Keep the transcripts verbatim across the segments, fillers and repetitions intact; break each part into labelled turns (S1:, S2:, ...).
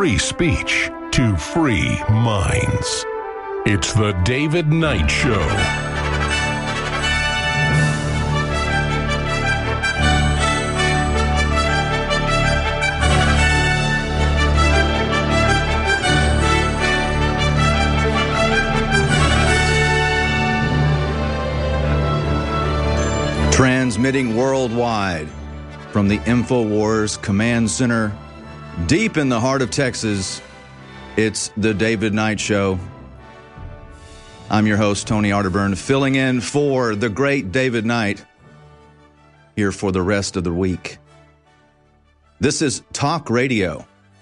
S1: free speech to free minds. It's the David Knight Show.
S2: Transmitting worldwide from the InfoWars Command Center, deep in the heart of Texas, it's the David Knight Show. I'm your host, Tony Arterburn, filling in for the great David Knight here for the rest of the week. This is Talk Radio,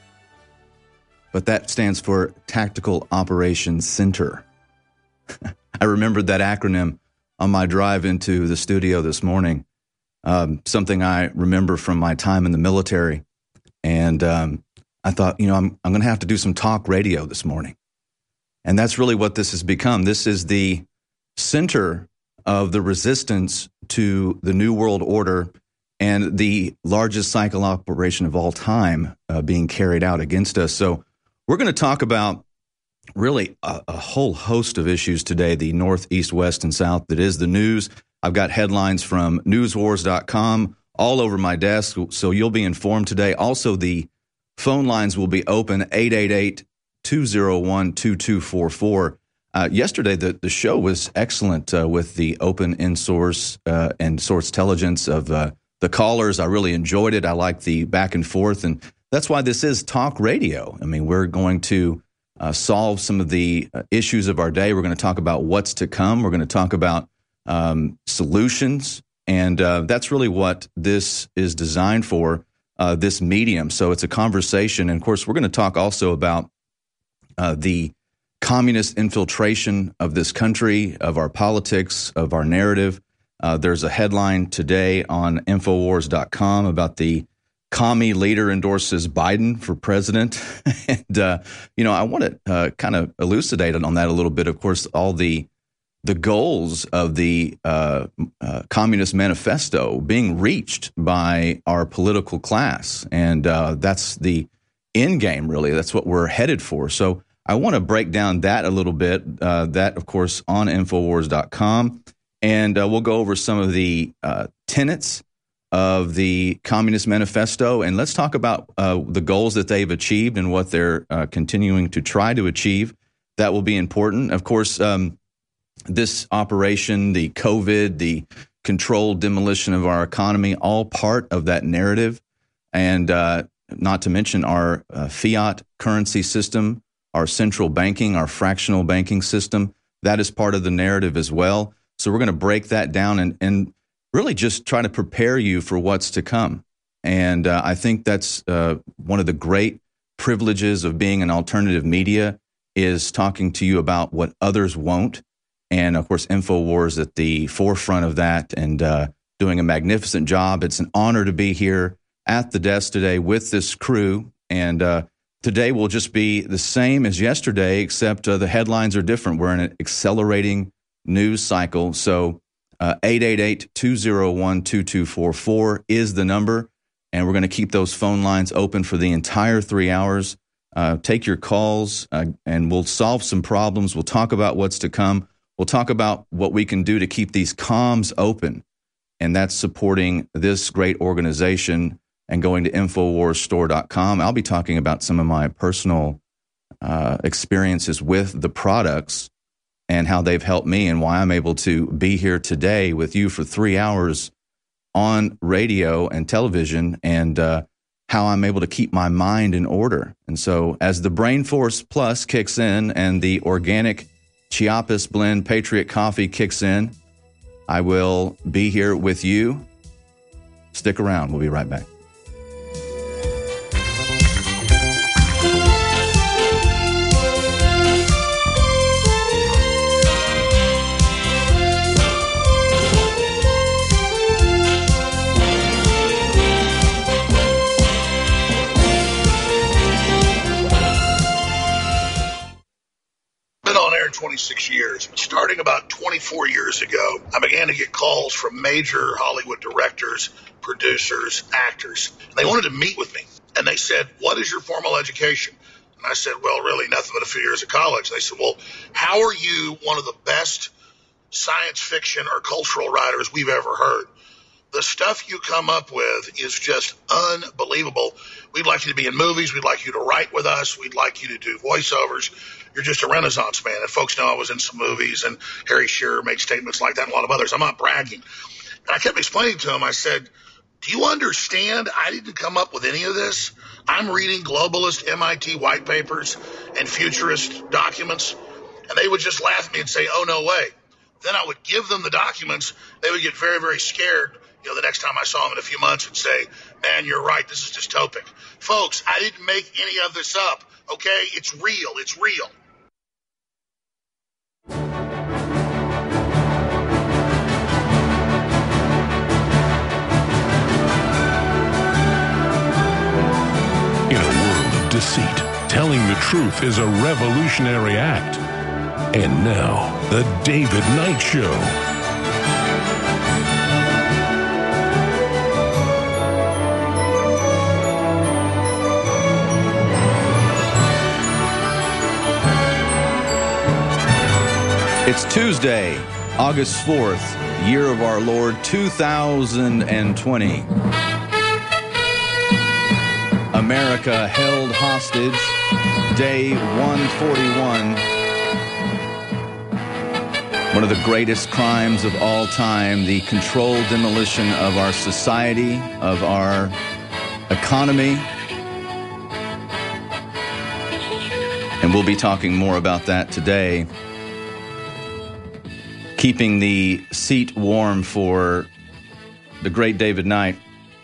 S2: but that stands for Tactical Operations Center. I remembered that acronym on my drive into the studio this morning, um, something I remember from my time in the military. And um, I thought, you know, I'm, I'm going to have to do some talk radio this morning. And that's really what this has become. This is the center of the resistance to the New World Order and the largest cycle operation of all time uh, being carried out against us. So we're going to talk about really a, a whole host of issues today, the North, East, West, and South that is the news. I've got headlines from news wars dot com all over my desk, so you'll be informed today. Also, the phone lines will be open, eight eight eight, two oh one, two two four four. Uh, yesterday, the, the show was excellent uh, with the open in-source uh, and source intelligence of uh, the callers. I really enjoyed it. I like the back and forth, and that's why this is talk radio. I mean, we're going to Uh, solve some of the uh, issues of our day. We're going to talk about what's to come. We're going to talk about um, solutions. And uh, that's really what this is designed for, uh, this medium. So it's a conversation. And, of course, we're going to talk also about uh, the communist infiltration of this country, of our politics, of our narrative. Uh, there's a headline today on infowars dot com about the commie leader endorses Biden for president. and, uh, you know, I want to uh, kind of elucidate on that a little bit. Of course, all the the goals of the uh, uh, Communist Manifesto being reached by our political class. And uh, that's the end game, really. That's what we're headed for. So I want to break down that a little bit. Uh, that, of course, on infowars dot com. And uh, we'll go over some of the uh, tenets of the Communist Manifesto, and let's talk about uh, the goals that they've achieved and what they're uh, continuing to try to achieve. That will be important. Of course, um, this operation, the COVID, the controlled demolition of our economy, all part of that narrative, and uh, not to mention our uh, fiat currency system, our central banking, our fractional banking system, that is part of the narrative as well. So we're going to break that down and, and really just try to prepare you for what's to come. And uh, I think that's uh, one of the great privileges of being an alternative media is talking to you about what others won't. And, of course, InfoWars at the forefront of that and uh, doing a magnificent job. It's an honor to be here at the desk today with this crew. And uh, today will just be the same as yesterday, except uh, the headlines are different. We're in an accelerating news cycle. So Uh, eight eight eight, two oh one, two two four four is the number, and we're going to keep those phone lines open for the entire three hours. Uh, take your calls, uh, and we'll solve some problems. We'll talk about what's to come. We'll talk about what we can do to keep these comms open, and that's supporting this great organization and going to infowars store dot com. I'll be talking about some of my personal uh, experiences with the products and how they've helped me and why I'm able to be here today with you for three hours on radio and television, and uh, how I'm able to keep my mind in order. And so as the Brain Force Plus kicks in and the organic Chiapas blend Patriot coffee kicks in, I will be here with you. Stick around. We'll be right back.
S3: twenty-six years. Starting about twenty-four years ago, I began to get calls from major Hollywood directors, producers, actors. They wanted to meet with me, and they said, what is your formal education? And I said, well, really nothing but a few years of college. They said, well, how are you one of the best science fiction or cultural writers we've ever heard? The stuff you come up with is just unbelievable. We'd like you to be in movies. We'd like you to write with us. We'd like you to do voiceovers. You're just a Renaissance man. And folks know I was in some movies, and Harry Shearer made statements like that and a lot of others. I'm not bragging. And I kept explaining to him, I said, do you understand? I didn't come up with any of this. I'm reading globalist M I T white papers and futurist documents. And they would just laugh at me and say, oh, no way. Then I would give them the documents. They would get very, very scared. You know, the next time I saw them in a few months and say, man, you're right. This is dystopic. Folks, I didn't make any of this up. Okay? It's real. It's real.
S1: In a world of deceit, telling the truth is a revolutionary act. And now, The David Knight Show.
S2: It's Tuesday, August fourth, year of our Lord, two thousand twenty. America held hostage, day one forty-one. One of the greatest crimes of all time, the controlled demolition of our society, of our economy. And we'll be talking more about that today. Keeping the seat warm for the great David Knight.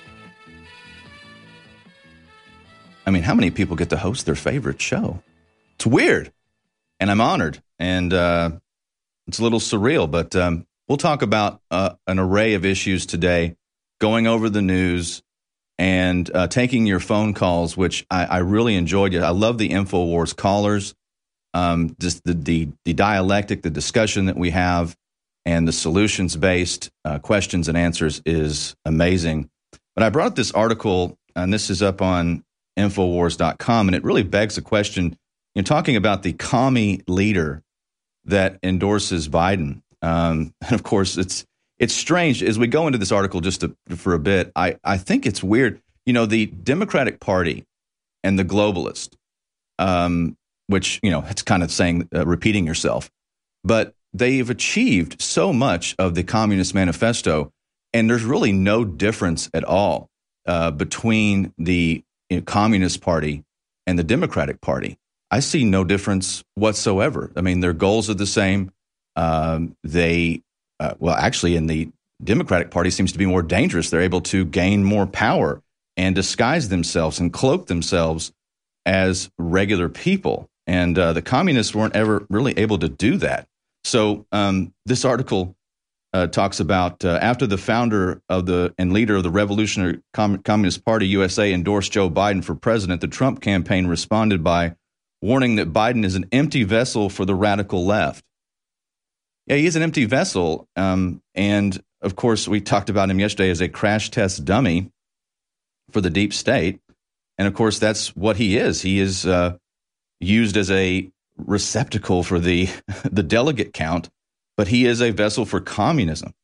S2: I mean, how many people get to host their favorite show? It's weird. And I'm honored. And uh, it's a little surreal. But um, we'll talk about uh, an array of issues today, going over the news and uh, taking your phone calls, which I, I really enjoyed. I love the InfoWars callers, um, just the, the, the dialectic, the discussion that we have. And the solutions-based uh, questions and answers is amazing. But I brought up this article, and this is up on Infowars dot com, and it really begs the question, you're talking about the commie leader that endorses Biden. Um, and, of course, it's it's strange. As we go into this article just to, for a bit, I, I think it's weird. You know, the Democratic Party and the globalist, um, which, you know, it's kind of saying, uh, repeating yourself, but they've achieved so much of the Communist Manifesto, and there's really no difference at all uh, between the you know, Communist Party and the Democratic Party. I see no difference whatsoever. I mean, their goals are the same. Um, they, uh, well, actually, in the Democratic Party seems to be more dangerous. They're able to gain more power and disguise themselves and cloak themselves as regular people. And uh, the communists weren't ever really able to do that. So um, this article uh, talks about uh, after the founder of the and leader of the Revolutionary Com- Communist Party, U S A, endorsed Joe Biden for president, the Trump campaign responded by warning that Biden is an empty vessel for the radical left. Yeah, he is an empty vessel. Um, and, of course, we talked about him yesterday as a crash test dummy for the deep state. And, of course, that's what he is. He is uh, used as a receptacle for the the delegate count, but he is a vessel for communism.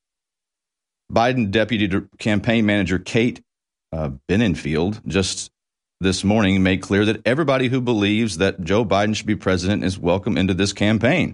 S2: Biden Deputy Campaign Manager Kate uh, Benenfield just this morning made clear that everybody who believes that Joe Biden should be president is welcome into this campaign.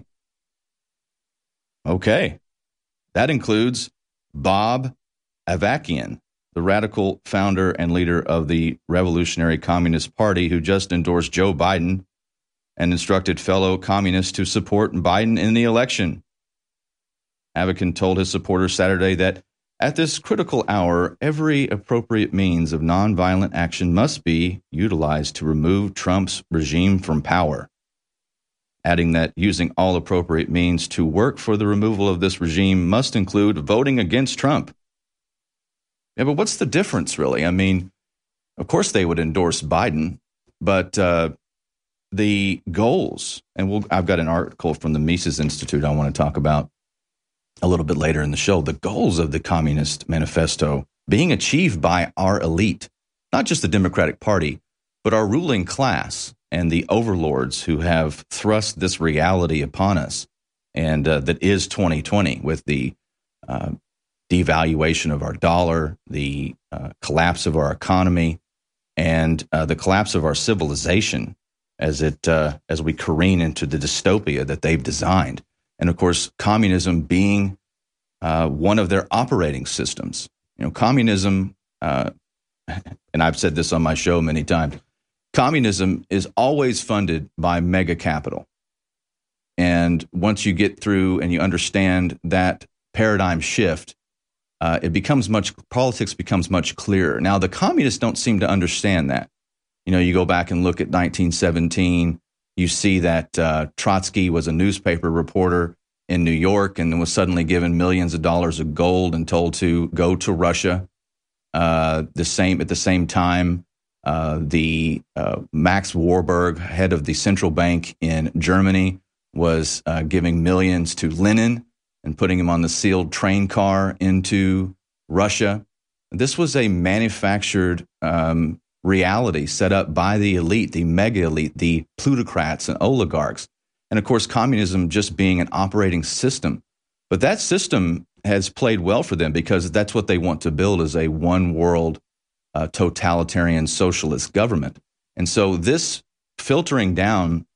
S2: Okay. That includes Bob Avakian, the radical founder and leader of the Revolutionary Communist Party, who just endorsed Joe Biden and instructed fellow communists to support Biden in the election. Avakian told his supporters Saturday that at this critical hour, every appropriate means of nonviolent action must be utilized to remove Trump's regime from power, adding that using all appropriate means to work for the removal of this regime must include voting against Trump. Yeah, but what's the difference, really? I mean, of course they would endorse Biden, but uh, the goals, and we'll, I've got an article from the Mises Institute I want to talk about a little bit later in the show, the goals of the Communist Manifesto being achieved by our elite, not just the Democratic Party, but our ruling class. and the overlords who have thrust this reality upon us, and uh, that is twenty twenty with the uh, devaluation of our dollar, the uh, collapse of our economy, and uh, the collapse of our civilization as it uh, as we careen into the dystopia that they've designed. And of course, communism being uh, one of their operating systems. You know, communism, uh, and I've said this on my show many times, communism is always funded by mega capital. And once you get through and you understand that paradigm shift, uh, it becomes much, politics becomes much clearer. Now, the communists don't seem to understand that. You know, you go back and look at nineteen seventeen, you see that uh, Trotsky was a newspaper reporter in New York and was suddenly given millions of dollars of gold and told to go to Russia. Uh, the same at the same time, uh, the uh, Max Warburg, head of the central bank in Germany, was uh, giving millions to Lenin and putting him on the sealed train car into Russia. This was a manufactured um, reality set up by the elite, the mega elite, the plutocrats and oligarchs. And of course, communism just being an operating system. But that system has played well for them because that's what they want to build, is a one world uh, totalitarian socialist government. And so this filtering down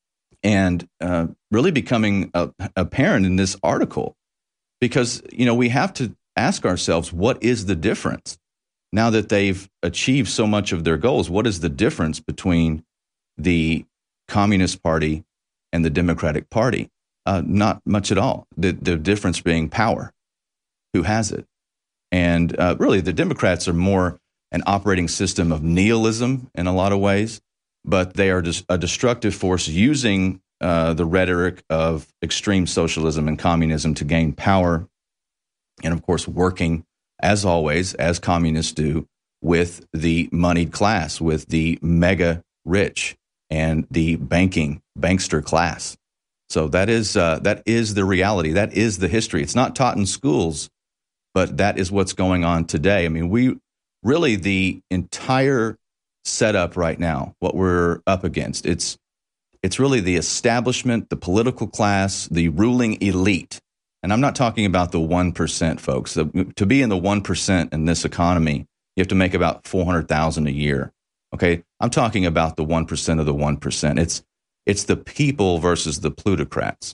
S2: and uh, really becoming uh, apparent in this article, because, you know, we have to ask ourselves, what is the difference? Now that they've achieved so much of their goals, what is the difference between the Communist Party and the Democratic Party? Uh, not much at all. The, the difference being power. Who has it? And uh, really, the Democrats are more an operating system of nihilism in a lot of ways, but they are just a destructive force using uh, the rhetoric of extreme socialism and communism to gain power. And of course, working, as always, as communists do, with the moneyed class, with the mega rich and the banking bankster class. So that is uh, that is the reality. That is the history. It's not taught in schools, but that is what's going on today. I mean, we really, the entire setup right now, what we're up against, it's it's really the establishment, the political class, the ruling elite. And I'm not talking about the one percent, folks. So to be in the one percent in this economy, you have to make about four hundred thousand dollars a year. Okay, I'm talking about the one percent of the one percent. It's It's the people versus the plutocrats.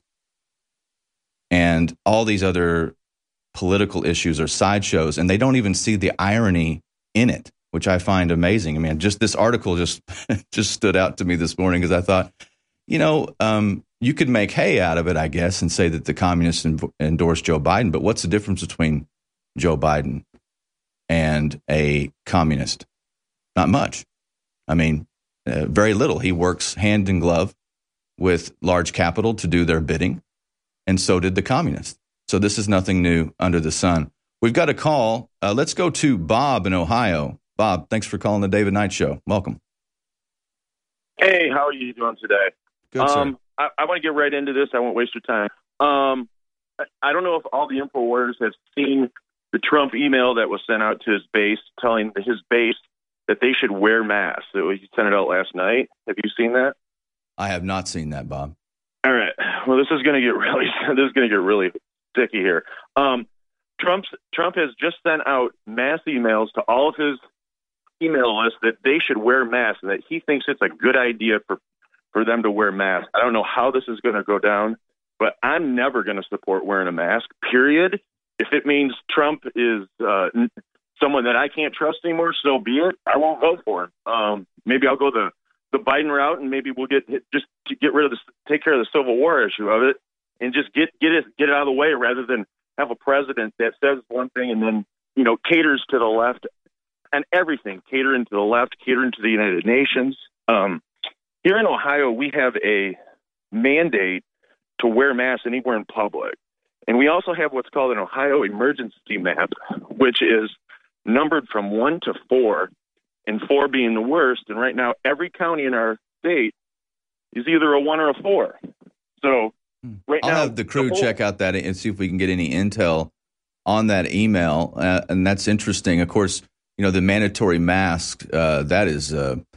S2: And all these other political issues are sideshows, and they don't even see the irony in it, which I find amazing. I mean, just this article just just stood out to me this morning because I thought, you know, um, you could make hay out of it, I guess, and say that the communists en- endorsed Joe Biden. But what's the difference between Joe Biden and a communist? Not much. I mean, uh, very little. He works hand in glove with large capital to do their bidding, and so did the communists. So this is nothing new under the sun. We've got a call. Uh, let's go to Bob in Ohio. Bob, thanks for calling the David Knight Show. Welcome.
S4: Hey, how are you doing today?
S2: Good,
S4: um,
S2: sir.
S4: I, I want to get right into this. I won't waste your time. Um, I, I don't know if all the InfoWars have seen the Trump email that was sent out to his base, telling his base that they should wear masks. So he sent it out last night. Have you seen that?
S2: I have not seen that, Bob.
S4: All right. Well, this is going to get really, this is going to get really sticky here. Um, Trump's Trump has just sent out mass emails to all of his email lists that they should wear masks, and that he thinks it's a good idea for, for them to wear masks. I don't know how this is going to go down, but I'm never going to support wearing a mask, period. If it means Trump is uh, someone that I can't trust anymore, so be it. I won't vote for him. Um, maybe I'll go the the Biden route, and maybe we'll get just to get rid of this, take care of the Civil War issue of it, and just get get it get it out of the way, rather than have a president that says one thing and then, you know, caters to the left and everything, catering to the left, catering to the United Nations. Um, here in Ohio, we have a mandate to wear masks anywhere in public, and we also have what's called an Ohio emergency map, which is numbered from one to four, and four being the worst. And right now, every county in our state is either a one or a four. So right
S2: I'll
S4: now,
S2: have the crew
S4: the whole-
S2: check out that and see if we can get any intel on that email. Uh, and that's interesting. Of course, you know, the mandatory mask, uh, that is uh,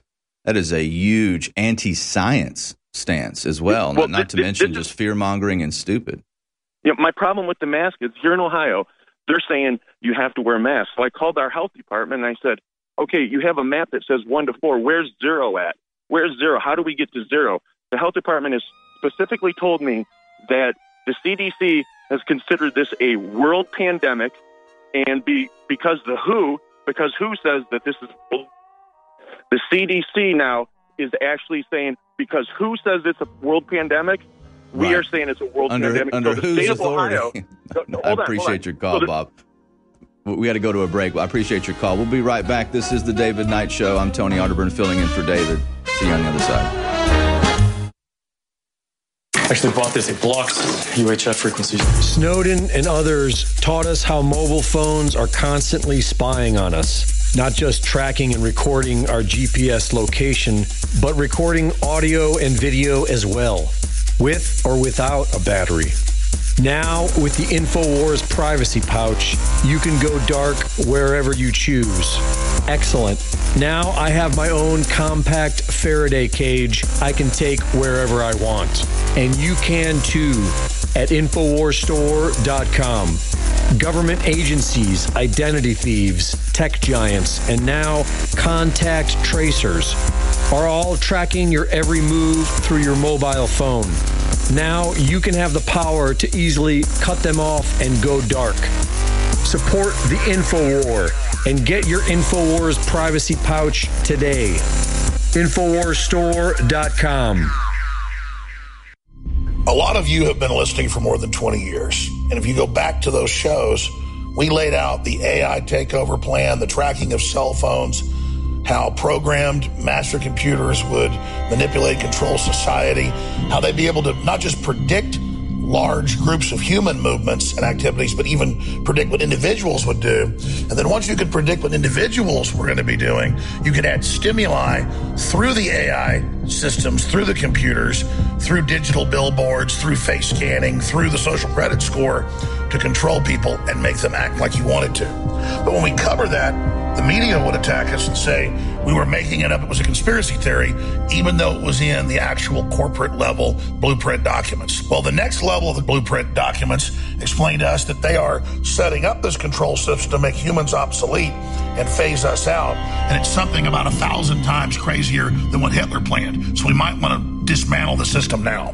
S2: that is a huge anti-science stance as well,
S4: well
S2: not, not
S4: th-
S2: to
S4: th-
S2: mention
S4: this
S2: just fear-mongering and stupid.
S4: You know, my problem with the mask is here in Ohio, they're saying you have to wear masks. So I called our health department and I said, okay, you have a map that says one to four. Where's zero at? Where's zero? How do we get to zero? The health department has specifically told me that the C D C has considered this a world pandemic, and be, because the W H O, because W H O says that this is, the C D C now is actually saying, because W H O says it's a world pandemic, we
S2: Right.
S4: are saying it's a world
S2: Under,
S4: pandemic.
S2: under
S4: so the
S2: whose
S4: state of
S2: authority?
S4: Ohio, no, no,
S2: I
S4: hold on,
S2: appreciate
S4: hold on.
S2: your call,
S4: So the-
S2: Bob. We got to go to a break. I appreciate your call. We'll be right back. This is the David Knight Show. I'm Tony Otterburn filling in for David. See you on the other side.
S5: Actually bought this. It blocks U H F frequencies.
S6: Snowden and others taught us how mobile phones are constantly spying on us, not just tracking and recording our G P S location, but recording audio and video as well, with or without a battery. Now, with the InfoWars privacy pouch, you can go dark wherever you choose. Excellent. Now I have my own compact Faraday cage I can take wherever I want. And you can too at Infowars Store dot com. Government agencies, identity thieves, tech giants, and now contact tracers are all tracking your every move through your mobile phone. Now you can have the power to easily cut them off and go dark. Support the InfoWar and get your InfoWars privacy pouch today. Infowars Store dot com.
S3: A lot of you have been listening for more than twenty years. And if you go back to those shows, we laid out the A I takeover plan, the tracking of cell phones, how programmed master computers would manipulate and control society, how they'd be able to not just predict large groups of human movements and activities, but even predict what individuals would do. And then once you could predict what individuals were going to be doing, you could add stimuli through the A I systems, through the computers, through digital billboards, through face scanning, through the social credit score to control people and make them act like you wanted to. But when we cover that, the media would attack us and say we were making it up, it was a conspiracy theory, even though it was in the actual corporate level blueprint documents. Well, the next level of the blueprint documents explained to us that they are setting up this control system to make humans obsolete and phase us out. And it's something about a thousand times crazier than what Hitler planned. So we might want to dismantle the system now.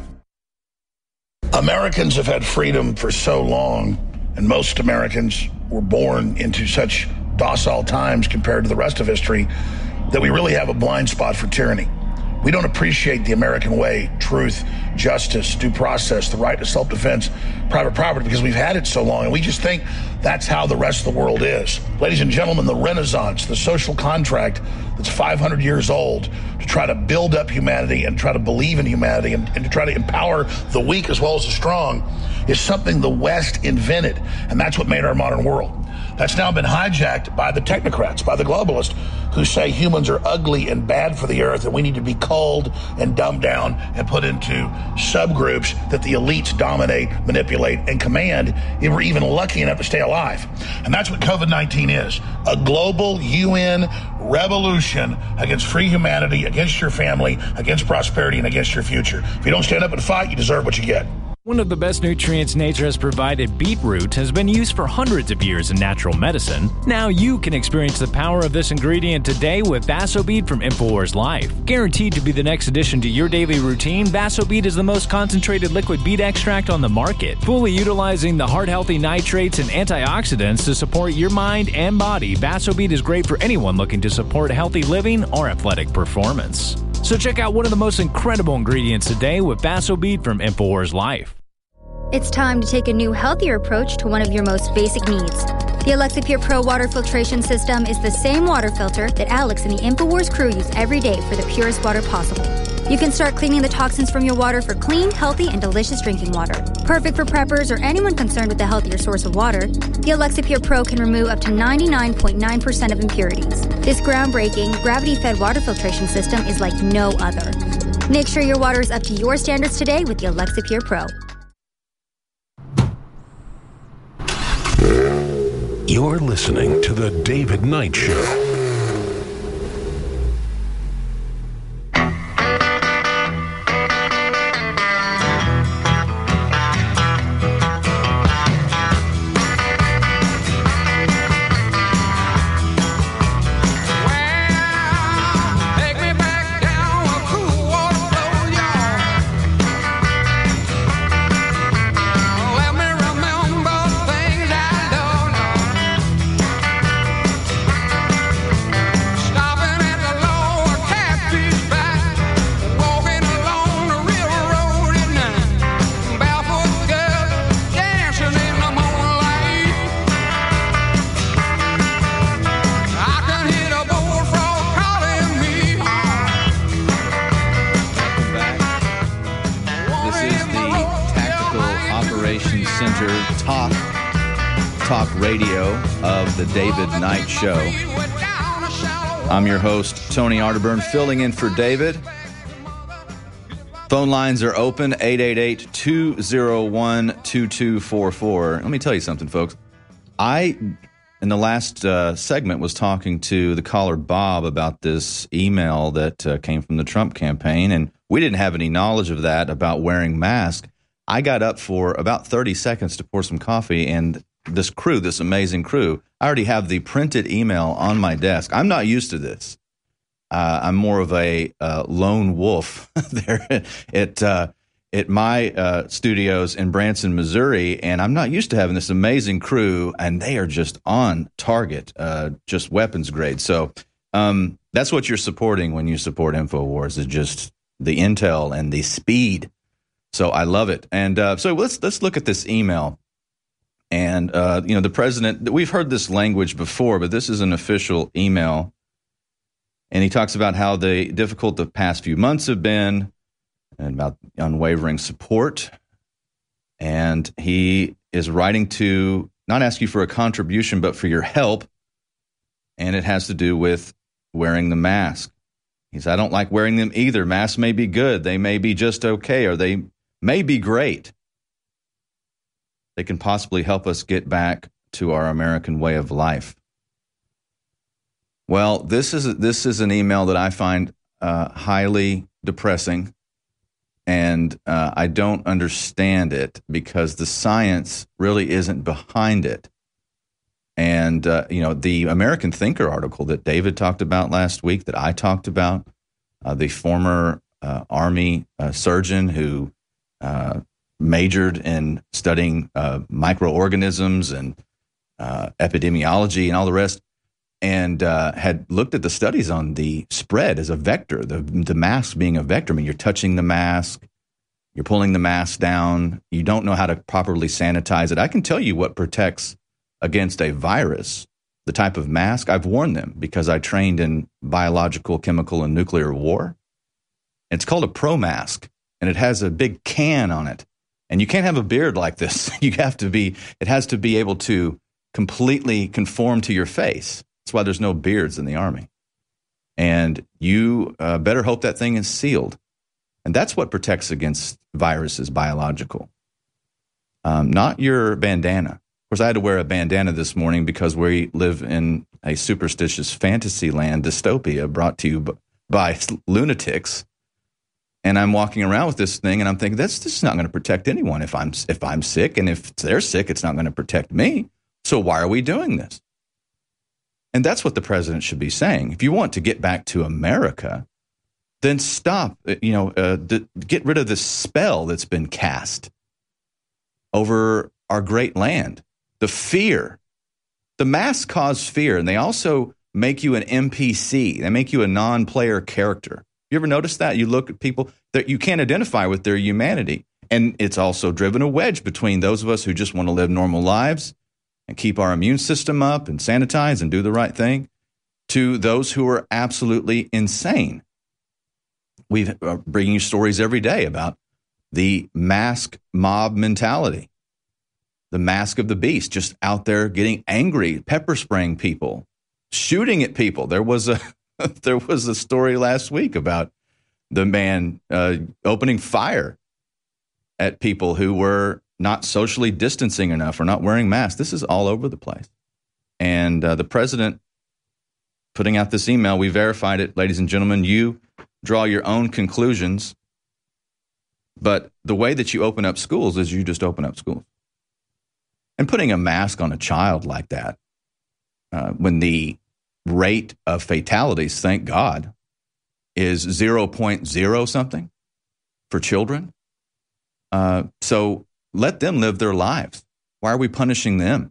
S3: Americans have had freedom for so long, and most Americans were born into such docile times compared to the rest of history, that we really have a blind spot for tyranny. We don't appreciate the American way, truth, justice, due process, the right to self-defense, private property, because we've had it so long, and we just think that's how the rest of the world is. Ladies and gentlemen, the Renaissance, the social contract that's five hundred years old to try to build up humanity and try to believe in humanity and, and to try to empower the weak as well as the strong is something the West invented, and that's what made our modern world. That's now been hijacked by the technocrats, by the globalists, who say humans are ugly and bad for the earth and we need to be culled and dumbed down and put into subgroups that the elites dominate, manipulate, and command if we're even lucky enough to stay alive. And that's what COVID nineteen is, a global U N revolution against free humanity, against your family, against prosperity, and against your future. If you don't stand up and fight, you deserve what you get.
S7: One of the best nutrients nature has provided, beetroot, has been used for hundreds of years in natural medicine. Now you can experience the power of this ingredient today with Vasobeat from InfoWars Life. Guaranteed to be the next addition to your daily routine, Vasobeat is the most concentrated liquid beet extract on the market. Fully utilizing the heart-healthy nitrates and antioxidants to support your mind and body, Vasobeat is great for anyone looking to support healthy living or athletic performance. So check out one of the most incredible ingredients today with Vasobeat from InfoWars Life.
S8: It's time to take a new, healthier approach to one of your most basic needs. The Alexa Pure Pro water filtration system is the same water filter that Alex and the InfoWars crew use every day for the purest water possible. You can start cleaning the toxins from your water for clean, healthy, and delicious drinking water. Perfect for preppers or anyone concerned with a healthier source of water, the Alexa Pure Pro can remove up to ninety-nine point nine percent of impurities. This groundbreaking, gravity-fed water filtration system is like no other. Make sure your water is up to your standards today with the Alexa Pure Pro.
S1: You're listening to The David Knight Show.
S2: Center talk, talk radio of the David Knight Show. I'm your host, Tony Arterburn, filling in for David. Phone lines are open, eight eight eight, two oh one, two two four four. Let me tell you something, folks. I, in the last uh, segment, was talking to the caller Bob about this email that uh, came from the Trump campaign, and we didn't have any knowledge of that about wearing masks. I got up for about thirty seconds to pour some coffee, and this crew, this amazing crew, I already have the printed email on my desk. I'm not used to this. Uh, I'm more of a uh, lone wolf there at uh, at my uh, studios in Branson, Missouri, and I'm not used to having this amazing crew, and they are just on target, uh, just weapons grade. So um, that's what you're supporting when you support InfoWars, is just the intel and the speed. So I love it. And uh, so let's let's look at this email. And uh, you know, the president. We've heard this language before, but this is an official email. And he talks about how the difficult the past few months have been, and about unwavering support. And he is writing to not ask you for a contribution, but for your help. And it has to do with wearing the mask. He says, I don't like wearing them either. Masks may be good. They may be just okay, or they may be great. They can possibly help us get back to our American way of life. Well, this is this is an email that I find uh, highly depressing, and uh, I don't understand it because the science really isn't behind it. And uh, you know, the American Thinker article that David talked about last week, that I talked about, uh, the former uh, Army uh, surgeon who uh, majored in studying uh, microorganisms and uh, epidemiology and all the rest. And uh, had looked at the studies on the spread as a vector, the, the mask being a vector. I mean, you're touching the mask, you're pulling the mask down, you don't know how to properly sanitize it. I can tell you what protects against a virus, the type of mask. I've worn them because I trained in biological, chemical, and nuclear war. It's called a Pro Mask, and it has a big can on it. And you can't have a beard like this. You have to be, it has to be able to completely conform to your face. That's why there's no beards in the Army. And you uh, better hope that thing is sealed. And that's what protects against viruses, biological. Um, not your bandana. Of course, I had to wear a bandana this morning because we live in a superstitious fantasy land dystopia brought to you by lunatics. And I'm walking around with this thing, and I'm thinking, that's this is not going to protect anyone. If I'm if I'm sick, and if they're sick, it's not going to protect me. So why are we doing this? And that's what the president should be saying. If you want to get back to America, then stop, you know, uh, the, get rid of the spell that's been cast over our great land. The fear. The masks cause fear, and they also make you an N P C. They make you a non-player character. You ever notice that? You look at people that you can't identify with their humanity. And it's also driven a wedge between those of us who just want to live normal lives and keep our immune system up and sanitize and do the right thing, to those who are absolutely insane. We're bringing you stories every day about the mask mob mentality, the mask of the beast, just out there getting angry, pepper spraying people, shooting at people. There was a there was a story last week about the man uh, opening fire at people who were not socially distancing enough or not wearing masks. This is all over the place. And uh, the president putting out this email, we verified it, ladies and gentlemen. You draw your own conclusions. But the way that you open up schools is you just open up schools. And putting a mask on a child like that, uh, when the rate of fatalities, thank God, is zero point zero something for children. Uh, so let them live their lives. Why are we punishing them?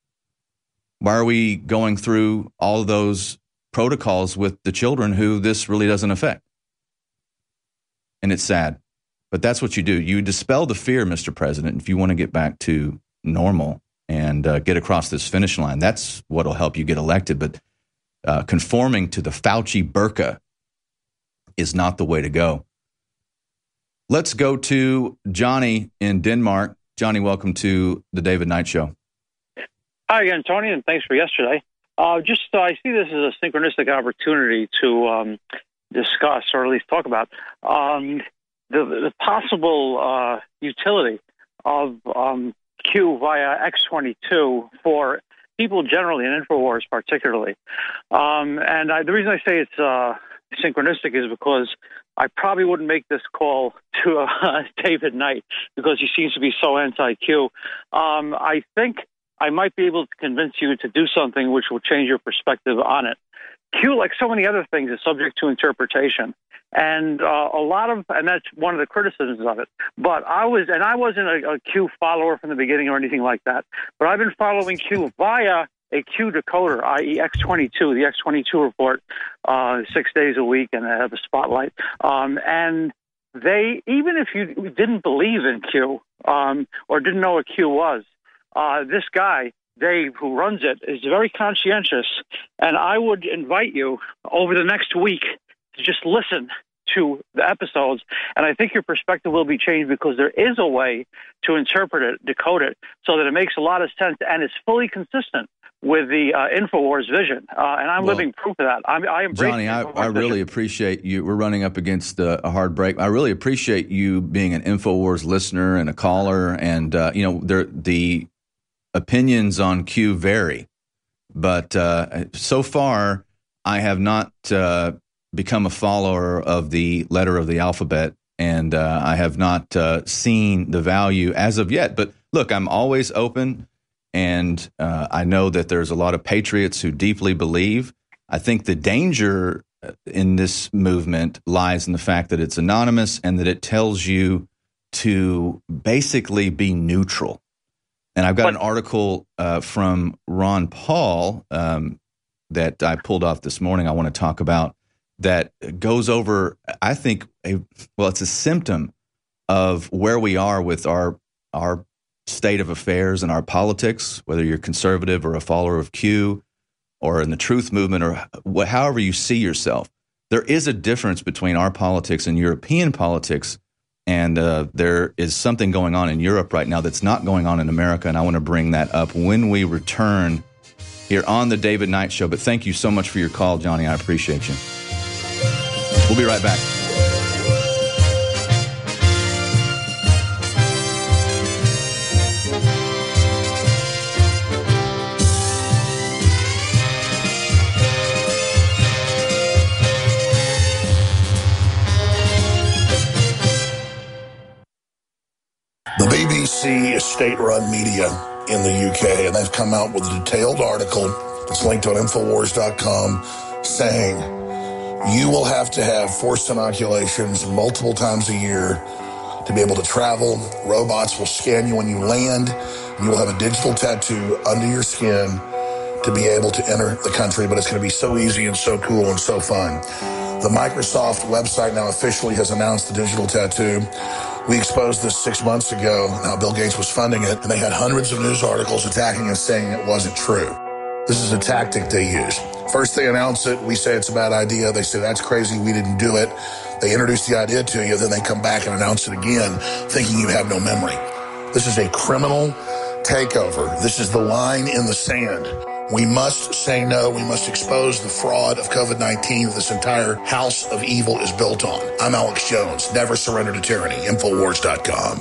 S2: Why are we going through all of those protocols with the children who this really doesn't affect? And it's sad, but that's what you do. You dispel the fear, Mister President, if you want to get back to normal and uh, get across this finish line. That's what will help you get elected. But uh, conforming to the Fauci burqa is not the way to go. Let's go to Johnny in Denmark. Johnny, welcome to the David Knight Show.
S9: Hi again, Tony, and thanks for yesterday. Uh, just uh, I see this as a synchronistic opportunity to um, discuss, or at least talk about, um, the, the possible uh, utility of um, Q via X twenty-two for people generally, and InfoWars particularly. Um, and I, the reason I say it's uh, synchronistic is because I probably wouldn't make this call to uh, David Knight because he seems to be so anti-Q. Um, I think I might be able to convince you to do something which will change your perspective on it. Q, like so many other things, is subject to interpretation. And uh, a lot of, and that's one of the criticisms of it. But I was, and I wasn't a, a Q follower from the beginning or anything like that, but I've been following Q via a Q decoder, that is. X twenty-two, the X twenty-two report, uh, six days a week, and I have a spotlight. Um, and they, even if you didn't believe in Q um, or didn't know what Q was, uh, this guy, Dave, who runs it, is very conscientious. And I would invite you over the next week to just listen to the episodes, and I think your perspective will be changed because there is a way to interpret it, decode it, so that it makes a lot of sense and is fully consistent with the uh, InfoWars vision. Uh, and I'm well, living proof of that. I'm, I embrace
S2: Johnny, I, I really appreciate you. We're running up against a, a hard break. I really appreciate you being an InfoWars listener and a caller. And, uh, you know, there, the opinions on Q vary. But uh, so far, I have not uh, become a follower of the letter of the alphabet, and uh, I have not uh, seen the value as of yet. But look, I'm always open, and uh, I know that there's a lot of patriots who deeply believe. I think the danger in this movement lies in the fact that it's anonymous and that it tells you to basically be neutral. And I've got an article uh, from Ron Paul um, that I pulled off this morning I want to talk about that goes over, I think, a, well, it's a symptom of where we are with our our state of affairs and our politics, whether you're conservative or a follower of Q or in the truth movement or wh- however you see yourself. There is a difference between our politics and European politics. And uh, there is something going on in Europe right now that's not going on in America, and I want to bring that up when we return here on the David Knight Show. But thank you so much for your call, Johnny. I appreciate you. We'll be right back.
S3: The B B C is state-run media in the U K, and they've come out with a detailed article that's linked on Infowars dot com saying you will have to have forced inoculations multiple times a year to be able to travel. Robots will scan you when you land, and you will have a digital tattoo under your skin to be able to enter the country, but it's going to be so easy and so cool and so fun. The Microsoft website now officially has announced the digital tattoo. We exposed this six months ago, how Bill Gates was funding it, and they had hundreds of news articles attacking us saying it wasn't true. This is a tactic they use. First they announce it, we say it's a bad idea, they say that's crazy, we didn't do it. They introduce the idea to you, then they come back and announce it again, thinking you have no memory. This is a criminal takeover. This is the line in the sand. We must say no. We must expose the fraud of COVID nineteen this entire house of evil is built on. I'm Alex Jones. Never surrender to tyranny. Infowars dot com.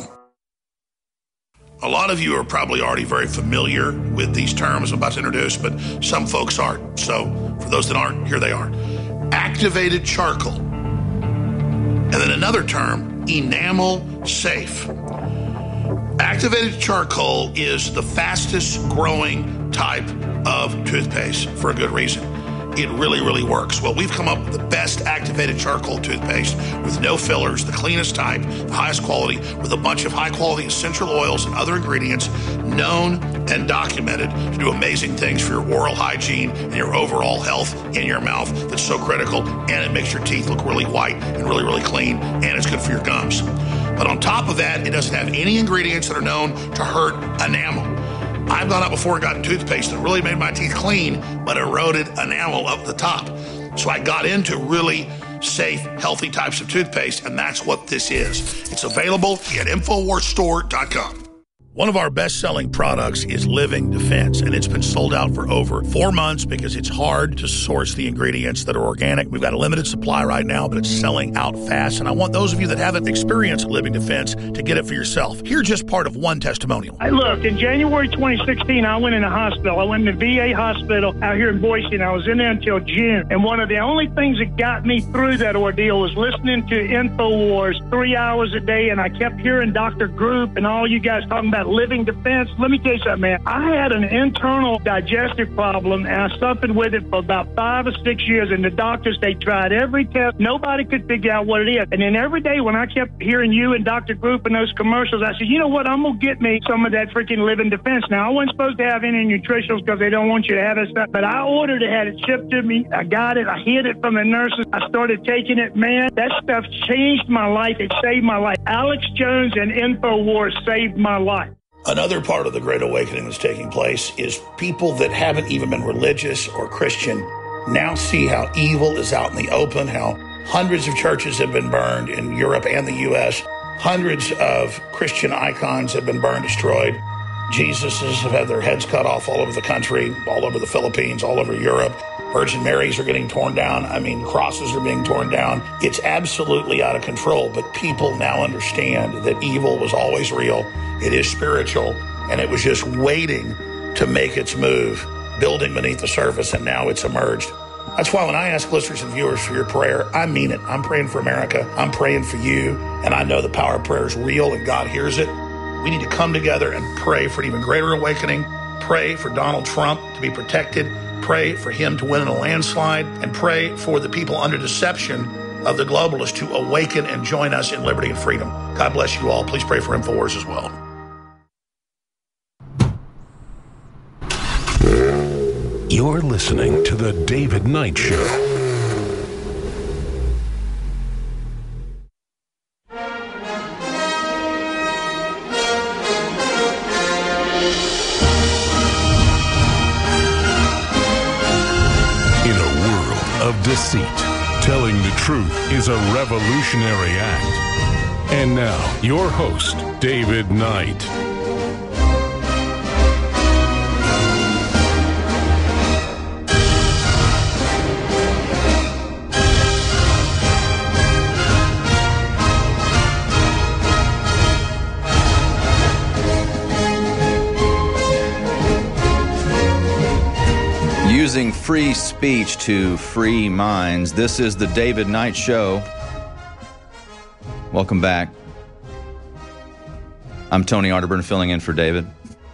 S3: A lot of you are probably already very familiar with these terms I'm about to introduce, but some folks aren't. So for those that aren't, here they are. Activated charcoal. And then another term, enamel safe. Activated charcoal is the fastest growing type of toothpaste for a good reason. It really, really works. Well, we've come up with the best activated charcoal toothpaste with no fillers, the cleanest type, the highest quality, with a bunch of high-quality essential oils and other ingredients known and documented to do amazing things for your oral hygiene and your overall health in your mouth that's so critical, and it makes your teeth look really white and really, really clean, and it's good for your gums. But on top of that, it doesn't have any ingredients that are known to hurt enamel. I've gone out before and gotten toothpaste that really made my teeth clean, but eroded enamel up the top. So I got into really safe, healthy types of toothpaste, and that's what this is. It's available at Infowars Store dot com. One of our best-selling products is Living Defense, and it's been sold out for over four months because it's hard to source the ingredients that are organic. We've got a limited supply right now, but it's selling out fast, and I want those of you that haven't experienced Living Defense to get it for yourself. Here's just part of one testimonial.
S10: I look, in January twenty sixteen, I went in a hospital. I went in the V A hospital out here in Boise, and I was in there until June. And one of the only things that got me through that ordeal was listening to InfoWars three hours a day, and I kept hearing Doctor Group and all you guys talking about Living Defense. Let me tell you something, man. I had an internal digestive problem, and I suffered with it for about five or six years. And the doctors, they tried every test. Nobody could figure out what it is. And then every day when I kept hearing you and Doctor Group and those commercials, I said, you know what? I'm going to get me some of that freaking Living Defense. Now, I wasn't supposed to have any nutritionals because they don't want you to have it stuff. But I ordered it, had it shipped to me. I got it. I hid it from the nurses. I started taking it. Man, that stuff changed my life. It saved my life. Alex Jones and InfoWars saved my life.
S3: Another part of the Great Awakening that's taking place is people that haven't even been religious or Christian now see how evil is out in the open, how hundreds of churches have been burned in Europe and the U S Hundreds of Christian icons have been burned, destroyed. Jesuses have had their heads cut off all over the country, all over the Philippines, all over Europe. Virgin Marys are getting torn down. I mean, crosses are being torn down. It's absolutely out of control, but people now understand that evil was always real. It is spiritual, and it was just waiting to make its move, building beneath the surface, and now it's emerged. That's why when I ask listeners and viewers for your prayer, I mean it. I'm praying for America. I'm praying for you, and I know the power of prayer is real, and God hears it. We need to come together and pray for an even greater awakening. Pray for Donald Trump to be protected. Pray for him to win in a landslide, and pray for the people under deception of the globalists to awaken and join us in liberty and freedom. God bless you all. Please pray for InfoWars as well.
S1: You're listening to The David Knight Show. In a world of deceit, telling the truth is a revolutionary act. And now, your host, David Knight.
S2: Using free speech to free minds. This is the David Knight Show. Welcome back. I'm Tony Arterburn, filling in for David.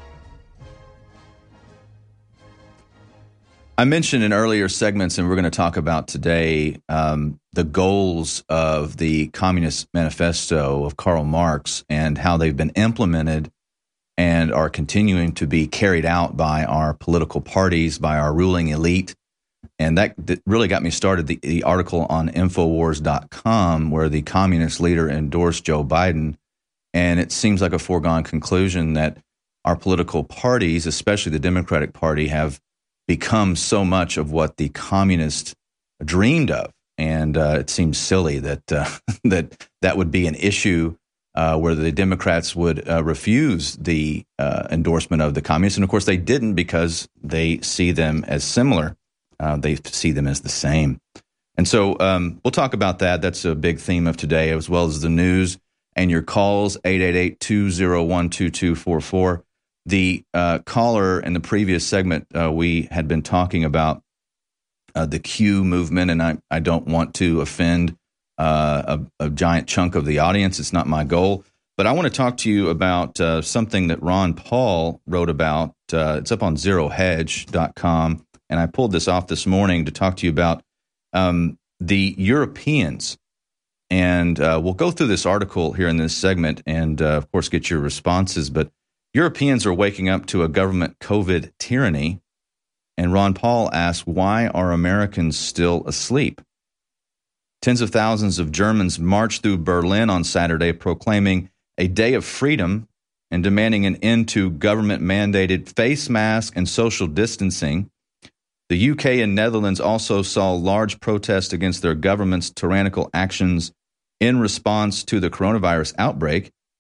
S2: I mentioned in earlier segments, and we're going to talk about today, um, the goals of the Communist Manifesto of Karl Marx and how they've been implemented and are continuing to be carried out by our political parties, by our ruling elite. And that, that really got me started, the, the article on Infowars dot com, where the communist leader endorsed Joe Biden. And it seems like a foregone conclusion that our political parties, especially the Democratic Party, have become so much of what the communists dreamed of. And uh, it seems silly that, uh, that that would be an issue Uh, where the Democrats would uh, refuse the uh, endorsement of the communists. And, of course, they didn't because they see them as similar. Uh, they see them as the same. And so um, we'll talk about that. That's a big theme of today, as well as the news and your calls, eight eight eight, two oh one, two two four four. The uh, caller in the previous segment, uh, we had been talking about uh, the Q movement, and I, I don't want to offend Uh, a, a giant chunk of the audience. It's not my goal. But I want to talk to you about uh, something that Ron Paul wrote about. Uh, it's up on zero hedge dot com. And I pulled this off this morning to talk to you about um, the Europeans. And uh, we'll go through this article here in this segment and, uh, of course, get your responses. But Europeans are waking up to a government COVID tyranny. And Ron Paul asks, why are Americans still asleep? Tens of thousands of Germans marched through Berlin on Saturday, proclaiming a day of freedom and demanding an end to government-mandated face mask and social distancing. The U K and Netherlands also saw large protests against their government's tyrannical actions in response to the coronavirus outbreak.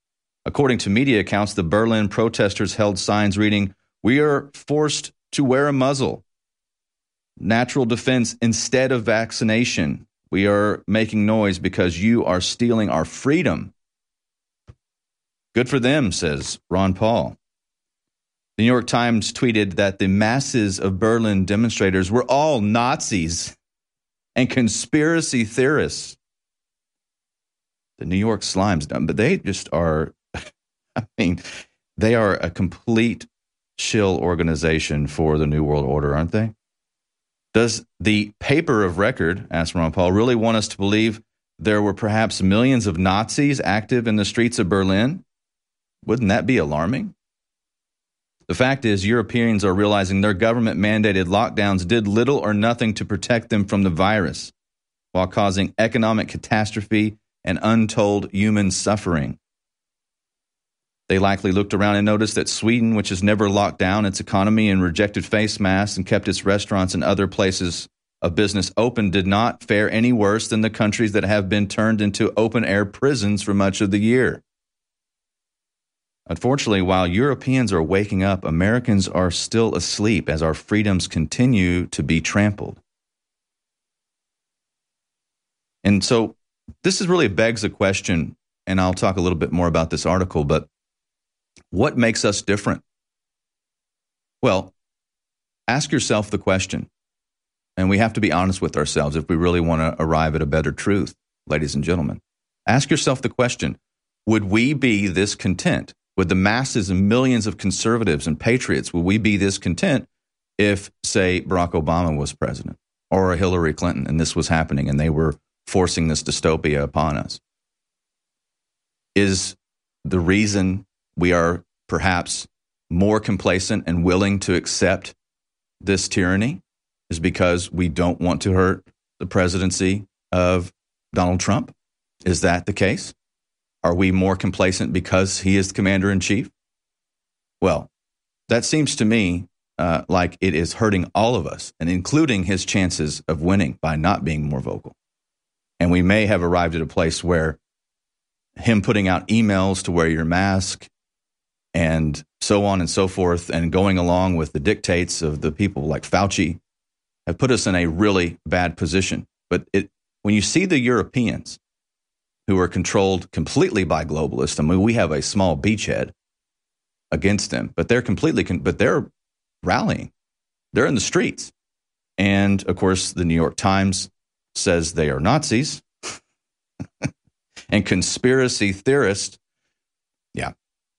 S2: According to media accounts, the Berlin protesters held signs reading, "We are forced to wear a muzzle. Natural defense instead of vaccination. We are making noise because you are stealing our freedom." Good for them, says Ron Paul. The New York Times tweeted that the masses of Berlin demonstrators were all Nazis and conspiracy theorists. The New York Slimes, but they just are, I mean, they are a complete shill organization for the New World Order, aren't they? Does the paper of record, asked Ron Paul, really want us to believe there were perhaps millions of Nazis active in the streets of Berlin? Wouldn't that be alarming? The fact is, Europeans are realizing their government-mandated lockdowns did little or nothing to protect them from the virus, while causing economic catastrophe and untold human suffering. They likely looked around and noticed that Sweden, which has never locked down its economy and rejected face masks and kept its restaurants and other places of business open, did not fare any worse than the countries that have been turned into open-air prisons for much of the year. Unfortunately, while Europeans are waking up, Americans are still asleep as our freedoms continue to be trampled. And so this is really begs a question, and I'll talk a little bit more about this article, but what makes us different? Well, ask yourself the question, and we have to be honest with ourselves if we really want to arrive at a better truth, ladies and gentlemen. Ask yourself the question, would we be this content? Would the masses and millions of conservatives and patriots, would we be this content if, say, Barack Obama was president or Hillary Clinton and this was happening and they were forcing this dystopia upon us? Is the reason we are perhaps more complacent and willing to accept this tyranny is because we don't want to hurt the presidency of Donald Trump? Is that the case? Are we more complacent because he is the commander-in-chief? Well, that seems to me uh, like it is hurting all of us, and including his chances of winning by not being more vocal. And we may have arrived at a place where him putting out emails to wear your mask and so on and so forth and going along with the dictates of the people like Fauci have put us in a really bad position. But it, when you see the Europeans who are controlled completely by globalists, I mean, we have a small beachhead against them, but they're completely, con- but they're rallying. They're in the streets. And of course, the New York Times says they are Nazis and conspiracy theorists. Yeah.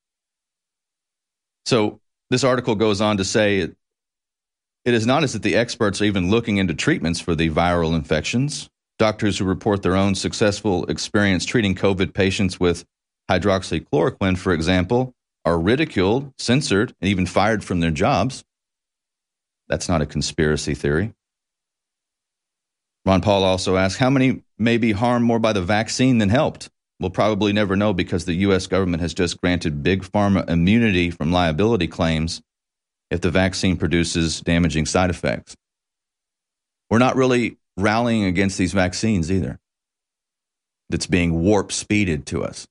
S2: So this article goes on to say it, it is not as if the experts are even looking into treatments for the viral infections. Doctors who report their own successful experience treating COVID patients with hydroxychloroquine, for example, are ridiculed, censored, and even fired from their jobs. That's not a conspiracy theory. Ron Paul also asked, how many may be harmed more by the vaccine than helped? We'll probably never know because the U S government has just granted big pharma immunity from liability claims if the vaccine produces damaging side effects. We're not really rallying against these vaccines either. That's being warp speeded to us.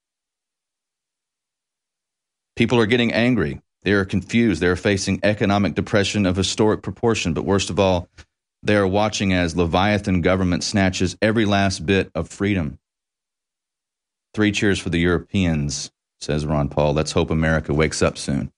S2: People are getting angry. They are confused. They are facing economic depression of historic proportion. But worst of all, they are watching as Leviathan government snatches every last bit of freedom. Three cheers for the Europeans, says Ron Paul. Let's hope America wakes up soon.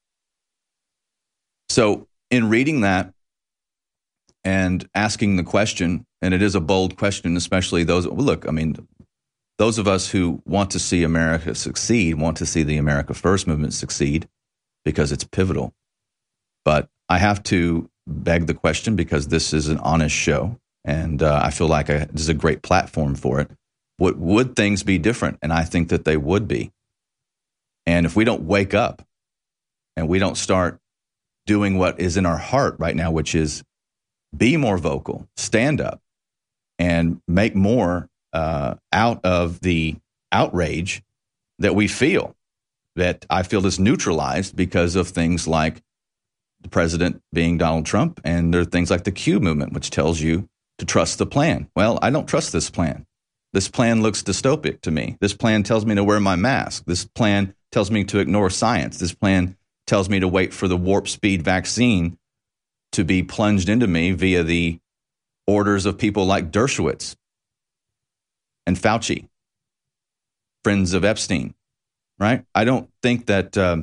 S2: So in reading that and asking the question, and it is a bold question, especially those, look, I mean, those of us who want to see America succeed, want to see the America First movement succeed because it's pivotal. But I have to beg the question because this is an honest show, and uh, I feel like I, this is a great platform for it. Would, would things be different? And I think that they would be. And if we don't wake up and we don't start doing what is in our heart right now, which is be more vocal, stand up, and make more uh, out of the outrage that we feel, that I feel is neutralized because of things like the president being Donald Trump, and there are things like the Q movement, which tells you to trust the plan. Well, I don't trust this plan. This plan looks dystopic to me. This plan tells me to wear my mask. This plan tells me to ignore science. This plan tells me to wait for the warp speed vaccine to be plunged into me via the orders of people like Dershowitz and Fauci, friends of Epstein, right? I don't think that um,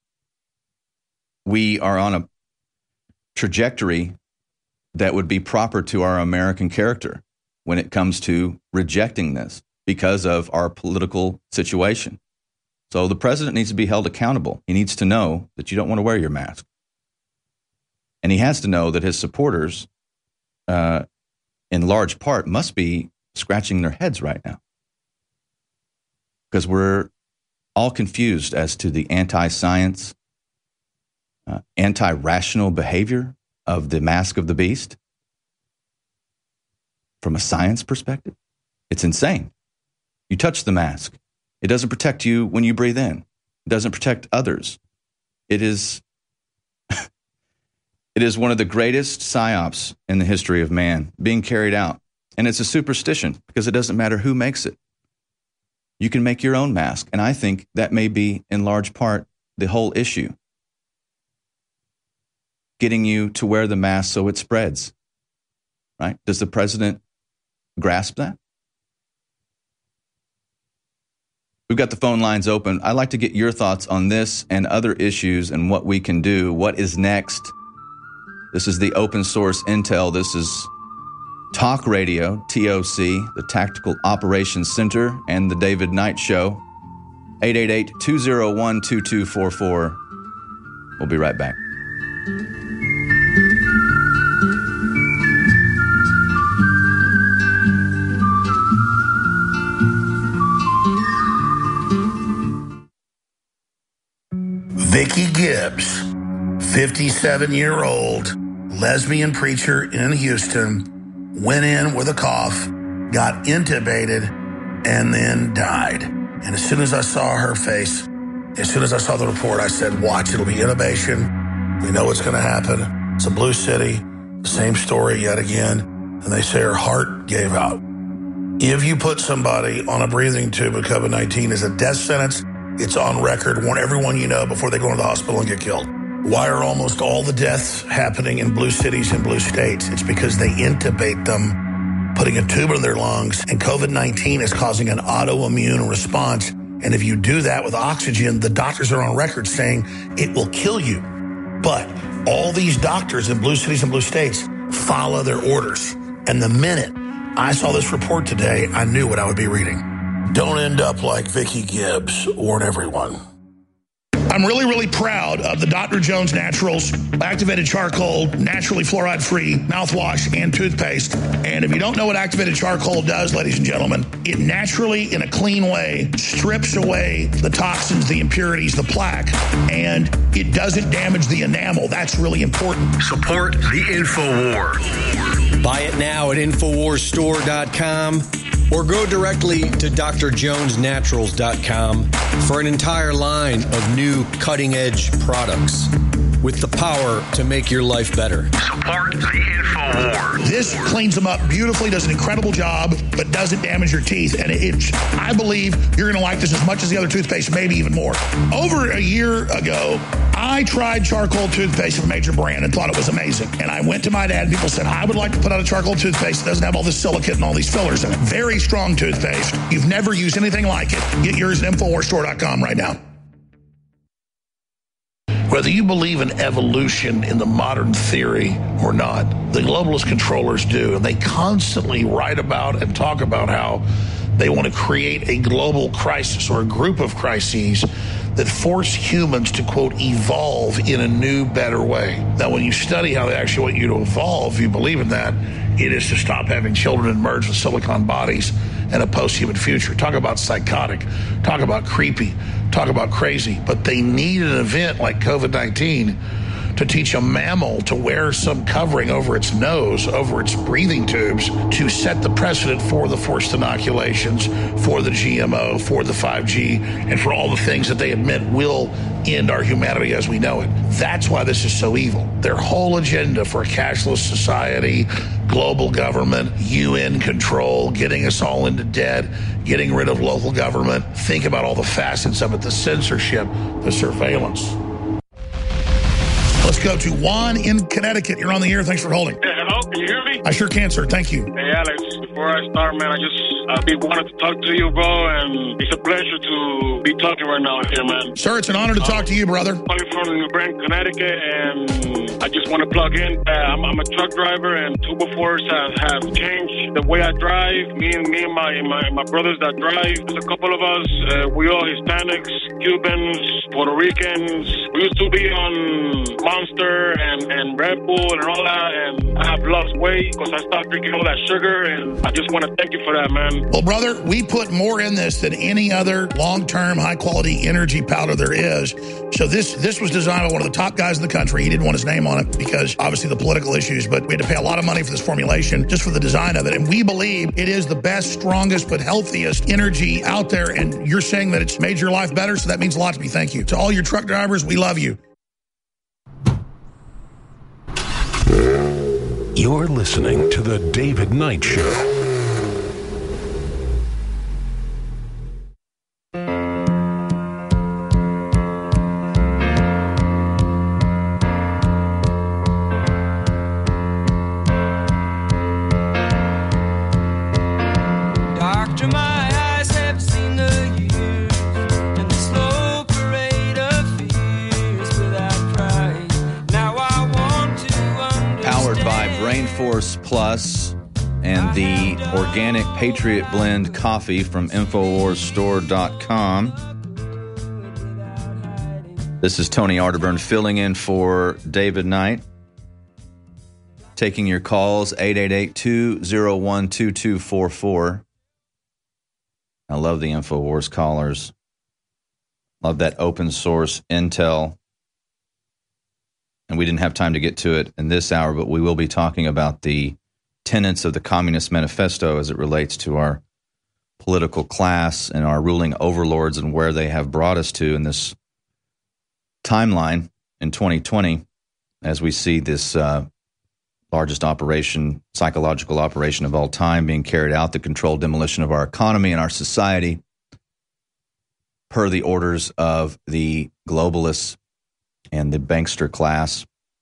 S2: we are on a trajectory that would be proper to our American character when it comes to rejecting this because of our political situation. So the president needs to be held accountable. He needs to know that you don't want to wear your mask. And he has to know that his supporters, uh, in large part, must be scratching their heads right now. Because we're all confused as to the anti-science, uh, anti-rational behavior of the mask of the beast. From a science perspective, it's insane. You touch the mask. It doesn't protect you when you breathe in. It doesn't protect others. It is, it is one of the greatest psyops in the history of man being carried out. And it's a superstition because it doesn't matter who makes it. You can make your own mask. And I think that may be, in large part, the whole issue. Getting you to wear the mask so it spreads. Right? Does the president grasp that? We've got the phone lines open. I'd like to get your thoughts on this and other issues and what we can do. What is next? This is the open source intel. This is Talk Radio, T O C, the Tactical Operations Center, and the David Knight Show. eight eight eight, two oh one, two two four four. We'll be right back.
S3: Vicki Gibbs, fifty-seven-year-old lesbian preacher in Houston, went in with a cough, got intubated, and then died. And as soon as I saw her face, as soon as I saw the report, I said, watch, it'll be intubation. We know what's going to happen. It's a blue city, the same story yet again. And they say her heart gave out. If you put somebody on a breathing tube with COVID nineteen as a death sentence, it's on record. Warn everyone you know before they go into the hospital and get killed. Why are almost all the deaths happening in blue cities and blue states? It's because they intubate them, putting a tube in their lungs, and COVID nineteen is causing an autoimmune response. And if you do that with oxygen, the doctors are on record saying it will kill you. But all these doctors in blue cities and blue states follow their orders. And the minute I saw this report today, I knew what I would be reading. Don't end up like Vicki Gibbs. Warn everyone. I'm really, really proud of the Doctor Jones Naturals Activated Charcoal, naturally fluoride-free mouthwash and toothpaste. And if you don't know what Activated Charcoal does, ladies and gentlemen, it naturally, in a clean way, strips away the toxins, the impurities, the plaque, and it doesn't damage the enamel. That's really important.
S11: Support the InfoWar.
S6: Buy it now at Infowars Store dot com. Or go directly to D R Jones Naturals dot com for an entire line of new cutting-edge products with the power to make your life better.
S11: Support the InfoWar.
S3: This cleans them up beautifully, does an incredible job, but doesn't damage your teeth. And it, I believe you're going to like this as much as the other toothpaste, maybe even more. Over a year ago, I tried charcoal toothpaste from a major brand and thought it was amazing. And I went to my dad and people said, I would like to put out a charcoal toothpaste that doesn't have all this silicate and all these fillers in it. Very strong toothpaste. You've never used anything like it. Get yours at Infowars Store dot com right now. Whether you believe in evolution in the modern theory or not, the globalist controllers do. And they constantly write about and talk about how they want to create a global crisis or a group of crises that force humans to, quote, evolve in a new, better way. Now, when you study how they actually want you to evolve, you believe in that, it is to stop having children emerge with silicon bodies and a post-human future. Talk about psychotic. Talk about creepy. Talk about crazy. But they need an event like COVID nineteen to teach a mammal to wear some covering over its nose, over its breathing tubes, to set the precedent for the forced inoculations, for the G M O, for the five G, and for all the things that they admit will end our humanity as we know it. That's why this is so evil. Their whole agenda for a cashless society, global government, U N control, getting us all into debt, getting rid of local government. Think about all the facets of it, the censorship, the surveillance. Let's go to Juan in Connecticut. You're on the air. Thanks for holding.
S12: Hey, hello, can you hear me?
S3: I sure can, sir. Thank you.
S12: Hey, Alex, before I start, man, I just I be wanted to talk to you, bro, and it's a pleasure to be talking right now here, man.
S3: Sir, it's an honor to talk to you, brother.
S12: I'm calling from New Britain, Connecticut, and I just want to plug in. Uh, I'm, I'm a truck driver, and two befores have, have changed the way I drive. Me and me and my, my, my brothers that drive, there's a couple of us. Uh, we all Hispanics, Cubans, Puerto Ricans. We used to be on Monster and, and Red Bull and all that, and I have lost weight because I stopped drinking all that sugar, and I just want to thank you for that, man.
S3: Well, brother, we put more in this than any other long-term, high-quality energy powder there is. So this this was designed by one of the top guys in the country. He didn't want his name on it because, obviously, the political issues, but we had to pay a lot of money for this formulation just for the design of it. And we believe it is the best, strongest, but healthiest energy out there. And you're saying that it's made your life better, so that means a lot to me. Thank you. To all your truck drivers, we love you.
S1: You're listening to The David Knight Show.
S2: Plus and the organic Patriot Blend coffee from Infowars Store dot com. This is Tony Arterburn filling in for David Knight. Taking your calls, eight eight eight, two oh one, two two four four. I love the Infowars callers. Love that open source intel. And we didn't have time to get to it in this hour, but we will be talking about the tenets of the Communist Manifesto as it relates to our political class and our ruling overlords and where they have brought us to in this timeline in twenty twenty as we see this uh, largest operation, psychological operation of all time being carried out, the controlled demolition of our economy and our society per the orders of the globalists and the bankster class.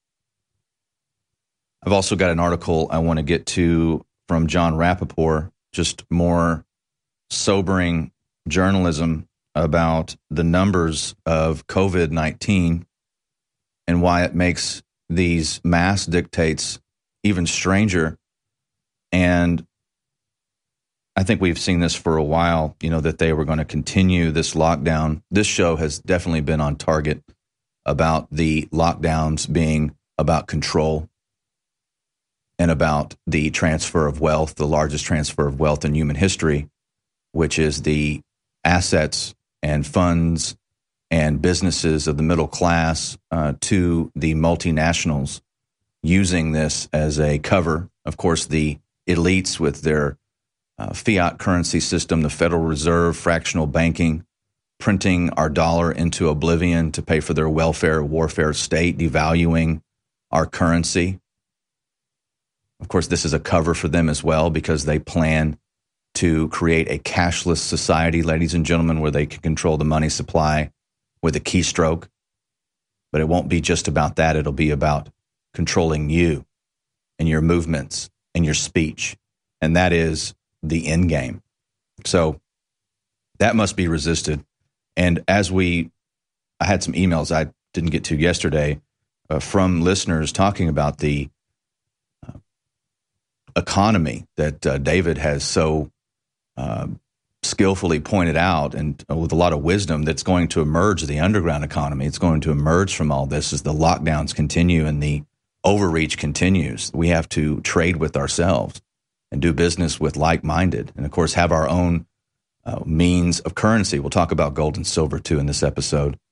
S2: I've also got an article I want to get to from John Rappaport, just more sobering journalism about the numbers of COVID nineteen and why it makes these mass dictates even stranger. And I think we've seen this for a while, you know, that they were going to continue this lockdown. This show has definitely been on target about the lockdowns being about control and about the transfer of wealth, the largest transfer of wealth in human history, which is the assets and funds and businesses of the middle class uh, to the multinationals, using this as a cover. Of course, the elites with their uh, fiat currency system, the Federal Reserve, fractional banking, printing our dollar into oblivion to pay for their welfare warfare state, devaluing our currency. Of course, this is a cover for them as well because they plan to create a cashless society, ladies and gentlemen, where they can control the money supply with a keystroke. But it won't be just about that. It'll be about controlling you and your movements and your speech. And that is the end game. So that must be resisted. And as we, I had some emails I didn't get to yesterday uh, from listeners talking about the uh, economy that uh, David has so uh, skillfully pointed out, and uh, with a lot of wisdom, that's going to emerge, the underground economy. It's going to emerge from all this as the lockdowns continue and the overreach continues. We have to trade with ourselves and do business with like-minded, and of course have our own Uh, means of currency. We'll talk about gold and silver, too, in this episode.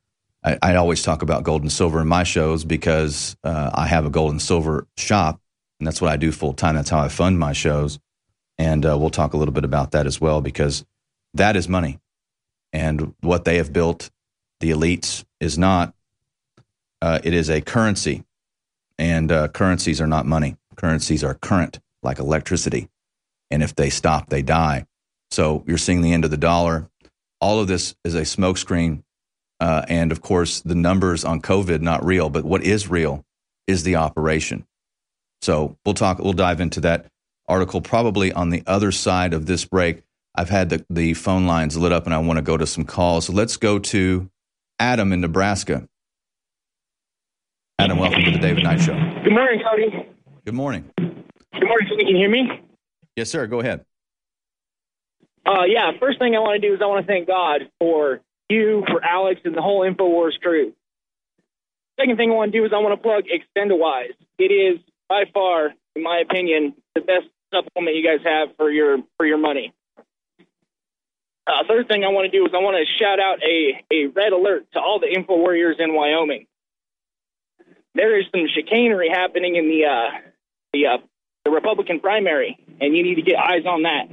S2: I, I always talk about gold and silver in my shows because uh, I have a gold and silver shop, and that's what I do full time. That's how I fund my shows. And uh, we'll talk a little bit about that as well, because that is money. And what they have built, the elites, is not. Uh, it is a currency. And uh, currencies are not money. Currencies are current, like electricity. And if they stop, they die. So you're seeing the end of the dollar. All of this is a smokescreen. Uh, and, of course, the numbers on COVID, not real. But what is real is the operation. So we'll talk. We'll dive into that article probably on the other side of this break. I've had the, the phone lines lit up, and I want to go to some calls. So let's go to Adam in Nebraska. Adam, welcome to the David Knight Show.
S13: Good morning, Cody.
S2: Good morning.
S13: Good morning. Can you hear me?
S2: Yes, sir. Go ahead.
S13: Uh, yeah, first thing I want to do is I want to thank God for you, for Alex, and the whole InfoWars crew. Second thing I want to do is I want to plug Extendawise. It is by far, in my opinion, the best supplement you guys have for your for your money. Uh, third thing I want to do is I want to shout out a, a red alert to all the Info Warriors in Wyoming. There is some chicanery happening in the uh, the uh, the Republican primary, and you need to get eyes on that.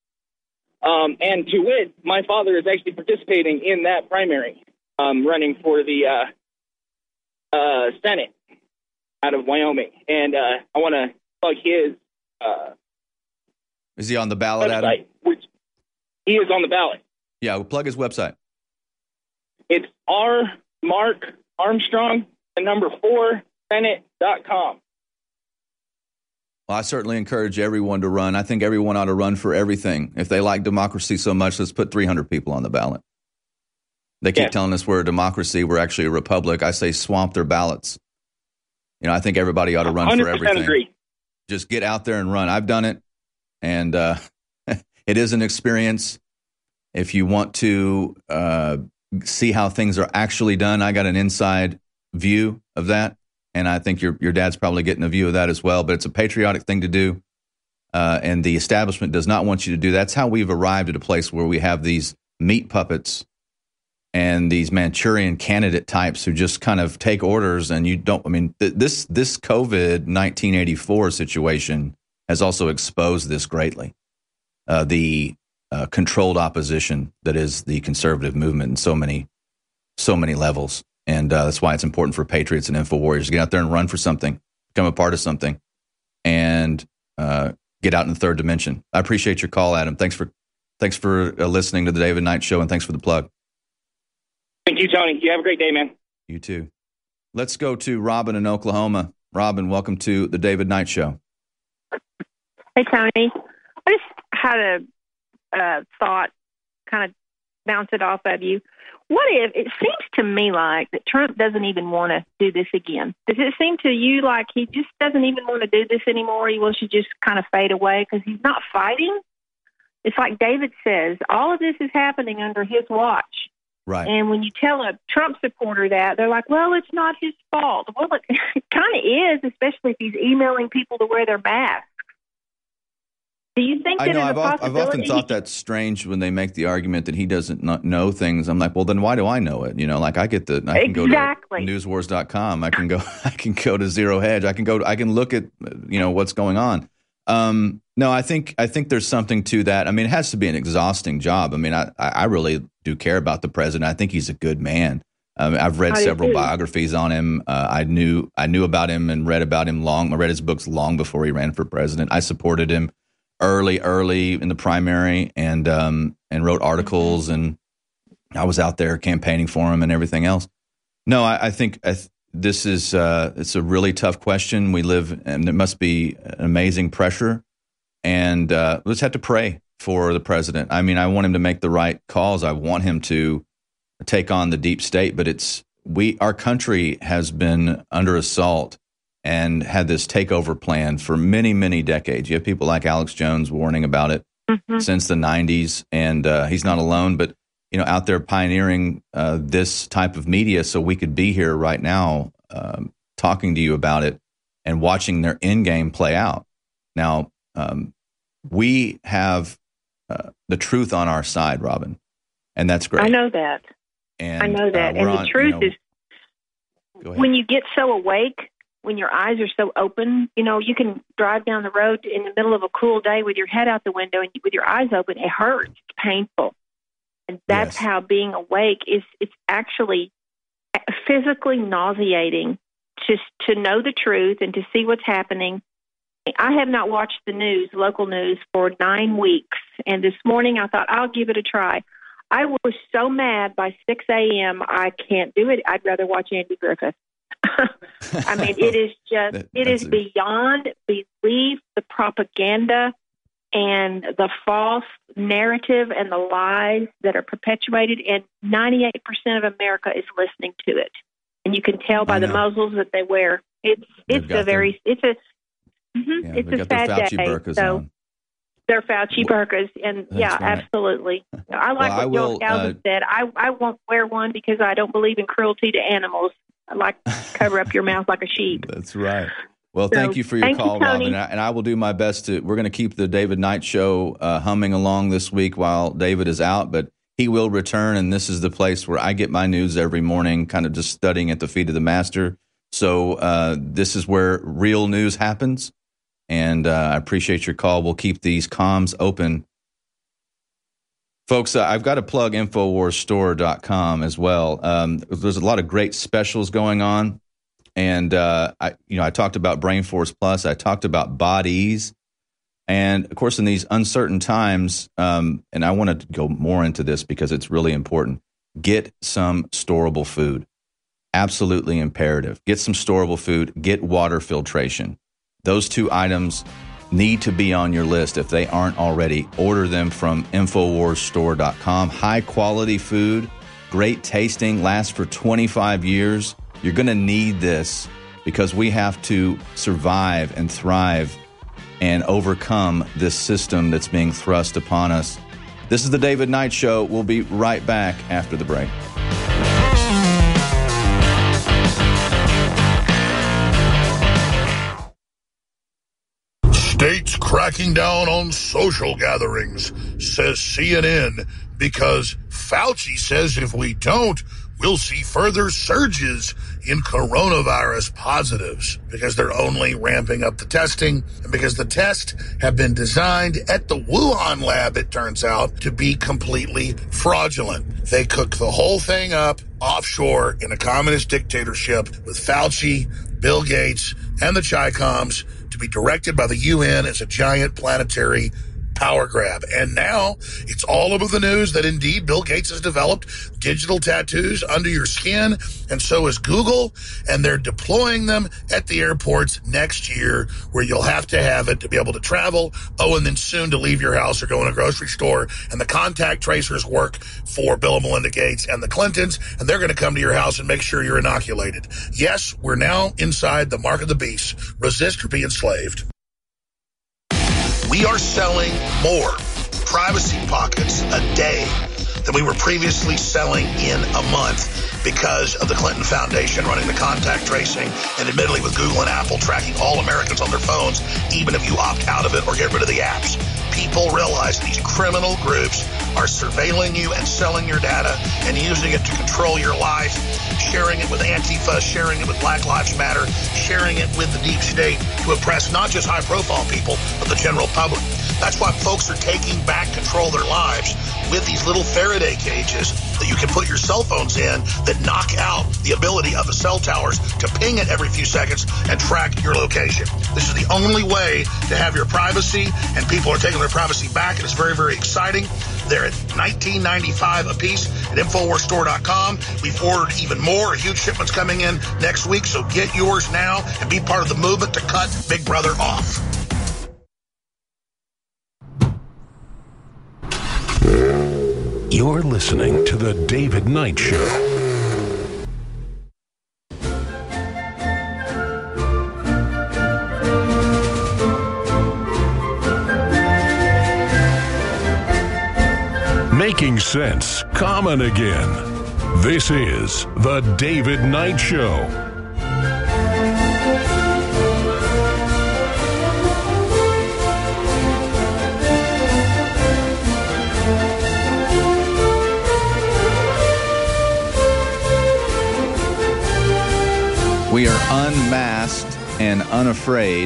S13: Um, and to wit, my father is actually participating in that primary, um, running for the uh, uh, Senate out of Wyoming, and uh, I want to plug his. Uh,
S2: is he on the ballot,
S13: website,
S2: Adam?
S13: Which he is on the ballot.
S2: Yeah, we'll plug his website.
S13: It's R. Mark Armstrong, the number four, Senate dot com.
S2: Well, I certainly encourage everyone to run. I think everyone ought to run for everything. If they like democracy so much, let's put three hundred people on the ballot. They keep yeah. telling us we're a democracy. We're actually a republic. I say swamp their ballots. You know, I think everybody ought to run for everything.
S13: Agree.
S2: Just get out there and run. I've done it, and uh, it is an experience. If you want to uh, see how things are actually done, I got an inside view of that, and I think your your dad's probably getting a view of that as well. But it's a patriotic thing to do, uh, and the establishment does not want you to do that. That's how we've arrived at a place where we have these meat puppets and these Manchurian candidate types who just kind of take orders, and you don't. I mean, th- this this COVID nineteen eighty-four situation has also exposed this greatly. Uh, the uh, controlled opposition that is the conservative movement in so many so many levels. And uh, that's why it's important for patriots and info warriors to get out there and run for something, become a part of something, and uh, get out in the third dimension. I appreciate your call, Adam. Thanks for thanks for uh, listening to the David Knight Show, and thanks for the plug.
S13: Thank you, Tony. You have a great day, man.
S2: You too. Let's go to Robin in Oklahoma. Robin, welcome to the David Knight Show.
S14: Hey, Tony. I just had a uh, thought, kind of bounce it off of you. What if, it seems to me like that Trump doesn't even want to do this again. Does it seem to you like he just doesn't even want to do this anymore? He wants to just kind of fade away because he's not fighting? It's like David says, all of this is happening under his watch.
S2: Right.
S14: And when you tell a Trump supporter that, they're like, well, it's not his fault. Well, it, it kind of is, especially if he's emailing people to wear their masks. Do you think that
S2: I know,
S14: is a
S2: I've,
S14: possibility?
S2: I've often thought that's strange when they make the argument that he doesn't not know things. I'm like, well, then why do I know it? You know, like I get the, I can
S14: exactly.
S2: go to news wars dot com. I can go, I can go to Zero Hedge. I can go, I can look at, you know, what's going on. Um, no, I think, I think there's something to that. I mean, it has to be an exhausting job. I mean, I, I really do care about the president. I think he's a good man. Um, I've read I several biographies on him. Uh, I knew, I knew about him and read about him long. I read his books long before he ran for president. I supported him early, early in the primary, and um, and wrote articles, and I was out there campaigning for him and everything else. No, I, I think I th- this is uh, it's a really tough question. We live, and there must be an amazing pressure, and uh, let's have to pray for the president. I mean, I want him to make the right calls. I want him to take on the deep state, but it's we our country has been under assault and had this takeover plan for many, many decades. You have people like Alex Jones warning about it mm-hmm. since the nineties, and uh, he's not alone, but you know, out there pioneering uh, this type of media so we could be here right now um, talking to you about it and watching their end game play out. Now, um, we have uh, the truth on our side, Robin, and that's great.
S14: I know that.
S2: And
S14: I know that.
S2: Uh,
S14: and the
S2: on,
S14: truth
S2: you know,
S14: is, when you get so awake, when your eyes are so open, you know, you can drive down the road in the middle of a cool day with your head out the window and with your eyes open. It hurts. It's painful. And that's
S2: Yes.
S14: how being awake is. It's actually physically nauseating just to know the truth and to see what's happening. I have not watched the news, local news, for nine weeks. And this morning I thought, I'll give it a try. I was so mad by six a.m. I can't do it. I'd rather watch Andy Griffith. I mean, it is just,
S2: That-
S14: it is
S2: that's a-
S14: beyond belief, the propaganda and the false narrative and the lies that are perpetuated. And ninety-eight percent of America is listening to it. And you can tell by
S2: I
S14: the
S2: know.
S14: muzzles that they wear. It's, it's
S2: got
S14: a very, it's a, mhm,
S2: Yeah,
S14: it's
S2: they
S14: a
S2: got their
S14: sad
S2: Fauci
S14: day.
S2: burkas
S14: So
S2: on.
S14: they're Fauci burkas. And
S2: That's
S14: yeah,
S2: right.
S14: absolutely. I like
S2: Well, I
S14: what
S2: will,
S14: Joel Galvin
S2: uh,
S14: said. I, I won't wear one because I don't believe in cruelty to animals. I like cover up your mouth like a sheep.
S2: That's right. Well,
S14: So,
S2: thank you for your
S14: thank you,
S2: call, Robin.
S14: Tony.
S2: And I, and I will do my best to. We're going to keep the David Knight Show uh, humming along this week while David is out, but he will return. And this is the place where I get my news every morning, kind of just studying at the feet of the master. So uh, this is where real news happens. And uh, I appreciate your call. We'll keep these comms open. Folks, uh, I've got to plug Infowars Store dot com as well. Um, there's a lot of great specials going on. And, uh, I, you know, I talked about Brain Force Plus. I talked about Bodies. And, of course, in these uncertain times, um, and I want to go more into this because it's really important, get some storable food. Absolutely imperative. Get some storable food. Get water filtration. Those two items need to be on your list if they aren't already. Order them from Infowars Store dot com. High quality food, great tasting, lasts for twenty-five years. You're going to need this because we have to survive and thrive and overcome this system that's being thrust upon us. This is the David Knight Show. We'll be right back after the break.
S3: States cracking down on social gatherings, says C N N, because Fauci says if we don't, we'll see further surges in coronavirus positives because they're only ramping up the testing and because the tests have been designed at the Wuhan lab, it turns out, to be completely fraudulent. They cooked the whole thing up offshore in a communist dictatorship with Fauci, Bill Gates, and the Chi-Coms to be directed by the U N as a giant planetary power grab. And now it's all over the news that indeed Bill Gates has developed digital tattoos under your skin, and so is Google, and they're deploying them at the airports next year where you'll have to have it to be able to travel. Oh, and then soon to leave your house or go in a grocery store. And the contact tracers work for Bill and Melinda Gates and the Clintons, and they're going to come to your house and make sure you're inoculated. Yes, we're now inside the mark of the beast. Resist or be enslaved. We are selling more privacy pockets a day than we were previously selling in a month because of the Clinton Foundation running the contact tracing and admittedly with Google and Apple tracking all Americans on their phones, even if you opt out of it or get rid of the apps. People realize these criminal groups are surveilling you and selling your data and using it to control your life, sharing it with Antifa, sharing it with Black Lives Matter, sharing it with the deep state to oppress not just high-profile people, but the general public. That's why folks are taking back control of their lives with these little Faraday cages that you can put your cell phones in that knock out the ability of the cell towers to ping it every few seconds and track your location. This is the only way to have your privacy, and people are taking their privacy back, and it's very, very exciting. They're at nineteen ninety-five a piece at Infowars Store dot com. We've ordered even more. A huge shipment's coming in next week, so get yours now and be part of the movement to cut Big Brother off.
S1: You're listening to The David Knight Show. Making sense common again. This is The David Knight Show.
S2: unmasked and unafraid.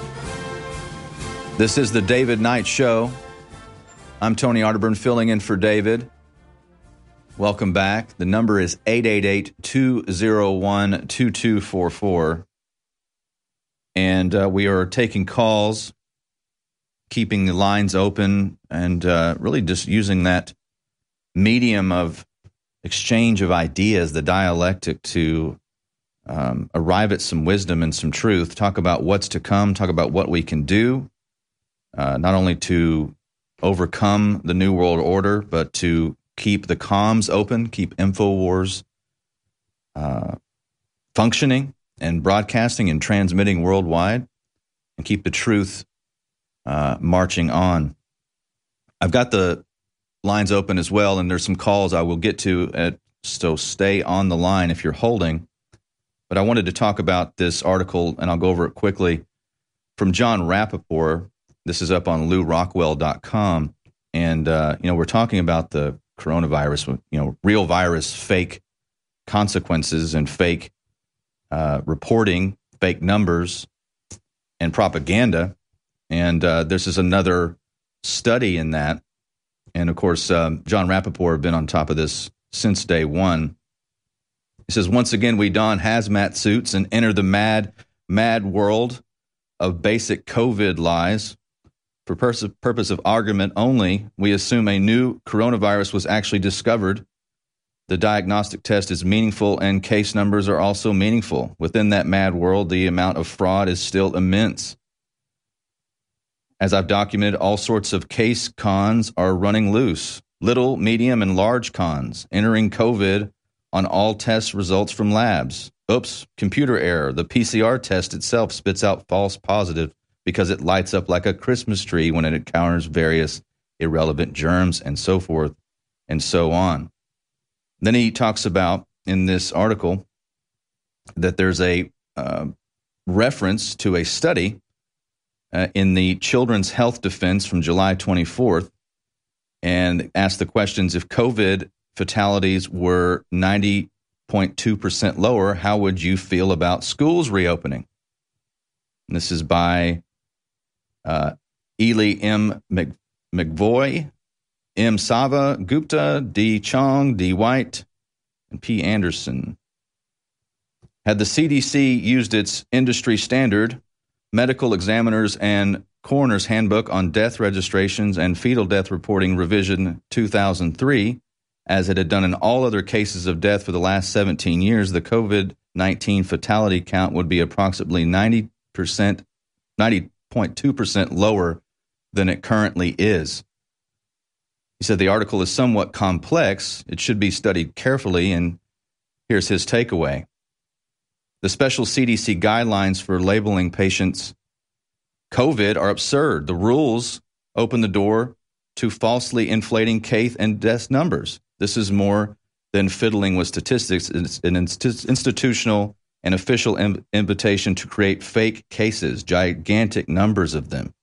S2: This is the David Knight Show. I'm Tony Arterburn filling in for David. Welcome back. The number is eight eight eight, two oh one, two two four four. And uh, we are taking calls, keeping the lines open, and uh, really just using that medium of exchange of ideas, the dialectic, to um, arrive at some wisdom and some truth, talk about what's to come, talk about what we can do, uh, not only to overcome the New World Order, but to keep the comms open, keep InfoWars uh, functioning and broadcasting and transmitting worldwide, and keep the truth uh, marching on. I've got the lines open as well, and there's some calls I will get to, at, so stay on the line if you're holding. But I wanted to talk about this article, and I'll go over it quickly, from John Rappaport. This is up on Lew Rockwell dot com, and uh, you know, we're talking about the coronavirus, you know, real virus, fake consequences, and fake uh, reporting, fake numbers, and propaganda. And uh, this is another study in that. And of course, um, John Rappaport has been on top of this since day one. He says, once again, we don hazmat suits and enter the mad, mad world of basic COVID lies. For pers- purpose of argument only, we assume a new coronavirus was actually discovered. The diagnostic test is meaningful and case numbers are also meaningful. Within that mad world, the amount of fraud is still immense. As I've documented, all sorts of case cons are running loose. Little, medium, and large cons entering COVID on all test results from labs. Oops, computer error. The P C R test itself spits out false positive because it lights up like a Christmas tree when it encounters various irrelevant germs and so forth and so on. Then he talks about, in this article, that there's a uh, reference to a study uh, in the Children's Health Defense from July twenty-fourth, and asked the questions, if COVID fatalities were ninety point two percent lower, how would you feel about schools reopening? And this is by uh, Ely M. Mc, McVoy, M. Sava, Gupta, D. Chong, D. White, and P. Anderson. Had the C D C used its industry standard, Medical Examiners and Coroner's Handbook on Death Registrations and Fetal Death Reporting Revision two thousand three, as it had done in all other cases of death for the last seventeen years, the COVID nineteen fatality count would be approximately ninety percent, ninety point two percent lower than it currently is. He said the article is somewhat complex. It should be studied carefully, and here's his takeaway. The special C D C guidelines for labeling patients COVID are absurd. The rules open the door to falsely inflating case and death numbers. This is more than fiddling with statistics. It's an inst- institutional and official im- invitation to create fake cases, gigantic numbers of them.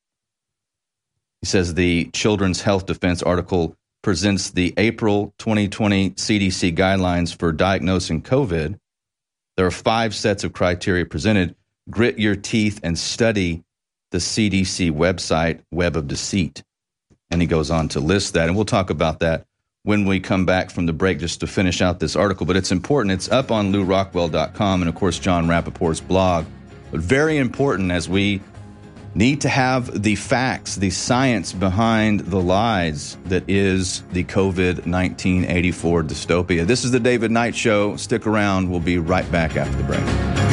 S2: He says the Children's Health Defense article presents the April twenty twenty C D C guidelines for diagnosing COVID. There are five sets of criteria presented. Grit your teeth and study the C D C website, Web of Deceit. And he goes on to list that, and we'll talk about that when we come back from the break, just to finish out this article. But it's important. It's up on Lew Rockwell dot com and, of course, John Rappaport's blog. But very important, as we need to have the facts, the science behind the lies that is the COVID nineteen eighty-four dystopia. This is the David Knight Show. Stick around. We'll be right back after the break.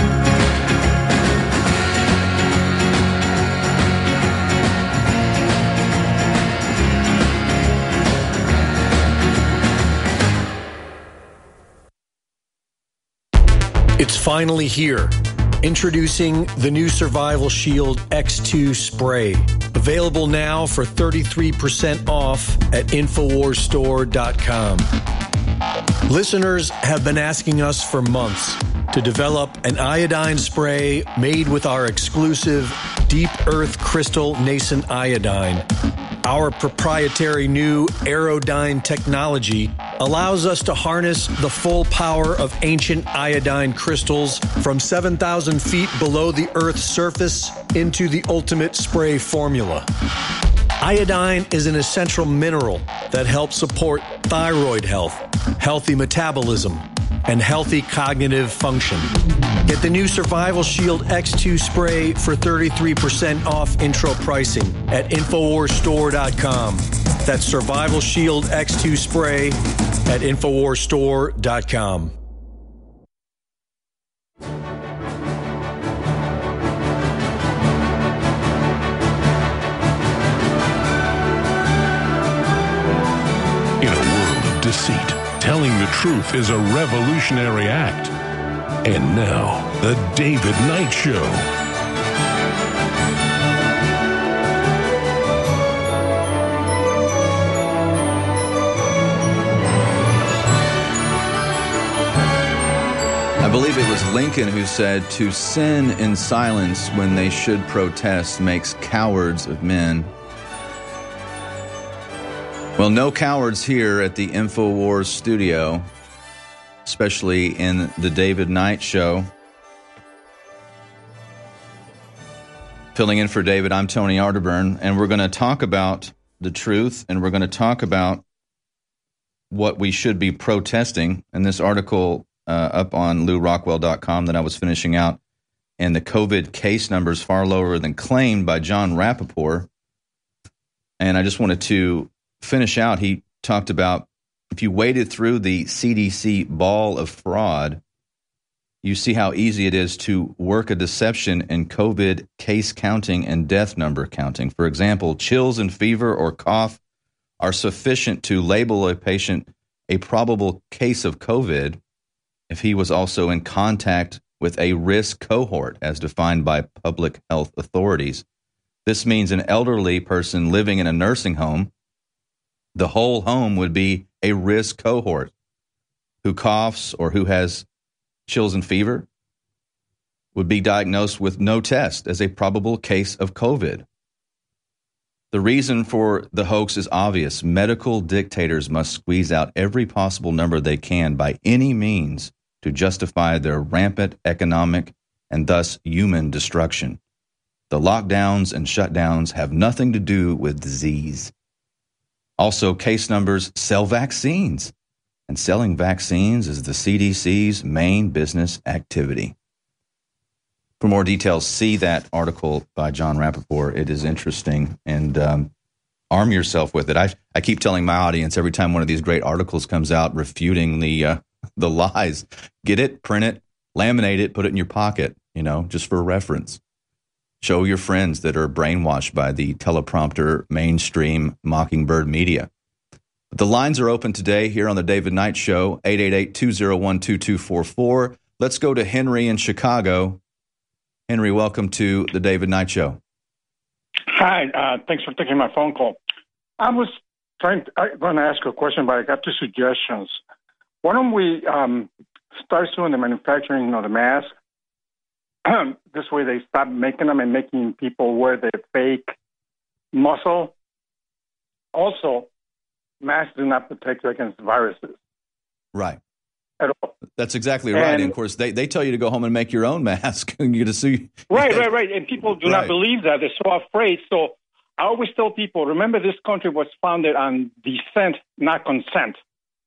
S6: It's finally here. Introducing the new Survival Shield X two spray. Available now for thirty-three percent off at Infowars Store dot com. Listeners have been asking us for months to develop an iodine spray made with our exclusive Deep Earth Crystal Nascent Iodine. Our proprietary new Aerodyne technology allows us to harness the full power of ancient iodine crystals from seven thousand feet below the Earth's surface into the ultimate spray formula. Iodine is an essential mineral that helps support thyroid health, healthy metabolism, and healthy cognitive function. Get the new Survival Shield X two spray for thirty-three percent off intro pricing at Infowars Store dot com. That's Survival Shield X two spray at Infowars Store dot com.
S1: In a world of deceit, telling the truth is a revolutionary act. And now, The David Knight Show.
S2: I believe it was Lincoln who said, "To sin in silence when they should protest makes cowards of men." Well, no cowards here at the InfoWars studio, especially in the David Knight Show. Filling in for David, I'm Tony Arterburn, and we're going to talk about the truth, and we're going to talk about what we should be protesting. And this article uh, up on Lew Rockwell dot com that I was finishing out, and the COVID case numbers far lower than claimed by John Rappaport. And I just wanted to finish out. He talked about, if you waded through the C D C ball of fraud, you see how easy it is to work a deception in COVID case counting and death number counting. For example, chills and fever or cough are sufficient to label a patient a probable case of COVID if he was also in contact with a risk cohort as defined by public health authorities. This means an elderly person living in a nursing home, the whole home would be a risk cohort. Who coughs or who has chills and fever would be diagnosed with no test as a probable case of COVID. The reason for the hoax is obvious. Medical dictators must squeeze out every possible number they can by any means to justify their rampant economic and thus human destruction. The lockdowns and shutdowns have nothing to do with disease. Also, case numbers sell vaccines, and selling vaccines is the C D C's main business activity. For more details, see that article by John Rappaport. It is interesting, and um, arm yourself with it. I, I keep telling my audience every time one of these great articles comes out refuting the uh, the lies, get it, print it, laminate it, put it in your pocket, you know, just for reference. Show your friends that are brainwashed by the teleprompter mainstream mockingbird media. But the lines are open today here on the David Knight Show, eight eight eight, two oh one, two two four four. Let's go to Henry in Chicago. Henry, welcome to the David Knight Show.
S15: Hi, uh, thanks for taking my phone call. I was trying to, I going to ask you a question, but I got two suggestions. Why don't we um, start doing the manufacturing of the mask? This way they stop making them and making people wear the fake muscle. Also, masks do not protect you against viruses.
S2: Right.
S15: At all.
S2: That's exactly right. And, and of course, they, they tell you to go home and make your own mask. and you to sue.
S15: Right, right, right. And people do right. not believe that. They're so afraid. So I always tell people, remember, this country was founded on dissent, not consent.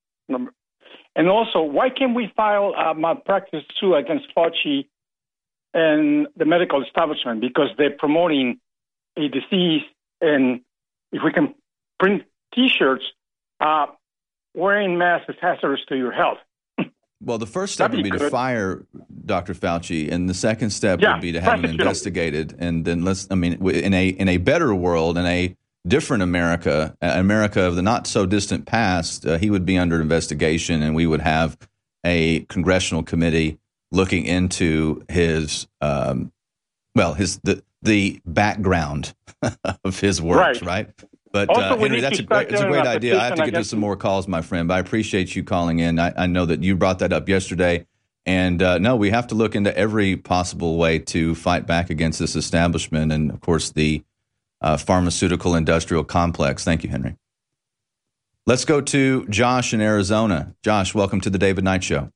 S15: And also, why can't we file a malpractice suit against Fauci and the medical establishment? Because they're promoting a disease, and if we can print T-shirts, uh, wearing masks is hazardous to your health.
S2: Well, the first step would be
S15: good.
S2: to fire Doctor Fauci, and the second step
S15: yeah,
S2: would be to have him investigated. And then let's, I mean, in a in a better world, in a different America, America of the not so distant past, uh, he would be under investigation, and we would have a congressional committee looking into his, um, well, his the the background of his works, right? right? But uh, Henry, that's a great, it's a great idea. I have to get to some more calls, my friend. But I appreciate you calling in. I, I know that you brought that up yesterday, and uh, no, we have to look into every possible way to fight back against this establishment, and of course the uh, pharmaceutical industrial complex. Thank you, Henry. Let's go to Josh in Arizona. Josh, welcome to the David Knight Show.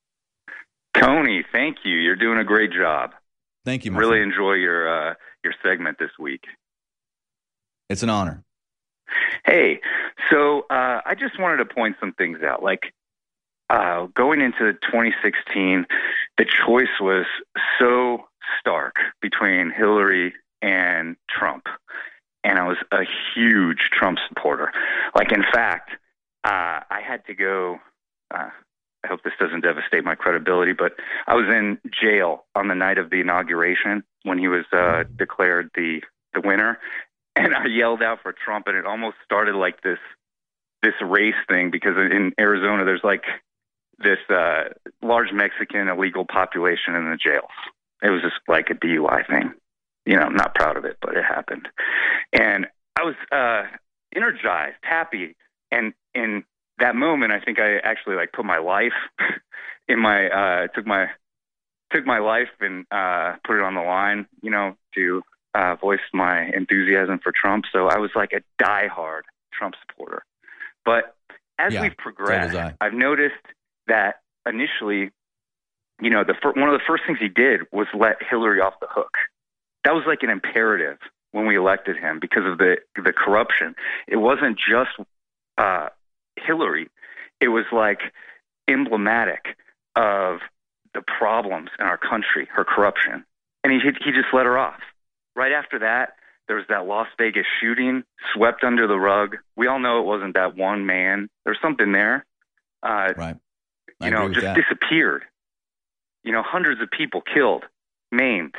S16: Tony, thank you. You're doing a great job.
S2: Thank you, my
S16: Really
S2: friend.
S16: enjoy your uh, your segment this week.
S2: It's an honor.
S16: Hey, so uh, I just wanted to point some things out. Like uh, going into twenty sixteen, the choice was so stark between Hillary and Trump. And I was a huge Trump supporter. Like, in fact, uh, I had to go, uh, I hope this doesn't devastate my credibility, but I was in jail on the night of the inauguration when he was uh, declared the, the winner. And I yelled out for Trump, and it almost started like this this race thing, because in Arizona there's like this uh, large Mexican illegal population in the jails. It was just like a D U I thing. You know, I'm not proud of it, but it happened. And I was uh, energized, happy. And in that moment, I think I actually like put my life in my, uh, took my, took my life and uh, put it on the line, you know, to uh, voice my enthusiasm for Trump. So I was like a diehard Trump supporter. But as
S2: Yeah,
S16: we've progressed,
S2: so was I.
S16: I've noticed that initially, you know, the fir- one of the first things he did was let Hillary off the hook. That was like an imperative when we elected him because of the the corruption. It wasn't just uh, Hillary. It was like emblematic of the problems in our country, her corruption. And he he just let her off. Right after that, there was that Las Vegas shooting, swept under the rug. We all know it wasn't that one man. There's something there. Uh,
S2: right. I
S16: you know,
S2: agree with
S16: just
S2: that.
S16: disappeared. You know, hundreds of people killed, maimed.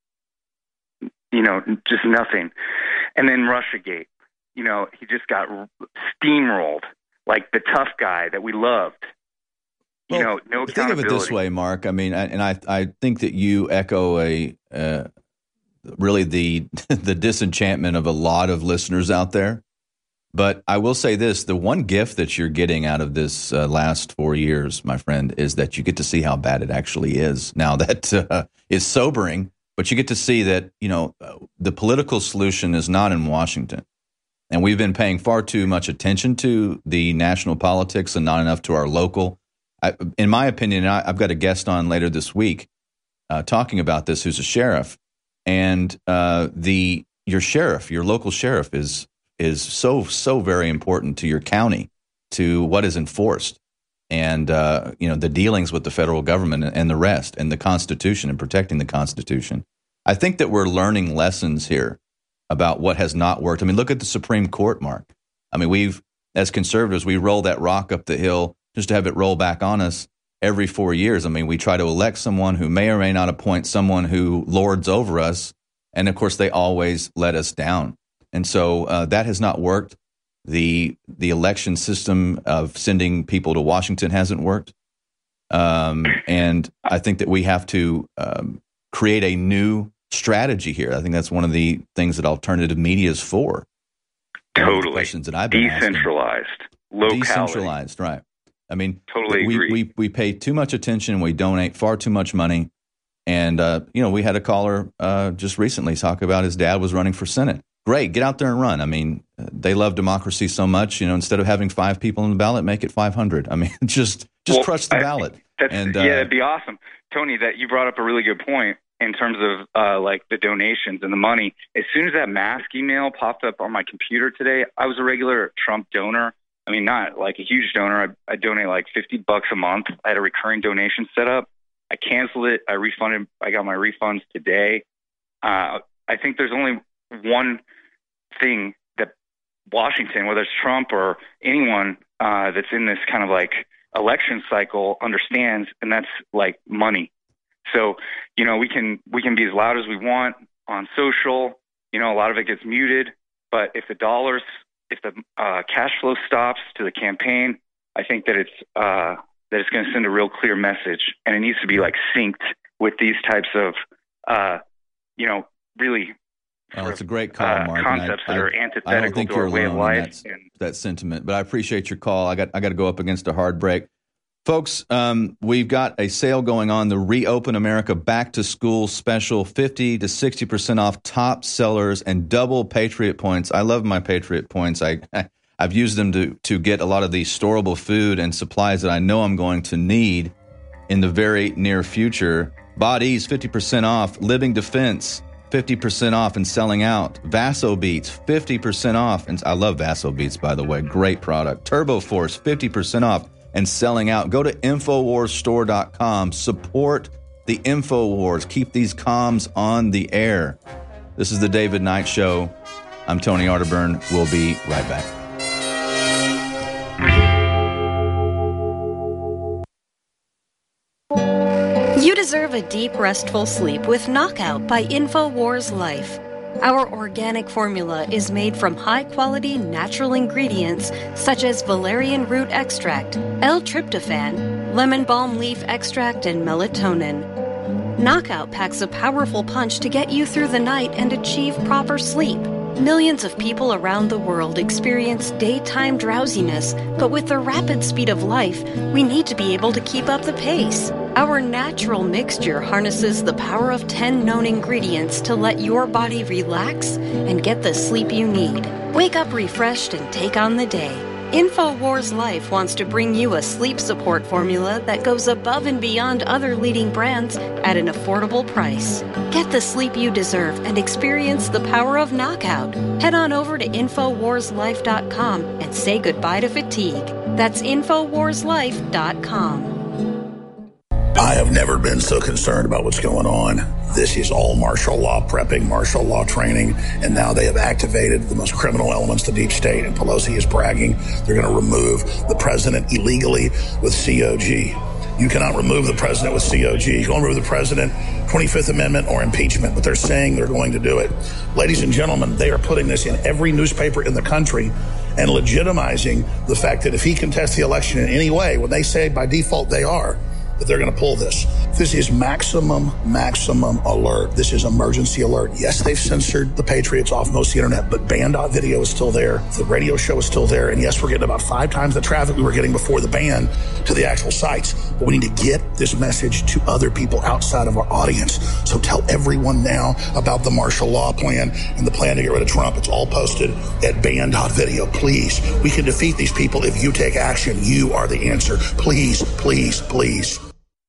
S16: You know, just nothing. And then Russiagate, you know, he just got steamrolled like the tough guy that we loved. You know, no accountability.
S2: Think of it this way, Mark. I mean, I, and I I think that you echo a uh, really the the disenchantment of a lot of listeners out there. But I will say this: the one gift that you're getting out of this uh, last four years, my friend, is that you get to see how bad it actually is. Now that uh, is sobering. But you get to see that, you know, the political solution is not in Washington. And we've been paying far too much attention to the national politics and not enough to our local. I, in my opinion, I, I've got a guest on later this week uh, talking about this who's a sheriff. And uh, the your sheriff, your local sheriff is is so, so very important to your county, to what is enforced. And, uh, you know, the dealings with the federal government and the rest, and the Constitution and protecting the Constitution. I think that we're learning lessons here about what has not worked. I mean, look at the Supreme Court, Mark. I mean, we've, as conservatives, we roll that rock up the hill just to have it roll back on us every four years. I mean, we try to elect someone who may or may not appoint someone who lords over us. And, of course, they always let us down. And so uh, that has not worked. The the election system of sending people to Washington hasn't worked. Um, and I think that we have to um, create a new strategy here. I think that's one of the things that alternative media is for.
S16: Totally.
S2: Questions that I've been
S16: Decentralized.
S2: asking.
S16: Locality.
S2: Decentralized, right. I mean,
S16: Totally
S2: we,
S16: agree.
S2: we, we pay too much attention. We donate far too much money. And, uh, you know, we had a caller uh, just recently talk about his dad was running for Senate. Great, get out there and run. I mean, they love democracy so much. You know, instead of having five people on the ballot, make it five hundred. I mean, just just
S16: Well,
S2: crush the
S16: I-
S2: ballot.
S16: That's,
S2: and uh,
S16: yeah, it'd be awesome. Tony, that you brought up a really good point in terms of uh, like the donations and the money. As soon as that mask email popped up on my computer today, I was a regular Trump donor. I mean, not like a huge donor. I, I donate like fifty bucks a month. I had a recurring donation set up. I canceled it. I refunded. I got my refunds today. Uh, I think there's only one thing that Washington, whether it's Trump or anyone uh, that's in this kind of like election cycle, understands, and that's like money. So, you know, we can we can be as loud as we want on social. You know, a lot of it gets muted. But if the dollars, if the uh, cash flow stops to the campaign, I think that it's uh, that it's going to send a real clear message, and it needs to be like synced with these types of, uh, you know, really.
S2: Oh, it's a great call,
S16: uh,
S2: Mark. and
S16: concepts
S2: I,
S16: that are
S2: I, I don't
S16: antithetical
S2: think
S16: to
S2: you're
S16: our way of
S2: alone in
S16: life.
S2: that, that sentiment, but I appreciate your call. I got I got to go up against a hard break. Folks, um, we've got a sale going on, the Reopen America Back to School Special, fifty to sixty percent off top sellers and double Patriot points. I love my Patriot points. I, I I've used them to, to get a lot of the storable food and supplies that I know I'm going to need in the very near future. Bodies, fifty percent off. Living Defense, fifty percent off and selling out. Vaso Beats, fifty percent off. And I love Vaso Beats, by the way. Great product. Turbo Force, fifty percent off and selling out. Go to Infowars Store dot com. Support the Infowars. Keep these comms on the air. This is the David Knight Show. I'm Tony Arterburn. We'll be right back.
S17: You deserve a deep, restful sleep with Knockout by InfoWars Life. Our organic formula is made from high-quality natural ingredients such as valerian root extract, L-tryptophan, lemon balm leaf extract, and melatonin. Knockout packs a powerful punch to get you through the night and achieve proper sleep. Millions of people around the world experience daytime drowsiness, but with the rapid speed of life, we need to be able to keep up the pace. Our natural mixture harnesses the power of ten known ingredients to let your body relax and get the sleep you need. Wake up refreshed and take on the day. InfoWars Life wants to bring you a sleep support formula that goes above and beyond other leading brands at an affordable price. Get the sleep you deserve and experience the power of Knockout. Head on over to Infowars Life dot com and say goodbye to fatigue. That's Infowars Life dot com.
S3: I have never been so concerned about what's going on. This is all martial law prepping, martial law training, and now they have activated the most criminal elements of the deep state, and Pelosi is bragging they're going to remove the president illegally with C O G. You cannot remove the president with C O G. You can only remove the president, twenty-fifth Amendment or impeachment, but they're saying they're going to do it. Ladies and gentlemen, they are putting this in every newspaper in the country and legitimizing the fact that if he contests the election in any way, when they say by default they are, that they're going to pull this. This is maximum, maximum alert. This is emergency alert. Yes, they've censored the Patriots off most of the internet, but Band dot video is still there. The radio show is still there. And yes, we're getting about five times the traffic we were getting before the ban to the actual sites. But we need to get this message to other people outside of our audience. So tell everyone now about the martial law plan and the plan to get rid of Trump. It's all posted at Band dot video. Please, we can defeat these people if you take action. You are the answer. Please, please, please.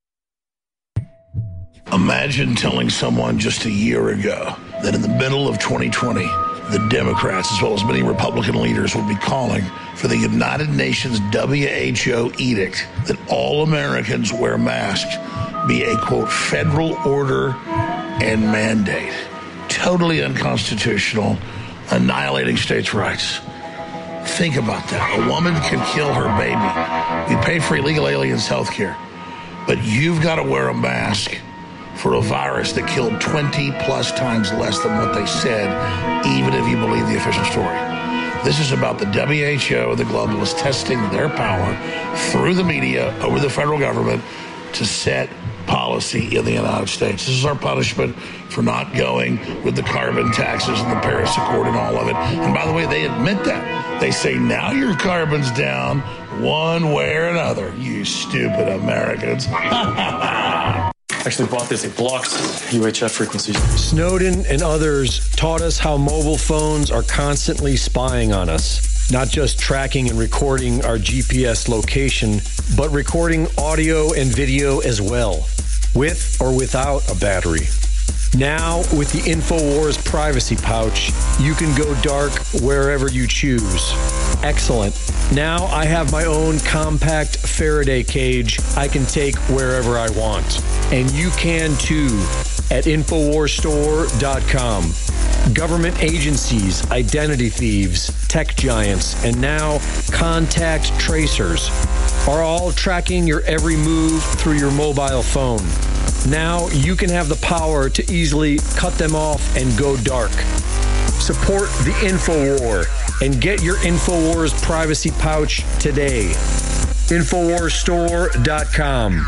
S3: Imagine telling someone just a year ago that in the middle of twenty twenty, the Democrats, as well as many Republican leaders, would be calling for the United Nations W H O edict that all Americans wear masks be a, quote, federal order and mandate. Totally unconstitutional, annihilating states' rights. Think about that. A woman can kill her baby. We pay for illegal aliens' health care, but you've got to wear a mask for a virus that killed twenty plus times less than what they said, even if you believe the official story. This is about the W H O, the globalists, testing their power through the media over the federal government to set policy in the United States. This is our punishment for not going with the carbon taxes and the Paris Accord and all of it. And by the way, they admit that. They say, now your carbon's down one way or another, you stupid Americans.
S5: Actually bought this. It blocks U H F frequencies.
S6: Snowden and others taught us how mobile phones are constantly spying on us, not just tracking and recording our G P S location, but recording audio and video as well, with or without a battery. Now, with the InfoWars privacy pouch, you can go dark wherever you choose. Excellent. Now I have my own compact Faraday cage I can take wherever I want. And you can too at Infowars Store dot com. Government agencies, identity thieves, tech giants, and now contact tracers are all tracking your every move through your mobile phone. Now you can have the power to easily cut them off and go dark. Support the InfoWar and get your InfoWars privacy pouch today. Infowars Store dot com.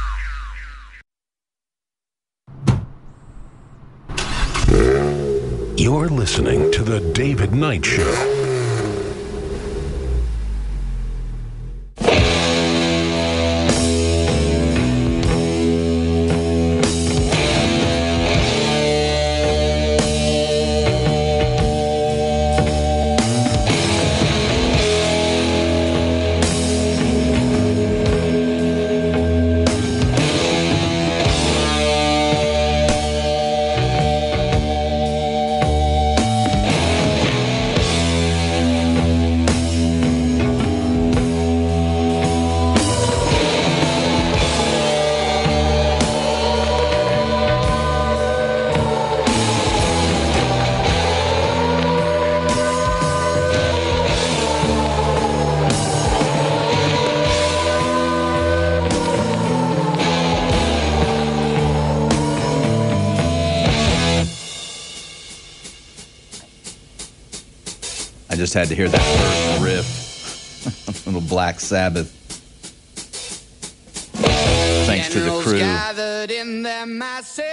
S1: You're listening to The David Knight Show.
S2: I just had to hear that first riff. Little Black Sabbath. Thanks to the crew.
S18: Gathered in their masses,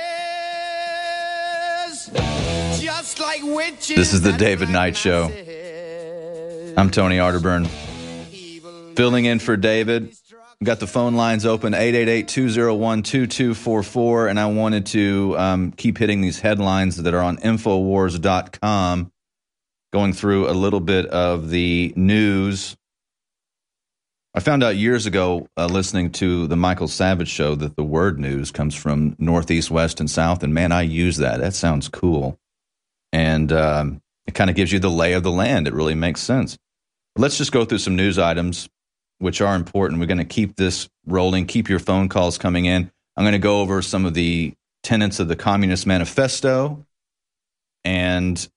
S18: just like witches.
S2: This is the David Knight Show. I'm Tony Arterburn, filling in for David. We've got the phone lines open, eight eight eight, two oh one, two two four four, and I wanted to um, keep hitting these headlines that are on Infowars dot com, going through a little bit of the news. I found out years ago, uh, listening to the Michael Savage show, that the word news comes from Northeast, West, and South, and man, I use that. That sounds cool. And um, it kind of gives you the lay of the land. It really makes sense. Let's just go through some news items, which are important. We're going to keep this rolling, keep your phone calls coming in. I'm going to go over some of the tenets of the Communist Manifesto and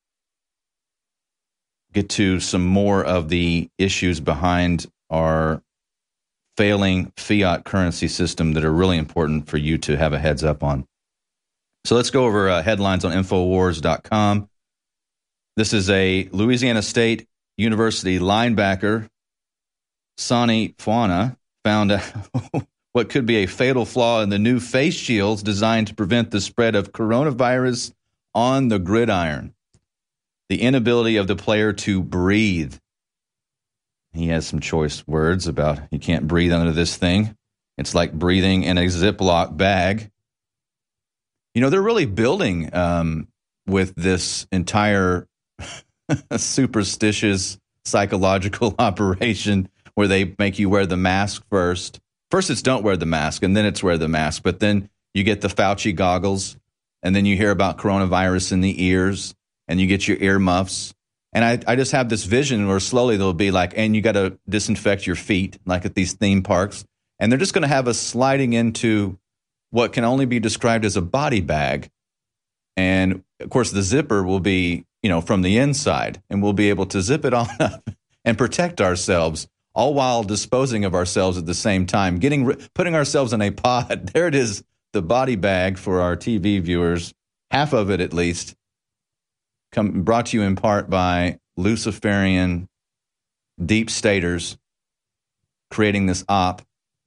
S2: get to some more of the issues behind our failing fiat currency system that are really important for you to have a heads up on. So let's go over uh, headlines on Infowars dot com. This is a Louisiana State University linebacker, Sonny Fuana, found out what could be a fatal flaw in the new face shields designed to prevent the spread of coronavirus on the gridiron. The inability of the player to breathe. He has some choice words about you can't breathe under this thing. It's like breathing in a Ziploc bag. You know, they're really building um, with this entire superstitious psychological operation where they make you wear the mask first. First, it's don't wear the mask, and then it's wear the mask. But then you get the Fauci goggles, and then you hear about coronavirus in the ears, and you get your earmuffs. And I, I just have this vision where slowly they'll be like, and you got to disinfect your feet, like at these theme parks. And they're just going to have us sliding into what can only be described as a body bag. And, of course, the zipper will be, you know, from the inside. And we'll be able to zip it on up and protect ourselves, all while disposing of ourselves at the same time, getting putting ourselves in a pod. There it is, the body bag for our T V viewers, half of it at least. Come, brought to you in part by Luciferian deep staters creating this op.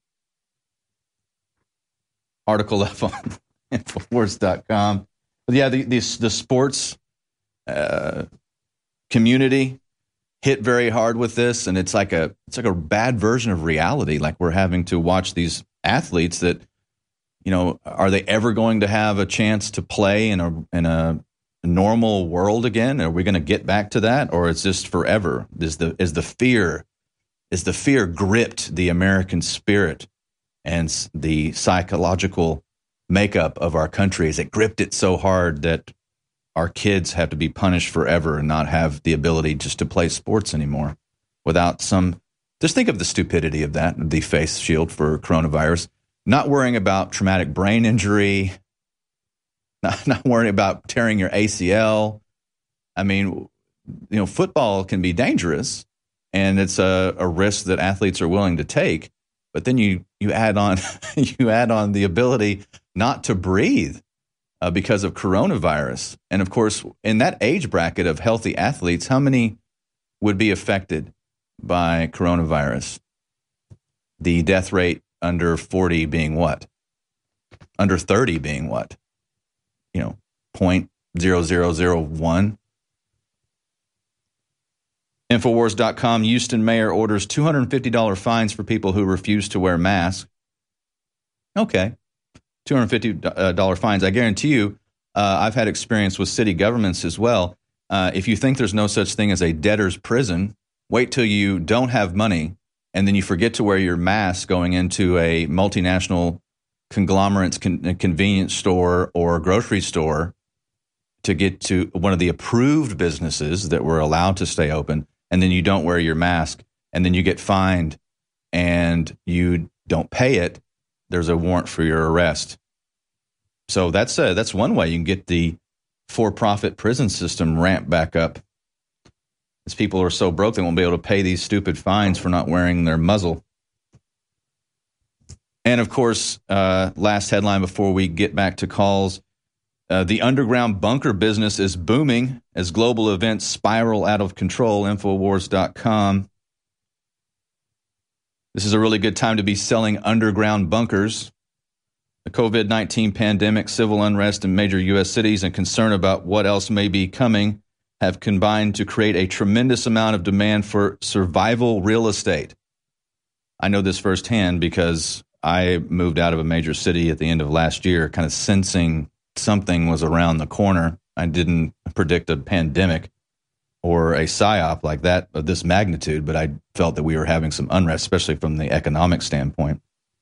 S2: Article up on Infowars dot com. But yeah, the, the, the sports uh, community hit very hard with this, and it's like a it's like a bad version of reality. Like we're having to watch these athletes that, you know, are they ever going to have a chance to play in a in a normal world again? Are we going to get back to that, or is this forever? Is the is the fear is the fear gripped the American spirit and the psychological makeup of our country? Is it gripped it so hard that our kids have to be punished forever and not have the ability just to play sports anymore without some? Just think of the stupidity of that, the face shield for coronavirus, not worrying about traumatic brain injury, Not, not worrying about tearing your A C L. I mean, you know, football can be dangerous, and it's a, a risk that athletes are willing to take. But then you you add on you add on the ability not to breathe uh, because of coronavirus. And of course, in that age bracket of healthy athletes, how many would be affected by coronavirus? The death rate under forty being what? Under thirty being what? You know, zero point zero zero zero one. Infowars dot com, Houston mayor orders two hundred fifty dollars fines for people who refuse to wear masks. Okay, two hundred fifty dollars fines. I guarantee you, uh, I've had experience with city governments as well. Uh, if you think there's no such thing as a debtor's prison, wait till you don't have money, and then you forget to wear your mask going into a multinational conglomerate's con- convenience store or grocery store to get to one of the approved businesses that were allowed to stay open, and then you don't wear your mask, and then you get fined, and you don't pay it, there's a warrant for your arrest. So that's uh, that's one way you can get the for-profit prison system ramped back up. As people are so broke, they won't be able to pay these stupid fines for not wearing their muzzle. And, of course, uh, last headline before we get back to calls, Uh, the underground bunker business is booming as global events spiral out of control. Infowars dot com. This is a really good time to be selling underground bunkers. The COVID nineteen pandemic, civil unrest in major U S cities, and concern about what else may be coming have combined to create a tremendous amount of demand for survival real estate. I know this firsthand because I moved out of a major city at the end of last year, kind of sensing something was around the corner. I didn't predict a pandemic or a psyop like that of this magnitude, but I felt that we were having some unrest, especially from the economic standpoint.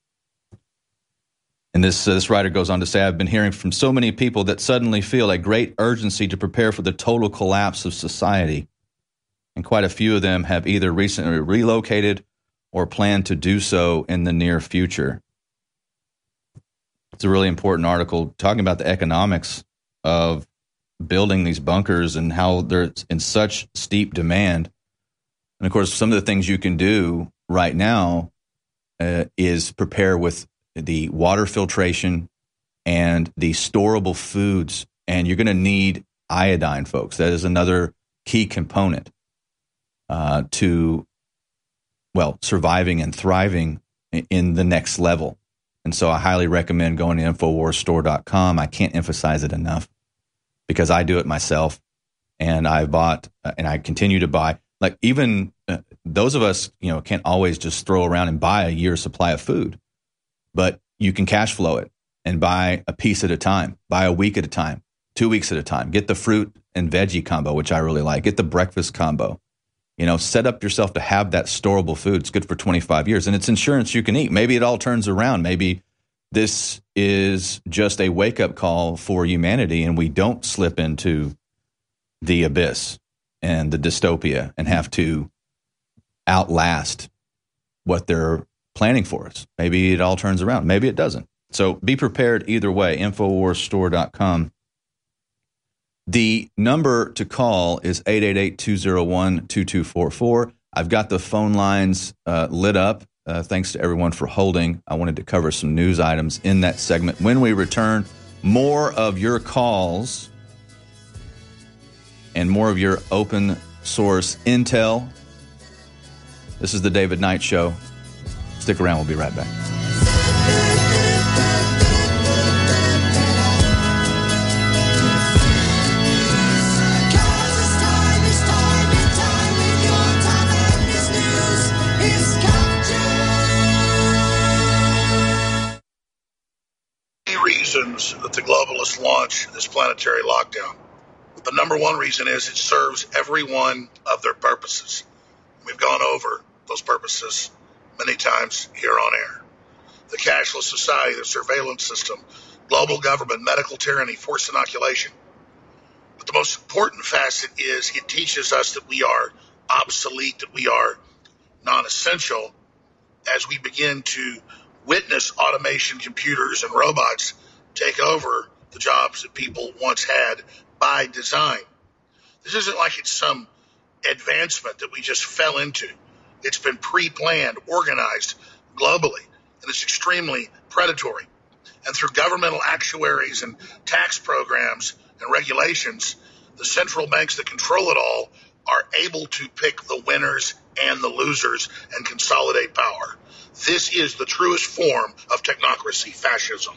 S2: And this uh, this writer goes on to say, I've been hearing from so many people that suddenly feel a great urgency to prepare for the total collapse of society. And quite a few of them have either recently relocated or plan to do so in the near future. It's a really important article talking about the economics of building these bunkers and how they're in such steep demand. And of course, some of the things you can do right now uh, is prepare with the water filtration and the storable foods. And you're going to need iodine, folks. That is another key component uh, to, well, surviving and thriving in the next level. And so I highly recommend going to Infowars Store dot com. I can't emphasize it enough because I do it myself. And I bought uh, and I continue to buy. Like even uh, those of us, you know, can't always just throw around and buy a year's supply of food. But you can cash flow it and buy a piece at a time, buy a week at a time, two weeks at a time. Get the fruit and veggie combo, which I really like. Get the breakfast combo. You know, set up yourself to have that storable food. It's good for twenty-five years, and it's insurance you can eat. Maybe it all turns around. Maybe this is just a wake-up call for humanity, and we don't slip into the abyss and the dystopia and have to outlast what they're planning for us. Maybe it all turns around. Maybe it doesn't. So be prepared either way. Infowars Store dot com. The number to call is eight eight eight, two oh one, two two four four. I've got the phone lines uh, lit up. Uh, thanks to everyone for holding. I wanted to cover some news items in that segment. When we return, more of your calls and more of your open source intel. This is the David Knight Show. Stick around. We'll be right back.
S3: Reasons that the globalists launch this planetary lockdown. The number one reason is it serves every one of their purposes. We've gone over those purposes many times here on air. The cashless society, the surveillance system, global government, medical tyranny, forced inoculation. But the most important facet is it teaches us that we are obsolete, that we are non-essential as we begin to witness automation, computers, and robots take over the jobs that people once had by design. This isn't like it's some advancement that we just fell into. It's been pre-planned, organized globally, and it's extremely predatory. And through governmental actuaries and tax programs and regulations, the central banks that control it all are able to pick the winners and the losers and consolidate power. This is the truest form of technocracy, fascism.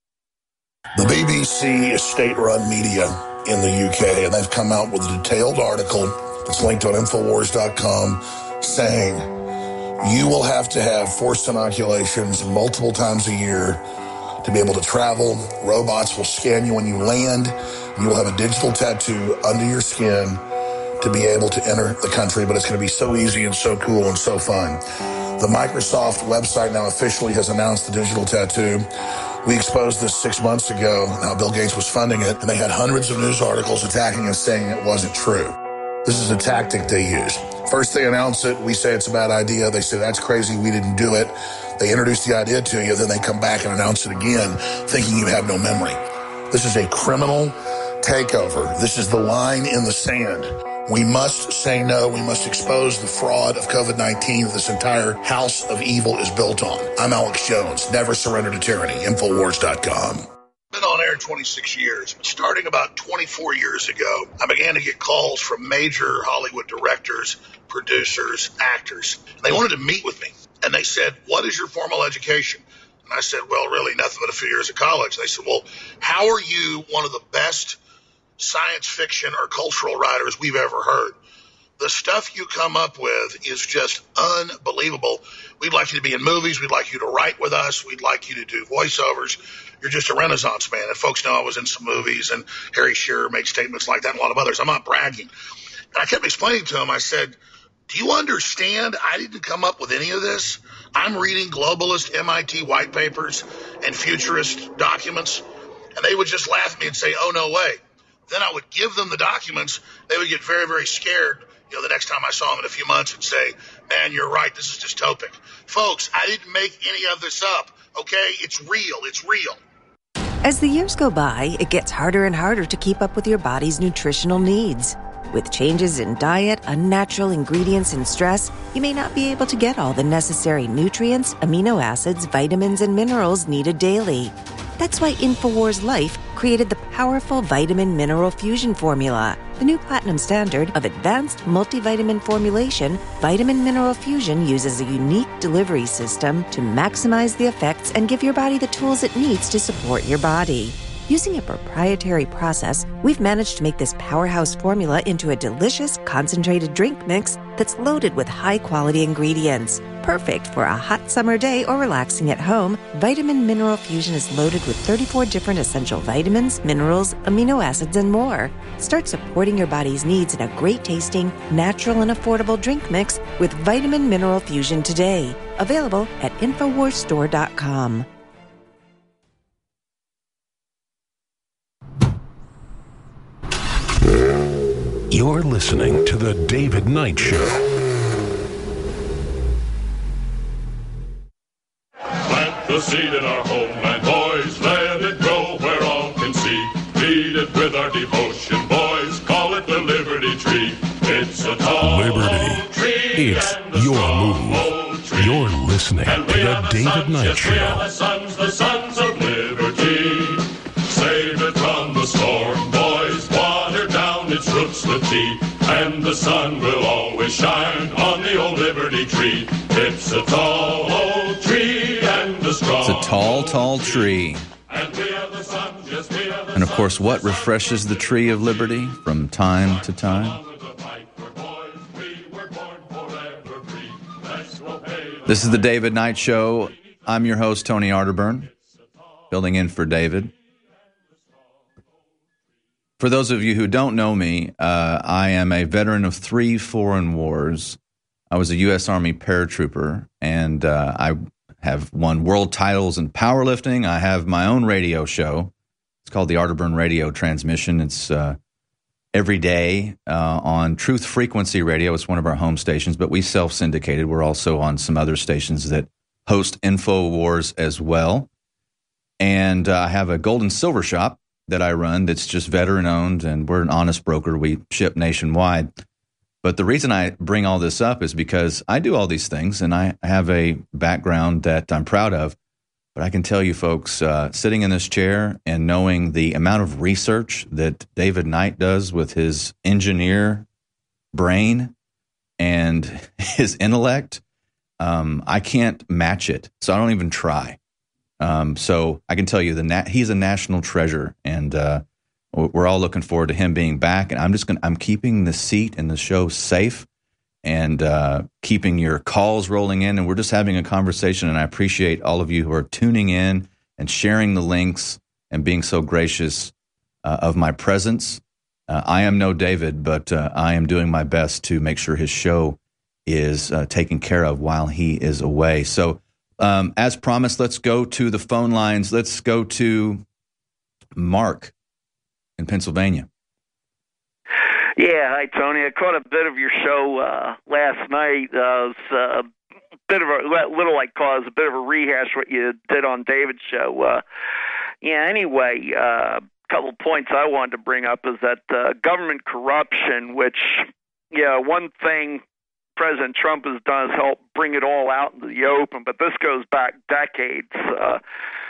S19: The B B C is state-run media in the U K, and they've come out with a detailed article that's linked on Infowars dot com saying you will have to have forced inoculations multiple times a year to be able to travel. Robots will scan you when you land. You will have a digital tattoo under your skin to be able to enter the country, but it's going to be so easy and so cool and so fun. The Microsoft website now officially has announced the digital tattoo. We exposed this six months ago, how Bill Gates was funding it, and they had hundreds of news articles attacking us saying it wasn't true. This is a tactic they use. First they announce it, we say it's a bad idea, they say that's crazy, we didn't do it. They introduce the idea to you, then they come back and announce it again, thinking you have no memory. This is a criminal takeover. This is the line in the sand. We must say no. We must expose the fraud of COVID nineteen that this entire house of evil is built on. I'm Alex Jones. Never surrender to tyranny. Infowars dot com.
S3: Been on air twenty-six years. Starting about twenty-four years ago, I began to get calls from major Hollywood directors, producers, actors. They wanted to meet with me. And they said, what is your formal education? And I said, well, really nothing but a few years of college. They said, well, how are you one of the best science fiction or cultural writers we've ever heard? The stuff you come up with is just unbelievable. We'd like you to be in movies. We'd like you to write with us. We'd like you to do voiceovers. You're just a Renaissance man. And folks know I was in some movies, and Harry Shearer made statements like that and a lot of others. I'm not bragging. And I kept explaining to him, I said, do you understand? I didn't come up with any of this. I'm reading globalist M I T white papers and futurist documents. And they would just laugh at me and say, oh, no way. Then I would give them the documents. They would get very, very scared. You know, the next time I saw them in a few months and say, man, you're right. This is dystopic. Folks, I didn't make any of this up. Okay? It's real. It's real.
S20: As the years go by, it gets harder and harder to keep up with your body's nutritional needs. With changes in diet, unnatural ingredients, and stress, you may not be able to get all the necessary nutrients, amino acids, vitamins, and minerals needed daily. That's why InfoWars Life created the powerful Vitamin Mineral Fusion formula. The new platinum standard of advanced multivitamin formulation, Vitamin Mineral Fusion uses a unique delivery system to maximize the effects and give your body the tools it needs to support your body. Using a proprietary process, we've managed to make this powerhouse formula into a delicious, concentrated drink mix that's loaded with high-quality ingredients. Perfect for a hot summer day or relaxing at home, Vitamin Mineral Fusion is loaded with thirty-four different essential vitamins, minerals, amino acids, and more. Start supporting your body's needs in a great-tasting, natural, and affordable drink mix with Vitamin Mineral Fusion today. Available at infowars store dot com.
S1: You're listening to The David Knight Show.
S21: Plant the seed in our homeland, boys. Let it grow where all can see. Feed it with our devotion, boys. Call it the Liberty Tree. It's a tall
S1: Liberty.
S21: tree.
S1: It's your move. You're listening to The David Knight Show.
S21: We are the sons, the sons of liberty. Save it from the storm, boys. Water down its roots with tea, and the sun will always shine on the old Liberty Tree. It's a tall old tree and a strong.
S2: It's a tall, tall tree.
S21: And we are the sons, yes, we are the
S2: And of course, what refreshes the tree of liberty from time to time? This is the David Knight Show. I'm your host, Tony Arterburn, filling in for David. For those of you who don't know me, uh, I am a veteran of three foreign wars. I was a U S Army paratrooper, and uh, I have won world titles in powerlifting. I have my own radio show. It's called the Arterburn Radio Transmission. It's uh, every day uh, on Truth Frequency Radio. It's one of our home stations, but we self-syndicated. We're also on some other stations that host InfoWars as well. And uh, I have a gold and silver shop that I run that's just veteran-owned, and we're an honest broker. We ship nationwide. But the reason I bring all this up is because I do all these things, and I have a background that I'm proud of. But I can tell you, folks, uh, sitting in this chair and knowing the amount of research that David Knight does with his engineer brain and his intellect, um, I can't match it. So I don't even try. Um, so I can tell you the nat- he's a national treasure, and uh, we're all looking forward to him being back. And I'm just going I'm keeping the seat and the show safe and uh, keeping your calls rolling in. And we're just having a conversation. And I appreciate all of you who are tuning in and sharing the links and being so gracious uh, of my presence. Uh, I am no David, but uh, I am doing my best to make sure his show is uh, taken care of while he is away. So, Um, as promised, let's go to the phone lines. Let's go to Mark in Pennsylvania.
S22: Yeah, hi, Tony. I caught a bit of your show uh, last night. Uh, it was uh, a bit of a little like cause a bit of a rehash what you did on David's show. Uh, yeah. Anyway, a uh, couple points I wanted to bring up is that uh, government corruption, which yeah, one thing President Trump has done is help bring it all out into the open, but this goes back decades. Uh,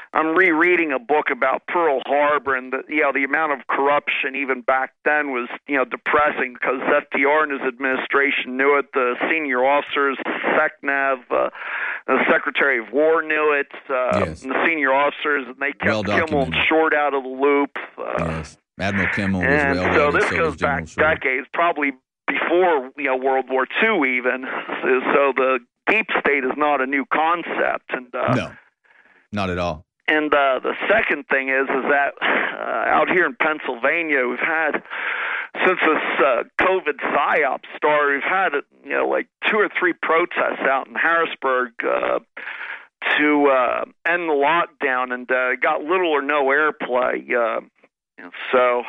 S22: I'm rereading a book about Pearl Harbor, and the, you know the amount of corruption even back then was you know depressing because F D R and his administration knew it. The senior officers, SecNav, uh, the Secretary of War knew it. Uh,
S2: Yes.
S22: and the senior officers, and they kept
S2: Well
S22: Kimmel and
S2: documented.
S22: Short out of the loop. Uh,
S2: Yes. Admiral Kimmel was
S22: and
S2: well
S22: so
S2: rated,
S22: this
S2: so
S22: goes
S2: was General
S22: back
S2: Short.
S22: decades, probably before you know World War Two even. So, so the deep state is not a new concept, and uh,
S2: No, not at all.
S22: and uh, the second thing is is that uh, out here in Pennsylvania, we've had since this uh, COVID psyop started, we've had you know like two or three protests out in Harrisburg uh, to uh, end the lockdown, and uh, got little or no airplay. Uh, so,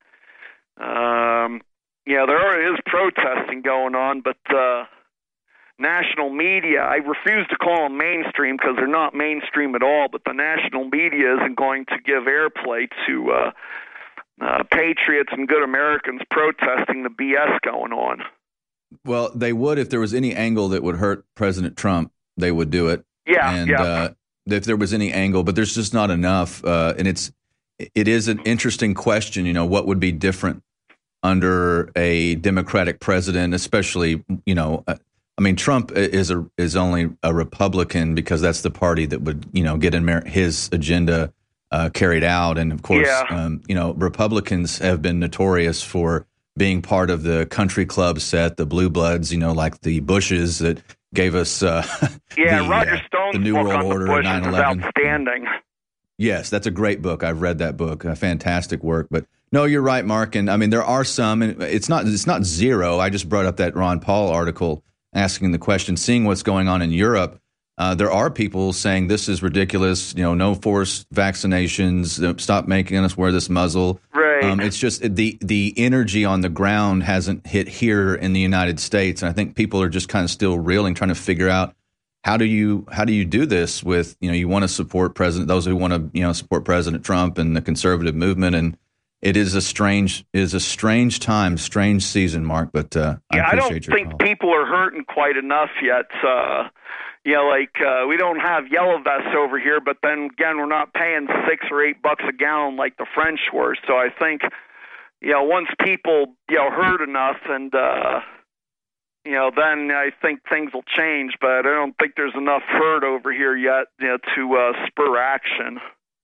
S22: um, yeah, there is protesting going on, but. Uh, National media, I refuse to call them mainstream because they're not mainstream at all, but the national media isn't going to give airplay to uh, uh, patriots and good Americans protesting the B S going on.
S2: Well, they would if there was any angle that would hurt President Trump, they would do it.
S22: Yeah,
S2: and
S22: yeah.
S2: Uh, if there was any angle, but there's just not enough. Uh, and it's it is an interesting question. You know, what would be different under a Democratic president, especially you know. Uh, I mean, Trump is a is only a Republican because that's the party that would, you know, get Amer- his agenda uh, carried out. And of course,
S22: Yeah.
S2: um, you know, Republicans have been notorious for being part of the country club set, the blue bloods, you know, like the Bushes that gave us uh,
S22: Yeah,
S2: the,
S22: Roger
S2: uh,
S22: Stone's
S2: the New
S22: book
S2: World
S22: on
S2: Order,
S22: the Bush
S2: nine
S22: is
S2: eleven.
S22: outstanding.
S2: Yes, that's a great book. I've read that book. Uh, fantastic work. But no, you're right, Mark. And I mean, there are some, and it's not it's not zero. I just brought up that Ron Paul article asking the question, seeing what's going on in Europe. Uh, there are people saying this is ridiculous. You know, no forced vaccinations. Stop making us wear this muzzle.
S22: Right.
S2: Um, it's just the the energy on the ground hasn't hit here in the United States, and I think people are just kind of still reeling, trying to figure out how do you how do you do this with you know you want to support President those who want to you know support President Trump and the conservative movement, and it is a strange it is a strange time, strange season, Mark. But uh, I
S22: Yeah, I
S2: appreciate
S22: don't
S2: your
S22: think
S2: call.
S22: people are hurting quite enough yet. Uh, you know, like uh, we don't have yellow vests over here, but then again, we're not paying six or eight bucks a gallon like the French were. So I think, you know, once people you know hurt enough, and uh, you know, then I think things will change. But I don't think there's enough hurt over here yet, you know, to uh, spur action.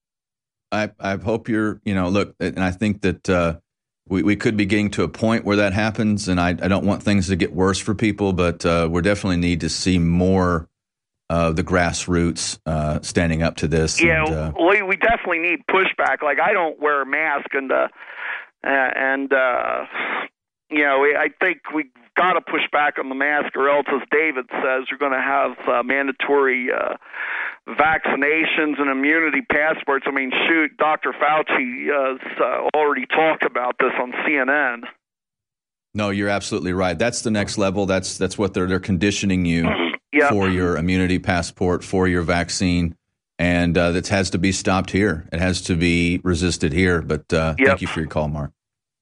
S2: I, I hope you're, you know, look, and I think that uh, we, we could be getting to a point where that happens, and I, I don't want things to get worse for people, but uh, we definitely need to see more of the grassroots uh, standing up to this.
S22: Yeah,
S2: and, uh,
S22: we we definitely need pushback. Like I don't wear a mask, and uh, and uh, you know, I think we got to push back on the mask, or else, as David says, we're going to have uh, mandatory uh, vaccinations and immunity passports. I mean, shoot, Doctor Fauci has uh, already talked about this on C N N.
S2: no, you're absolutely right. That's the next level. That's that's what they're they're conditioning you
S22: Yep.
S2: for your immunity passport, for your vaccine, and uh, that has to be stopped here. It has to be resisted here. But uh,
S22: Yep.
S2: thank you for your call, Mark.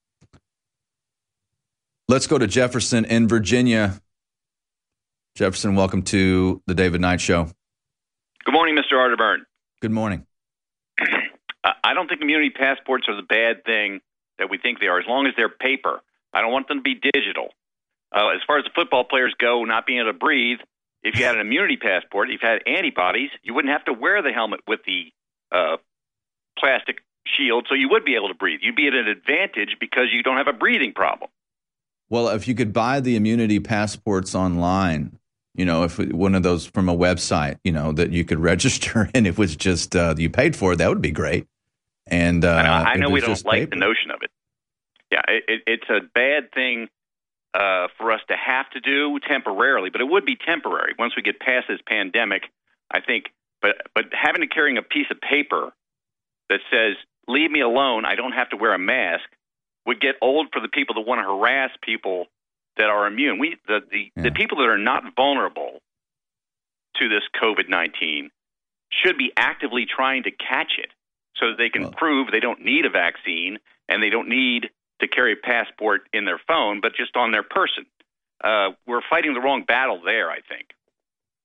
S2: Let's go to Jefferson in Virginia. Jefferson, welcome to the David Knight Show.
S4: Good morning, Mister Arterburn.
S2: Good morning.
S4: Uh, I don't think immunity passports are the bad thing that we think they are, as long as they're paper. I don't want them to be digital. Uh, as far as the football players go, not being able to breathe, if you had an immunity passport, if you had antibodies, you wouldn't have to wear the helmet with the uh, plastic shield, so you would be able to breathe. You'd be at an advantage because you don't have a breathing problem.
S2: Well, if you could buy the immunity passports online, you know, if it- one of those from a website, you know, that you could register and it was just uh, you paid for it, that would be great. And uh,
S4: I know, I
S2: if
S4: know
S2: it
S4: we
S2: was
S4: don't
S2: just
S4: like
S2: paper-
S4: the notion of it. Yeah, it, it, it's a bad thing uh, for us to have to do temporarily, but it would be temporary once we get past this pandemic, I think. But but having to carrying a piece of paper that says, leave me alone, I don't have to wear a mask, would get old for the people that want to harass people that are immune. We the, the, the people that are not vulnerable to this COVID nineteen should be actively trying to catch it so that they can prove they don't need a vaccine and they don't need to carry a passport in their phone, but just on their person. Uh, we're fighting the wrong battle there, I think.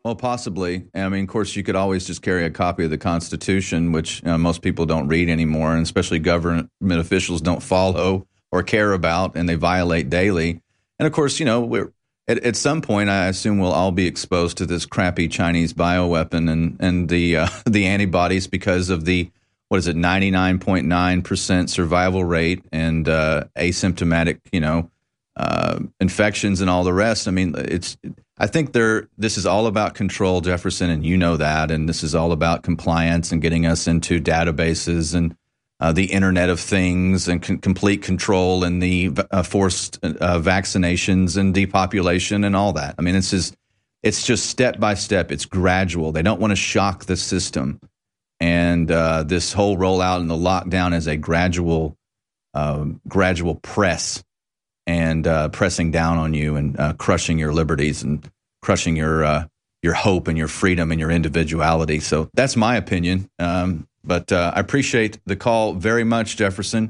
S2: Well, possibly. I mean, of course, you could always just carry a copy of the Constitution, which you know, most people don't read anymore, and especially government officials don't follow or care about, and they violate daily. And of course, you know, we're at, at some point, I assume we'll all be exposed to this crappy Chinese bioweapon and and the uh, the antibodies because of the what is it, ninety-nine point nine percent survival rate and uh, asymptomatic, you know, uh, infections and all the rest. I mean, it's. I think there. This is all about control, Jefferson, and you know that. And this is all about compliance and getting us into databases and uh, the Internet of Things and c- complete control and the uh, forced uh, vaccinations and depopulation and all that. I mean, it's just, it's just step by step. It's gradual. They don't want to shock the system. And uh, this whole rollout and the lockdown is a gradual, uh, gradual press. And uh, pressing down on you and uh, crushing your liberties and crushing your uh, your hope and your freedom and your individuality. So that's my opinion. Um, but uh, I appreciate the call very much, Jefferson.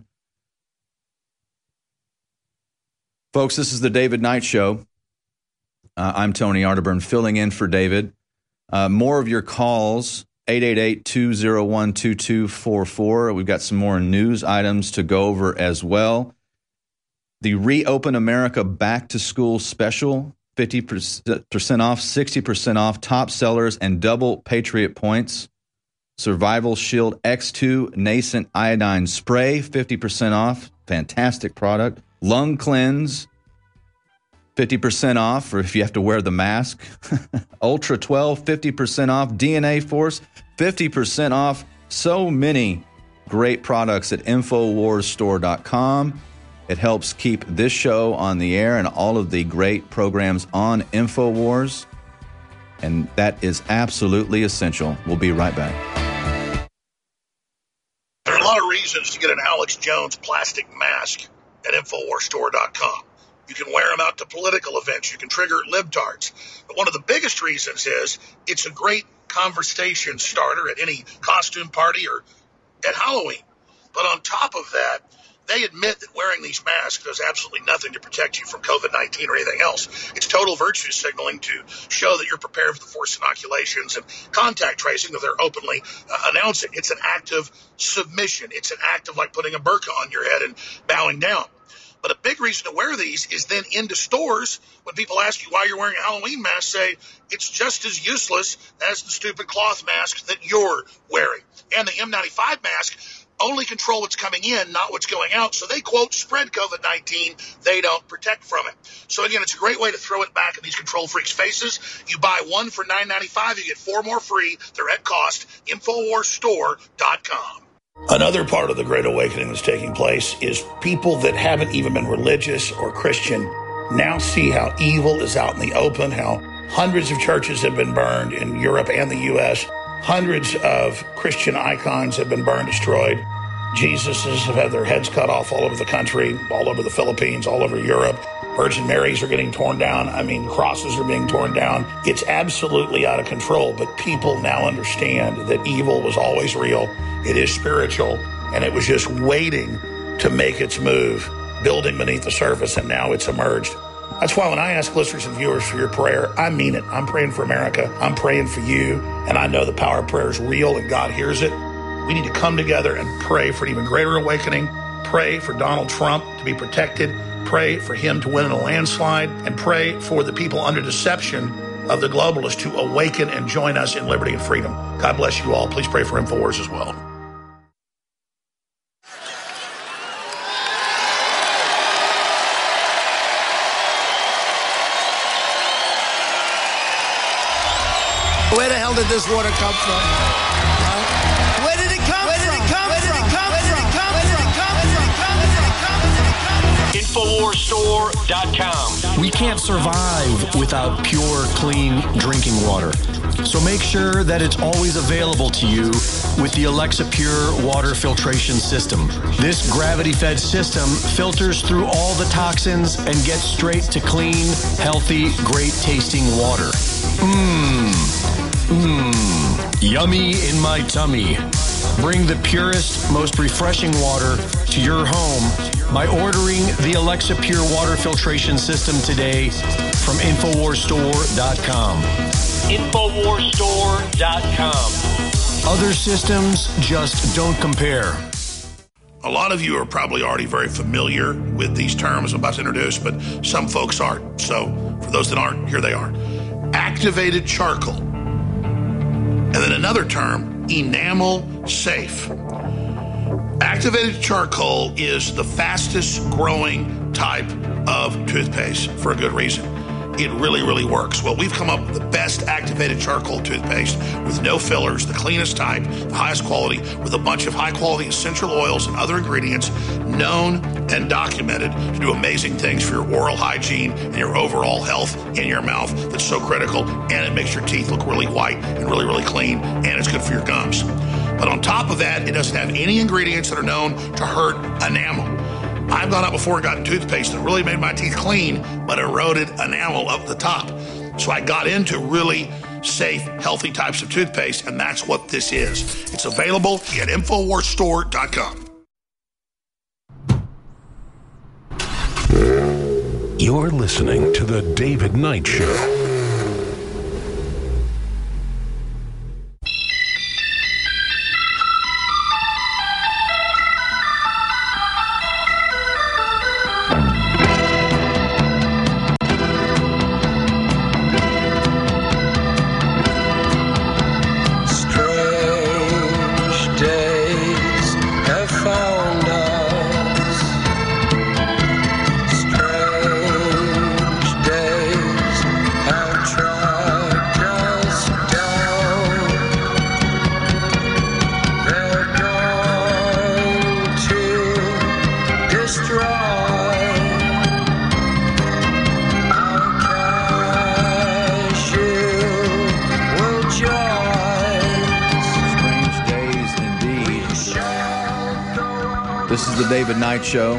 S2: Folks, this is the David Knight Show. Uh, I'm Tony Arterburn, filling in for David. Uh, more of your calls, eight eight eight, two oh one, two two four four. We've got some more news items to go over as well. The Reopen America Back to School Special, fifty percent off, sixty percent off, top sellers, and double Patriot points. Survival Shield X two Nascent Iodine Spray, fifty percent off. Fantastic product. Lung Cleanse, fifty percent off for if you have to wear the mask. Ultra twelve, fifty percent off. D N A Force, fifty percent off. So many great products at Infowars Store dot com. It helps keep this show on the air and all of the great programs on InfoWars. And that is absolutely essential. We'll be right back.
S3: There are a lot of reasons to get an Alex Jones plastic mask at Infowars Store dot com. You can wear them out to political events. You can trigger libtards. But one of the biggest reasons is it's a great conversation starter at any costume party or at Halloween. But on top of that, they admit that wearing these masks does absolutely nothing to protect you from COVID nineteen or anything else. It's total virtue signaling to show that you're prepared for the forced inoculations and contact tracing that they're openly uh, announcing. It's an act of submission. It's an act of like putting a burqa on your head and bowing down. But a big reason to wear these is then into stores, when people ask you why you're wearing a Halloween mask, say it's just as useless as the stupid cloth mask that you're wearing. And the N ninety-five mask only control what's coming in, not what's going out. So they, quote, spread COVID nineteen. They don't protect from it. So, again, it's a great way to throw it back in these control freaks' faces. You buy one for nine ninety-five, you get four more free. They're at cost. Infowars Store dot com.
S19: Another part of the Great Awakening that's taking place is people that haven't even been religious or Christian now see how evil is out in the open, how hundreds of churches have been burned in Europe and the U S Hundreds of Christian icons have been burned, destroyed. Jesuses have had their heads cut off all over the country, all over the Philippines, all over Europe. Virgin Marys are getting torn down. I mean, crosses are being torn down. It's absolutely out of control, but people now understand that evil was always real. It is spiritual, and it was just waiting to make its move, building beneath the surface, and now it's emerged. That's why when I ask listeners and viewers for your prayer, I mean it. I'm praying for America. I'm praying for you. And I know the power of prayer is real and God hears it. We need to come together and pray for an even greater awakening. Pray for Donald Trump to be protected. Pray for him to win in a landslide. And pray for the people under deception of the globalists to awaken and join us in liberty and freedom. God bless you all. Please pray for InfoWars as well.
S18: Where the hell did this water come from? Huh? Where did it come Where from? Did it come Where did it come Where did it come Where did it come Where did it come Where did it come Where did it come
S6: Infowars Store dot com. We can't survive without pure, clean drinking water. So make sure that it's always available to you with the Alexa Pure water filtration system. This gravity-fed system filters through all the toxins and gets straight to clean, healthy, great-tasting water. Mmm. Mmm. Yummy in my tummy. Bring the purest, most refreshing water to your home by ordering the Alexa Pure water filtration system today from Infowars Store dot com. Infowars Store dot com. Other systems just don't compare.
S3: A lot of you are probably already very familiar with these terms I'm about to introduce, but some folks aren't. So for those that aren't, here they are. Activated charcoal. And then another term, enamel safe. Activated charcoal is the fastest growing type of toothpaste for a good reason. It really, really works. Well, we've come up with the best activated charcoal toothpaste with no fillers, the cleanest type, the highest quality, with a bunch of high-quality essential oils and other ingredients known and documented to do amazing things for your oral hygiene and your overall health in your mouth that's so critical, and it makes your teeth look really white and really, really clean, and it's good for your gums. But on top of that, it doesn't have any ingredients that are known to hurt enamel. I've gone out before and gotten toothpaste that really made my teeth clean, but eroded enamel up the top. So I got into really safe, healthy types of toothpaste, and that's what this is. It's available at Infowars Store dot com.
S1: You're listening to The David Knight Show.
S2: This is the David Knight Show.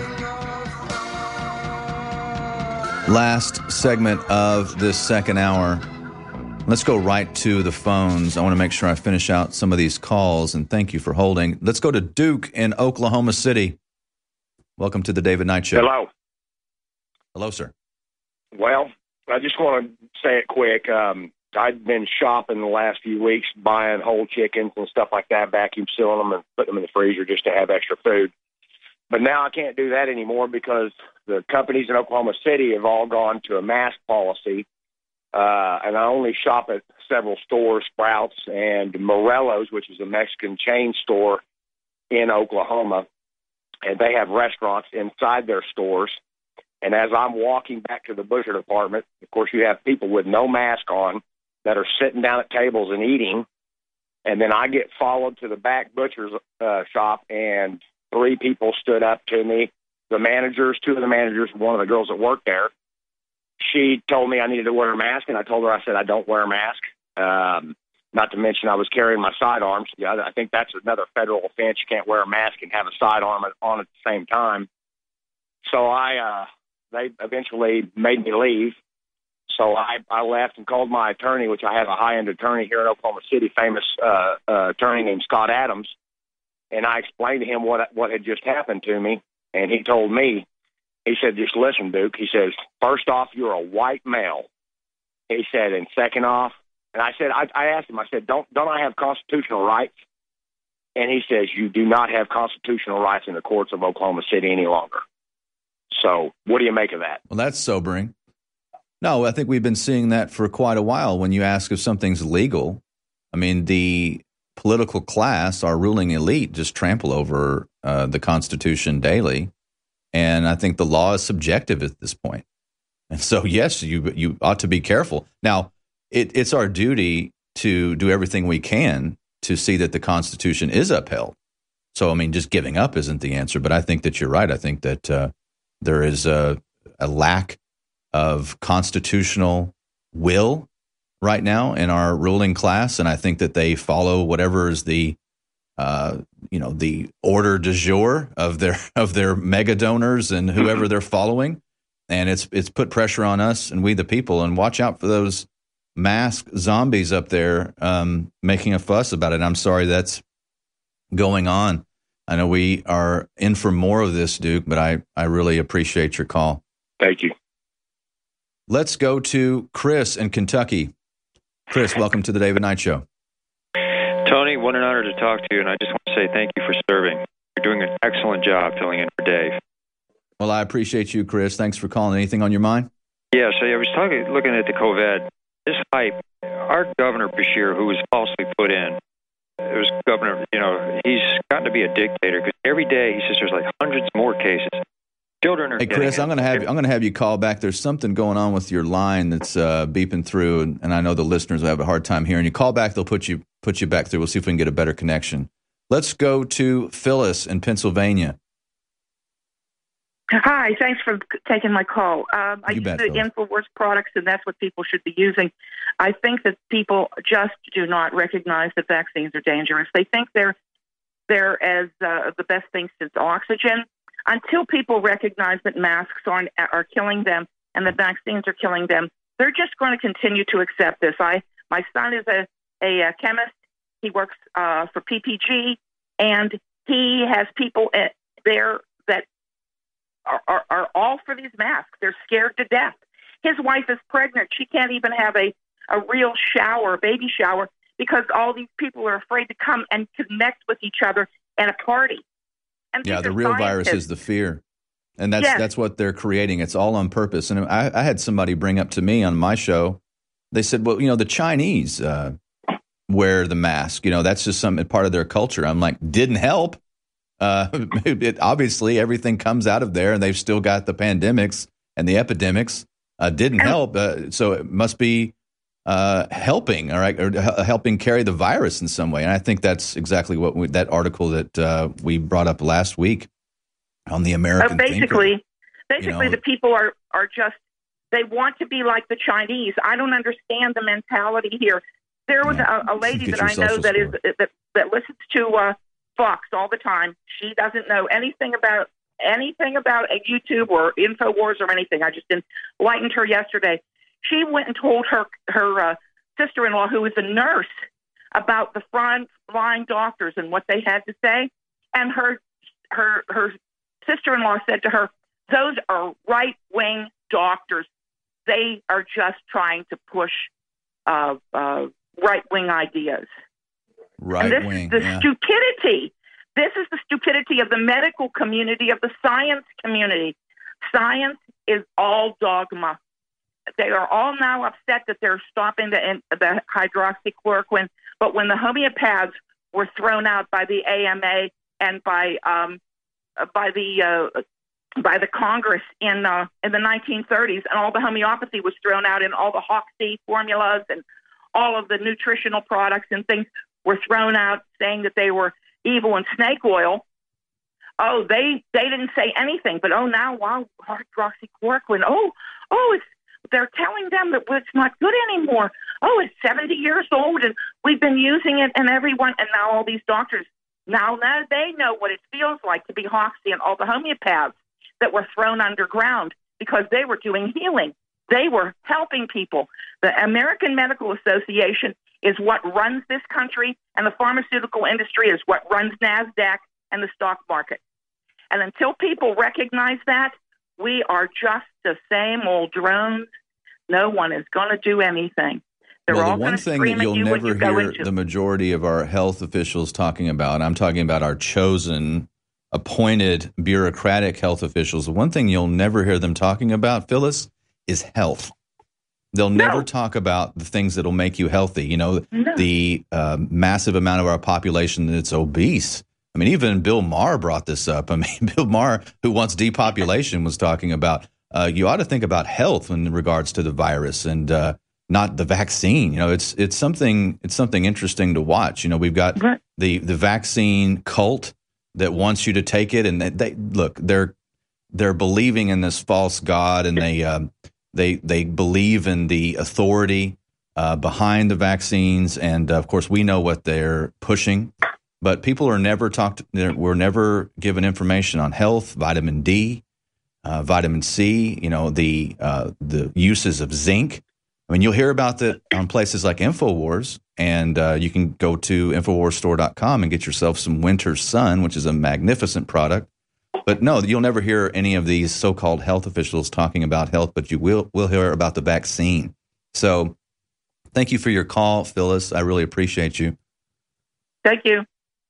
S2: Last segment of this second hour. Let's go right to the phones. I want to make sure I finish out some of these calls, and thank you for holding. Let's go to Duke in Oklahoma City. Welcome to the David Knight Show.
S7: Hello.
S2: Hello, sir.
S7: Well, I just want to say it quick. Um, I've been shopping the last few weeks, buying whole chickens and stuff like that, vacuum sealing them and putting them in the freezer just to have extra food. But now I can't do that anymore because the companies in Oklahoma City have all gone to a mask policy. Uh, and I only shop at several stores, Sprouts and Morello's, which is a Mexican chain store in Oklahoma. And they have restaurants inside their stores. And as I'm walking back to the butcher department, of course, you have people with no mask on that are sitting down at tables and eating. And then I get followed to the back butcher's uh, shop, and three people stood up to me. The managers, two of the managers, one of the girls that worked there. She told me I needed to wear a mask, and I told her, I said, I don't wear a mask. Um, not to mention I was carrying my sidearms. Yeah, I think that's another federal offense. You can't wear a mask and have a sidearm on at the same time. So I, uh, they eventually made me leave. So I, I left and called my attorney, which I have a high-end attorney here in Oklahoma City, famous uh, uh, attorney named Scott Adams. And I explained to him what what had just happened to me, and he told me, he said, just listen, Duke. He says, first off, you're a white male. He said, and second off, and I said, I, I asked him, I said, don't don't I have constitutional rights? And he says, you do not have constitutional rights in the courts of Oklahoma City any longer. So what do you make of that?
S2: Well, that's sobering. No, I think we've been seeing that for quite a while. When you ask if something's legal, I mean, the political class, our ruling elite, just trample over uh, the Constitution daily. And I think the law is subjective at this point. And so, yes, you you ought to be careful. Now, it, it's our duty to do everything we can to see that the Constitution is upheld. So, I mean, just giving up isn't the answer. But I think that you're right. I think that uh, there is a, a lack of constitutional will right now in our ruling class, and I think that they follow whatever is the, uh, you know, the order du jour of their of their mega donors and whoever they're following, and it's it's put pressure on us and we the people. And watch out for those masked zombies up there um, making a fuss about it. I'm sorry that's going on. I know we are in for more of this, Duke, but I I really appreciate your call.
S7: Thank you.
S2: Let's go to Chris in Kentucky. Chris, welcome to the David Knight Show.
S8: Tony, what an honor to talk to you, and I just want to say thank you for serving. You're doing an excellent job filling in for Dave.
S2: Well, I appreciate you, Chris. Thanks for calling. Anything on your mind?
S8: Yeah, so I was talking, looking at the COVID. This hype, our governor Bashir, who was falsely put in, it was governor, you know, he's gotten to be a dictator because every day he says there's like hundreds more cases. Children are.
S2: Hey, Chris, I'm going to have I'm going to have you call back. There's something going on with your line that's uh, beeping through, and, and I know the listeners will have a hard time hearing you. Call back; they'll put you put you back through. We'll see if we can get a better connection. Let's go to Phyllis in Pennsylvania.
S9: Hi, thanks for taking my call. Um, I
S2: You
S9: use
S2: bet,
S9: the
S2: Phyllis.
S9: InfoWars products, and that's what people should be using. I think that people just do not recognize that vaccines are dangerous. They think they're they're as uh, the best thing since oxygen. Until people recognize that masks aren't, are killing them and that vaccines are killing them, they're just going to continue to accept this. I my son is a a, a chemist. He works uh, for P P G, and he has people at, there that are, are, are all for these masks. They're scared to death. His wife is pregnant. She can't even have a, a real shower, a baby shower, because all these people are afraid to come and connect with each other at a party. And
S2: Yeah,
S9: these
S2: the
S9: are
S2: real virus
S9: scientists.
S2: is the fear. And that's
S9: Yes.
S2: that's what they're creating. It's all on purpose. And I, I had somebody bring up to me on my show, they said, well, you know, the Chinese uh, wear the mask. You know, that's just some part of their culture. I'm like, didn't help. Uh, it, obviously, everything comes out of there, and they've still got the pandemics and the epidemics. Uh, didn't help. Uh, so it must be uh, helping, all right, or h- helping carry the virus in some way. And I think that's exactly what we, that article that uh, we brought up last week on the American
S9: Uh, basically,
S2: Thinker.
S9: basically,
S2: You know,
S9: the people are are just they want to be like the Chinese. I don't understand the mentality here. There was a, a lady
S2: Get
S9: that I
S2: your
S9: know
S2: social
S9: that is that that listens to uh, Fox all the time. She doesn't know anything about anything about a YouTube or InfoWars or anything. I just enlightened her yesterday. She went and told her her uh, sister-in-law, who is a nurse, about the front-line doctors and what they had to say, and her her her sister-in-law said to her, those are right-wing doctors. They are just trying to push uh, uh, right-wing ideas.
S2: right
S9: and this
S2: wing.
S9: is the
S2: Yeah.
S9: stupidity. This is the stupidity of the medical community, of the science community. Science is all dogma. They are all now upset that they're stopping the, the hydroxychloroquine, but when the homeopaths were thrown out by the A M A and by um, by the uh, by the Congress in uh, in the nineteen thirties, and all the homeopathy was thrown out, and all the Hoxsey formulas and all of the nutritional products and things were thrown out, saying that they were evil and snake oil. Oh, they they didn't say anything, but oh, now wow, hydroxychloroquine. Oh, oh, it's they're telling them that it's not good anymore. Oh, it's seventy years old, and we've been using it, and everyone, and now all these doctors, now, now they know what it feels like to be Hoxsey and all the homeopaths that were thrown underground because they were doing healing. They were helping people. The American Medical Association is what runs this country, and the pharmaceutical industry is what runs NASDAQ and the stock market. And until people recognize that, we are just the same old drones. No one is going to do anything. They're
S2: Well,
S9: all
S2: the one
S9: going to
S2: thing
S9: scream
S2: that
S9: at
S2: you'll
S9: you when
S2: never
S9: you go
S2: hear
S9: into
S2: the majority of our health officials talking about, and I'm talking about our chosen, appointed bureaucratic health officials, the one thing you'll never hear them talking about, Phyllis, is health. They'll never talk about the things that'll make you healthy. You know,
S9: No.
S2: the uh, massive amount of our population that's obese. I mean, even Bill Maher brought this up. I mean, Bill Maher, who wants depopulation, was talking about uh, you ought to think about health in regards to the virus and uh, not the vaccine. You know, it's it's something it's something interesting to watch. You know, we've got the the vaccine cult that wants you to take it, and they, they look they're they're believing in this false god, and they um, they they believe in the authority uh, behind the vaccines, and uh, of course we know what they're pushing. But people are never talked. We're never given information on health, vitamin D, uh, vitamin C. You know, the uh, the uses of zinc. I mean, you'll hear about that on places like InfoWars, and uh, you can go to infowars store dot com and get yourself some Winter Sun, which is a magnificent product. But no, you'll never hear any of these so-called health officials talking about health, but you will will hear about the vaccine. So thank you for your call, Phyllis. I really appreciate you.
S9: Thank you.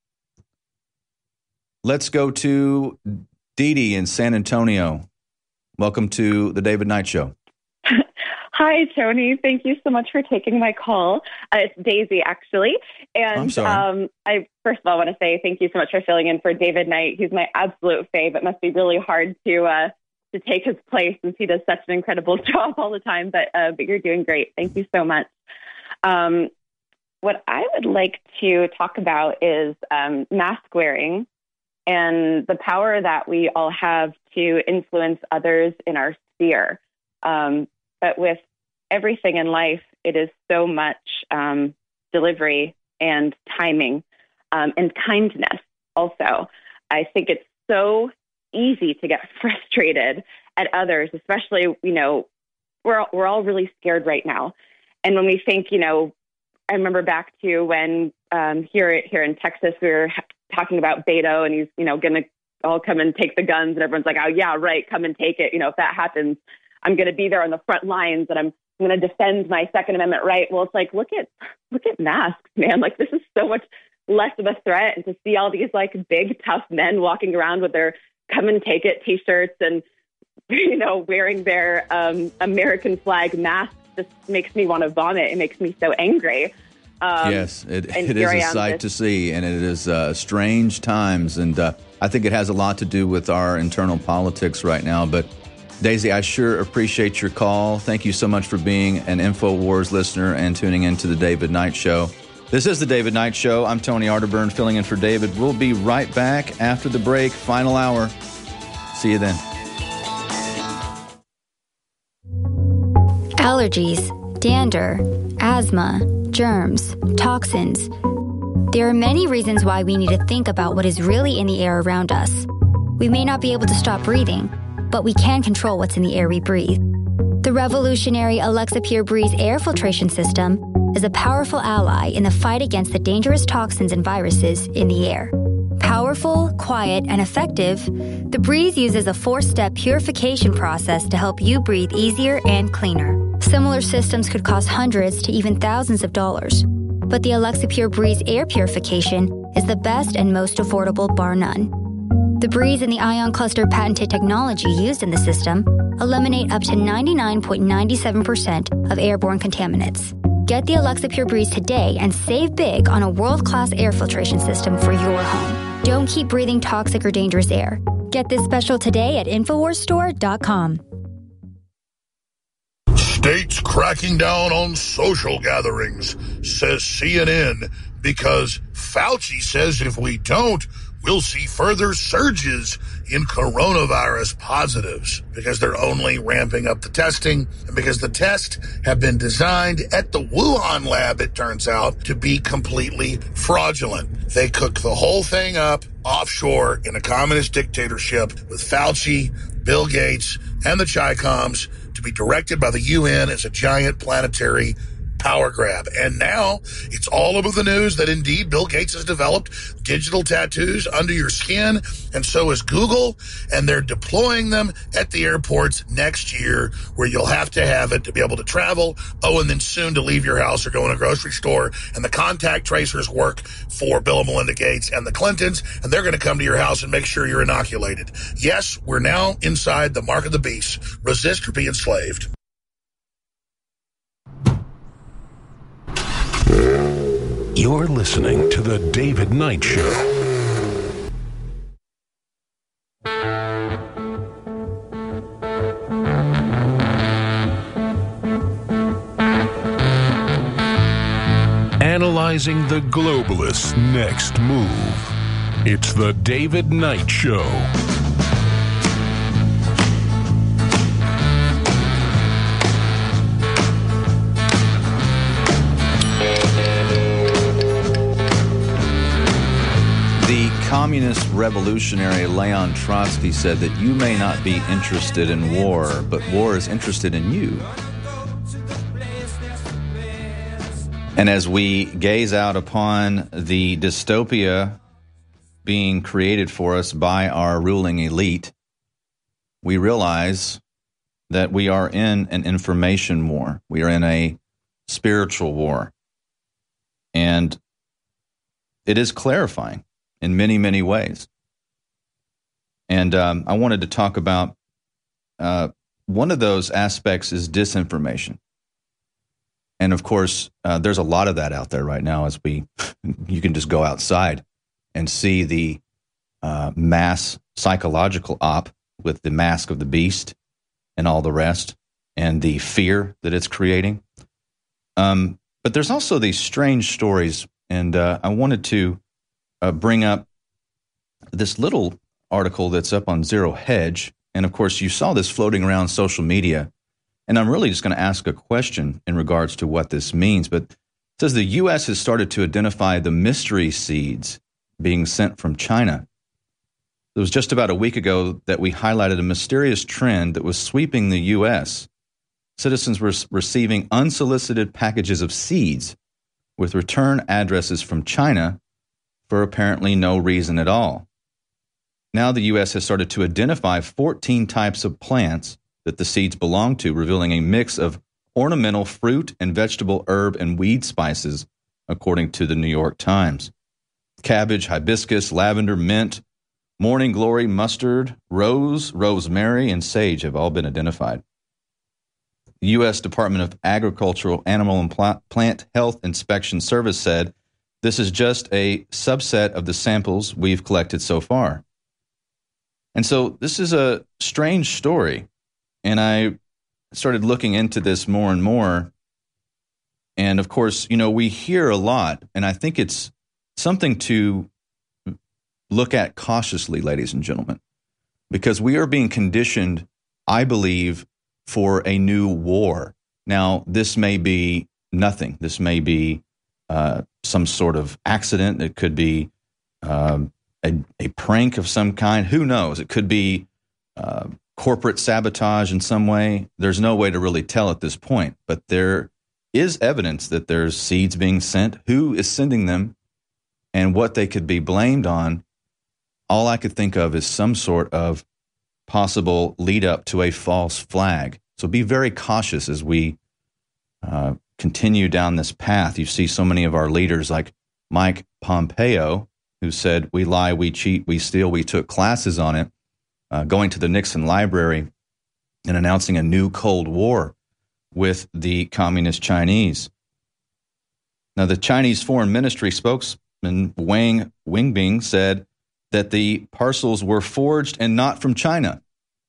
S2: Let's go to Dee Dee in San Antonio. Welcome to the David Knight Show.
S10: Hi, Tony. Thank you so much for taking my call. Uh, it's Daisy, actually. And
S2: I'm sorry.
S10: Um, I first of all want to say thank you so much for filling in for David Knight. He's my absolute fave. It must be really hard to uh, to take his place since he does such an incredible job all the time. But uh, but you're doing great. Thank you so much. Um, what I would like to talk about is um, mask wearing and the power that we all have to influence others in our sphere. Um, but with everything in life, it is so much um, delivery and timing um, and kindness also. I think it's so easy to get frustrated at others, especially, you know, we're, we're all really scared right now. And when we think, you know, I remember back to when um, here, here in Texas, we were ha- talking about Beto and he's, you know, going to all come and take the guns and everyone's like, oh yeah, right. Come and take it. You know, if that happens, I'm going to be there on the front lines and I'm I'm going to defend my Second Amendment right. Well, it's like, look at, look at masks, man. Like, this is so much less of a threat. And to see all these like big, tough men walking around with their come and take it t-shirts and, you know, wearing their um, American flag masks just makes me want to vomit. It makes me so angry. Um,
S2: yes, it, it is a sight
S10: this-
S2: to see, and it is uh, strange times. And uh, I think it has a lot to do with our internal politics right now. But Daisy, I sure appreciate your call. Thank you so much for being an InfoWars listener and tuning into the David Knight Show. This is the David Knight Show. I'm Tony Arterburn, filling in for David. We'll be right back after the break, final hour. See you then.
S11: Allergies, dander, asthma, germs, toxins. There are many reasons why we need to think about what is really in the air around us. We may not be able to stop breathing, but we can control what's in the air we breathe. The revolutionary Alexa Pure Breeze air filtration system is a powerful ally in the fight against the dangerous toxins and viruses in the air. Powerful, quiet, and effective, the Breeze uses a four-step purification process to help you breathe easier and cleaner. Similar systems could cost hundreds to even thousands of dollars, but the Alexa Pure Breeze air purification is the best and most affordable, bar none. The Breeze and the Ion Cluster patented technology used in the system eliminate up to ninety-nine point nine seven percent of airborne contaminants. Get the Alexa Pure Breeze today and save big on a world-class air filtration system for your home. Don't keep breathing toxic or dangerous air. Get this special today at Infowars Store dot com.
S3: States cracking down on social gatherings, says C N N, because Fauci says if we don't, we'll see further surges in coronavirus positives because they're only ramping up the testing and because the tests have been designed at the Wuhan lab, it turns out, to be completely fraudulent. They cooked the whole thing up offshore in a communist dictatorship with Fauci, Bill Gates, and the Chi-Coms to be directed by the U N as a giant planetary power grab. And now it's all over the news that indeed Bill Gates has developed digital tattoos under your skin, and so has Google, and they're deploying them at the airports next year where you'll have to have it to be able to travel. Oh, and then soon to leave your house or go in a grocery store. And the contact tracers work for Bill and Melinda Gates and the Clintons, and they're going to come to your house and make sure you're inoculated. Yes, we're now inside the mark of the beast. Resist or be enslaved.
S1: You're listening to The David Knight Show. Analyzing the globalists' next move. It's The David Knight Show.
S2: Communist revolutionary Leon Trotsky said that you may not be interested in war, but war is interested in you. And as we gaze out upon the dystopia being created for us by our ruling elite, we realize that we are in an information war. We are in a spiritual war. And it is clarifying in many, many ways. And um, I wanted to talk about uh, one of those aspects is disinformation. And of course, uh, there's a lot of that out there right now as we, you can just go outside and see the uh, mass psychological op with the mask of the beast and all the rest and the fear that it's creating. Um, but there's also these strange stories. And uh, I wanted to uh, bring up this little article that's up on Zero Hedge. And of course, you saw this floating around social media. And I'm really just going to ask a question in regards to what this means. But it says the U S has started to identify the mystery seeds being sent from China. It was just about a week ago that we highlighted a mysterious trend that was sweeping the U S. Citizens were receiving unsolicited packages of seeds with return addresses from China for apparently no reason at all. Now the U S has started to identify fourteen types of plants that the seeds belong to, revealing a mix of ornamental fruit and vegetable, herb, and weed spices, according to the New York Times. Cabbage, hibiscus, lavender, mint, morning glory, mustard, rose, rosemary, and sage have all been identified. The U S Department of Agricultural, Animal, and Plant Health Inspection Service said this is just a subset of the samples we've collected so far. And so this is a strange story. And I started looking into this more and more. And of course, you know, we hear a lot, and I think it's something to look at cautiously, ladies and gentlemen, because we are being conditioned, I believe, for a new war. Now, this may be nothing. This may be uh, some sort of accident. It could be um, a, a prank of some kind. Who knows? It could be uh, corporate sabotage in some way. There's no way to really tell at this point, but there is evidence that there's seeds being sent. Who is sending them and what they could be blamed on? All I could think of is some sort of possible lead up to a false flag. So be very cautious as we uh, continue down this path. You see so many of our leaders like Mike Pompeo, who said, we lie, we cheat, we steal. We took classes on it, uh, going to the Nixon Library and announcing a new Cold War with the communist Chinese. Now, the Chinese Foreign Ministry spokesman Wang Wenbing said that the parcels were forged and not from China.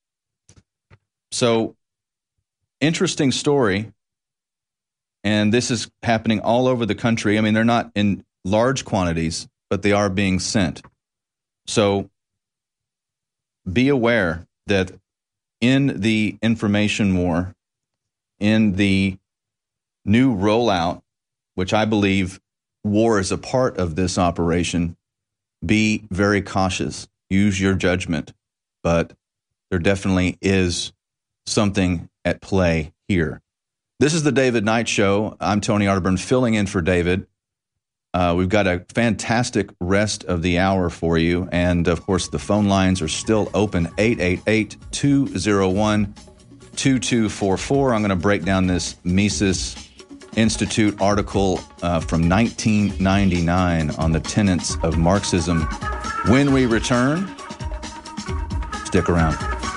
S2: So, interesting story. And this is happening all over the country. I mean, they're not in large quantities, but they are being sent. So, be aware that in the information war, in the new rollout, which I believe war is a part of this operation, be very cautious. Use your judgment. But there definitely is something at play here. This is the David Knight Show. I'm Tony Arterburn, filling in for David. Uh, we've got a fantastic rest of the hour for you. And, of course, the phone lines are still open, eight eight eight, two oh one, two two four four. I'm going to break down this Mises Institute article uh, from nineteen ninety-nine on the tenets of Marxism. When we return, stick around.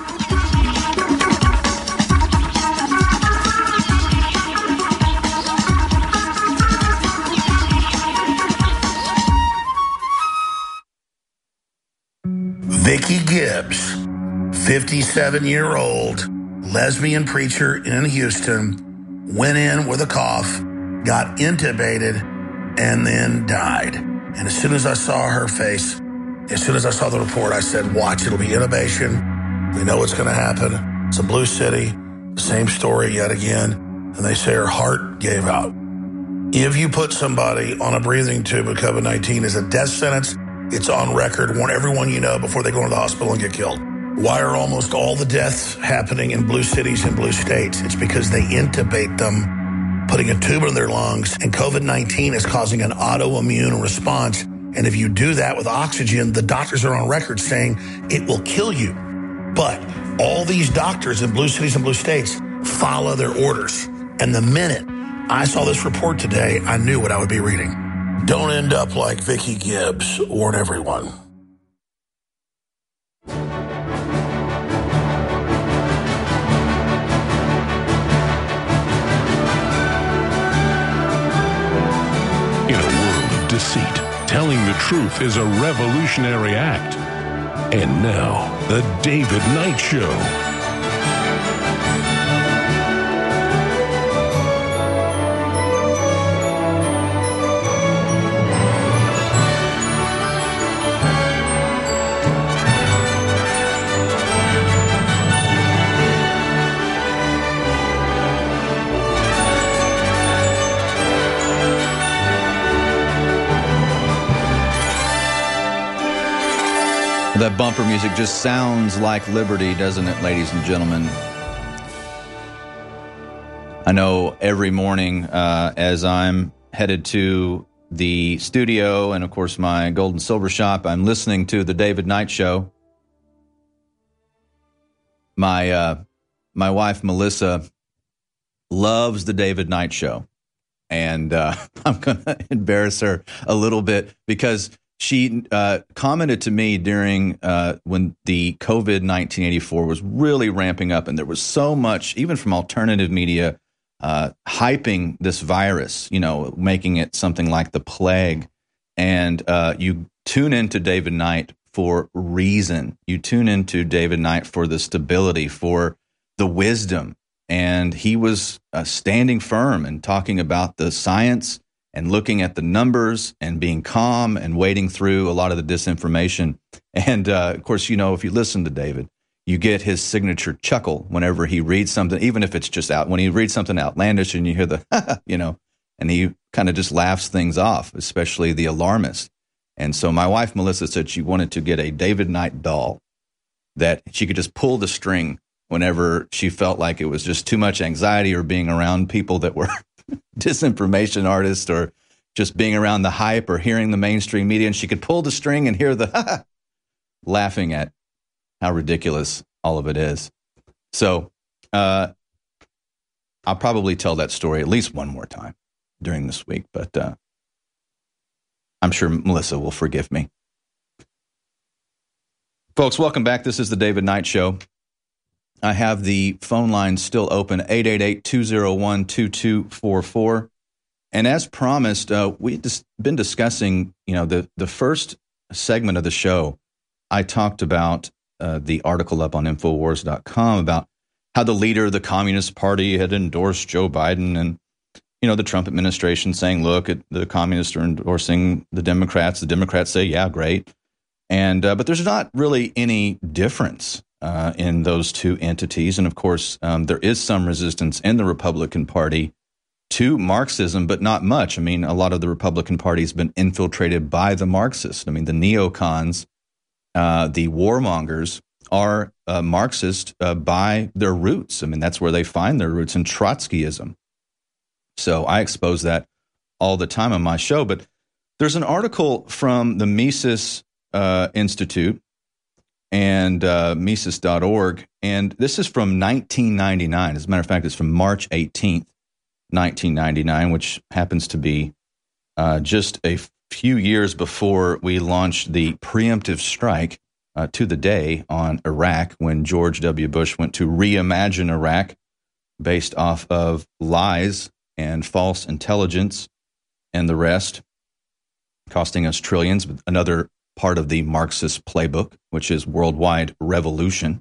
S19: Vicki Gibbs, fifty-seven-year-old lesbian preacher in Houston, went in with a cough, got intubated, and then died. And as soon as I saw her face, as soon as I saw the report, I said, watch, it'll be intubation. We know what's going to happen. It's a blue city. Same story yet again. And they say her heart gave out. If you put somebody on a breathing tube with COVID nineteen as a death sentence, it's on record. Warn everyone you know before they go into the hospital and get killed. Why are almost all the deaths happening in blue cities and blue states? It's because they intubate them, putting a tube in their lungs, and COVID nineteen is causing an autoimmune response And if you do that with oxygen, the doctors are on record saying it will kill you. But all these doctors in blue cities and blue states follow their orders. And the minute I saw this report today, I knew what I would be reading. Don't end up like Vicky Gibbs. Warn everyone.
S1: In a world of deceit, telling the truth is a revolutionary act. And now, The David Knight Show.
S2: That bumper music just sounds like liberty, doesn't it, ladies and gentlemen? I know every morning uh, as I'm headed to the studio and, of course, my gold and silver shop, I'm listening to the David Knight Show. My uh, my wife, Melissa, loves the David Knight Show. And uh, I'm going to embarrass her a little bit because she uh, commented to me during uh, when the COVID nineteen eighty-four was really ramping up, and there was so much, even from alternative media, uh, hyping this virus, you know, making it something like the plague. And uh, you tune into David Knight for reason. You tune into David Knight for the stability, for the wisdom. And he was uh, standing firm and talking about the science and looking at the numbers and being calm and wading through a lot of the disinformation. And, uh, of course, you know, if you listen to David, you get his signature chuckle whenever he reads something, even if it's just out, when he reads something outlandish and you hear the, you know, and he kind of just laughs things off, especially the alarmist. And so my wife, Melissa, said she wanted to get a David Knight doll that she could just pull the string whenever she felt like it was just too much anxiety or being around people that were disinformation artists or just being around the hype or hearing the mainstream media, and she could pull the string and hear the laughing at how ridiculous all of it is. So uh, I'll probably tell that story at least one more time during this week, but uh, I'm sure Melissa will forgive me. Folks, welcome back. This is the David Knight Show. I have the phone line still open, eight eight eight, two oh one, two two four four. And as promised, uh, we've dis- been discussing, you know, the, the first segment of the show, I talked about uh, the article up on Infowars dot com about how the leader of the Communist Party had endorsed Joe Biden and, you know, the Trump administration saying, look, the communists are endorsing the Democrats. The Democrats say, yeah, great. And uh, but there's not really any difference Uh, in those two entities. And of course, um, there is some resistance in the Republican Party to Marxism, but not much. I mean, a lot of the Republican Party has been infiltrated by the Marxists. I mean, the neocons, uh, the warmongers are uh, Marxist uh, by their roots. I mean, that's where they find their roots in Trotskyism. So I expose that all the time on my show. But there's an article from the Mises uh, Institute and uh, Mises dot org, and this is from nineteen ninety-nine. As a matter of fact, it's from March eighteenth, nineteen ninety-nine, which happens to be uh, just a few years before we launched the preemptive strike uh, to the day on Iraq, when George W. Bush went to reimagine Iraq based off of lies and false intelligence and the rest, costing us trillions. Another part of the Marxist playbook, which is worldwide revolution.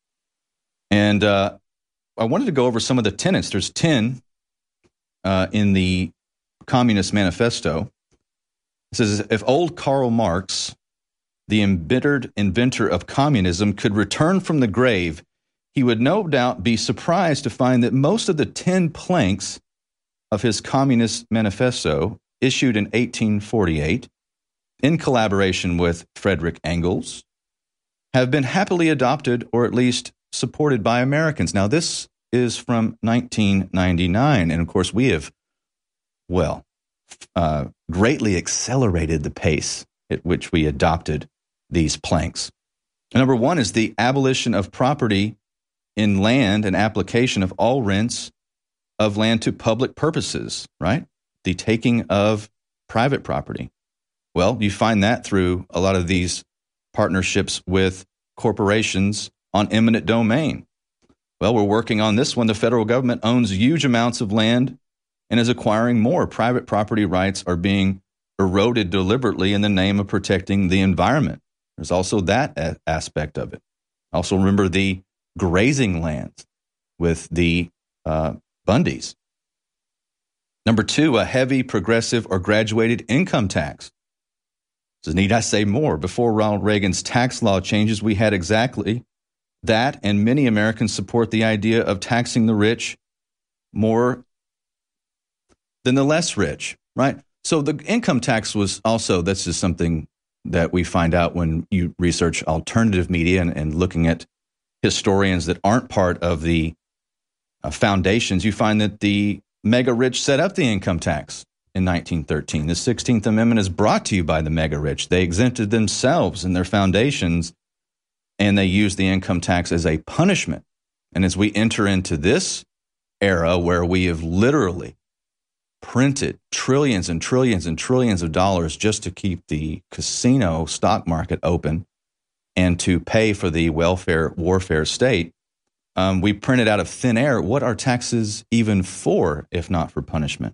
S2: And uh, I wanted to go over some of the tenets. There's ten uh, in the Communist Manifesto. It says, if old Karl Marx, the embittered inventor of communism, could return from the grave, he would no doubt be surprised to find that most of the ten planks of his Communist Manifesto, issued in eighteen forty-eight, in collaboration with Frederick Engels, have been happily adopted or at least supported by Americans. Now, this is from nineteen ninety-nine, and of course, we have, well, uh, greatly accelerated the pace at which we adopted these planks. Number one is the abolition of property in land and application of all rents of land to public purposes, right? The taking of private property. Well, you find that through a lot of these partnerships with corporations on eminent domain. Well, we're working on this one. The federal government owns huge amounts of land and is acquiring more. Private property rights are being eroded deliberately in the name of protecting the environment. There's also that a- aspect of it. Also remember the grazing lands with the uh, Bundys. Number two, a heavy progressive or graduated income tax. So need I say more? Before Ronald Reagan's tax law changes, we had exactly that, and many Americans support the idea of taxing the rich more than the less rich, right? So the income tax was also, that's just something that we find out when you research alternative media and, and looking at historians that aren't part of the uh, foundations. You find that the mega rich set up the income tax in nineteen thirteen. The sixteenth Amendment is brought to you by the mega rich. They exempted themselves and their foundations, and they used the income tax as a punishment. And as we enter into this era where we have literally printed trillions and trillions and trillions of dollars just to keep the casino stock market open and to pay for the welfare warfare state, um, we printed out of thin air. What are taxes even for, if not for punishment?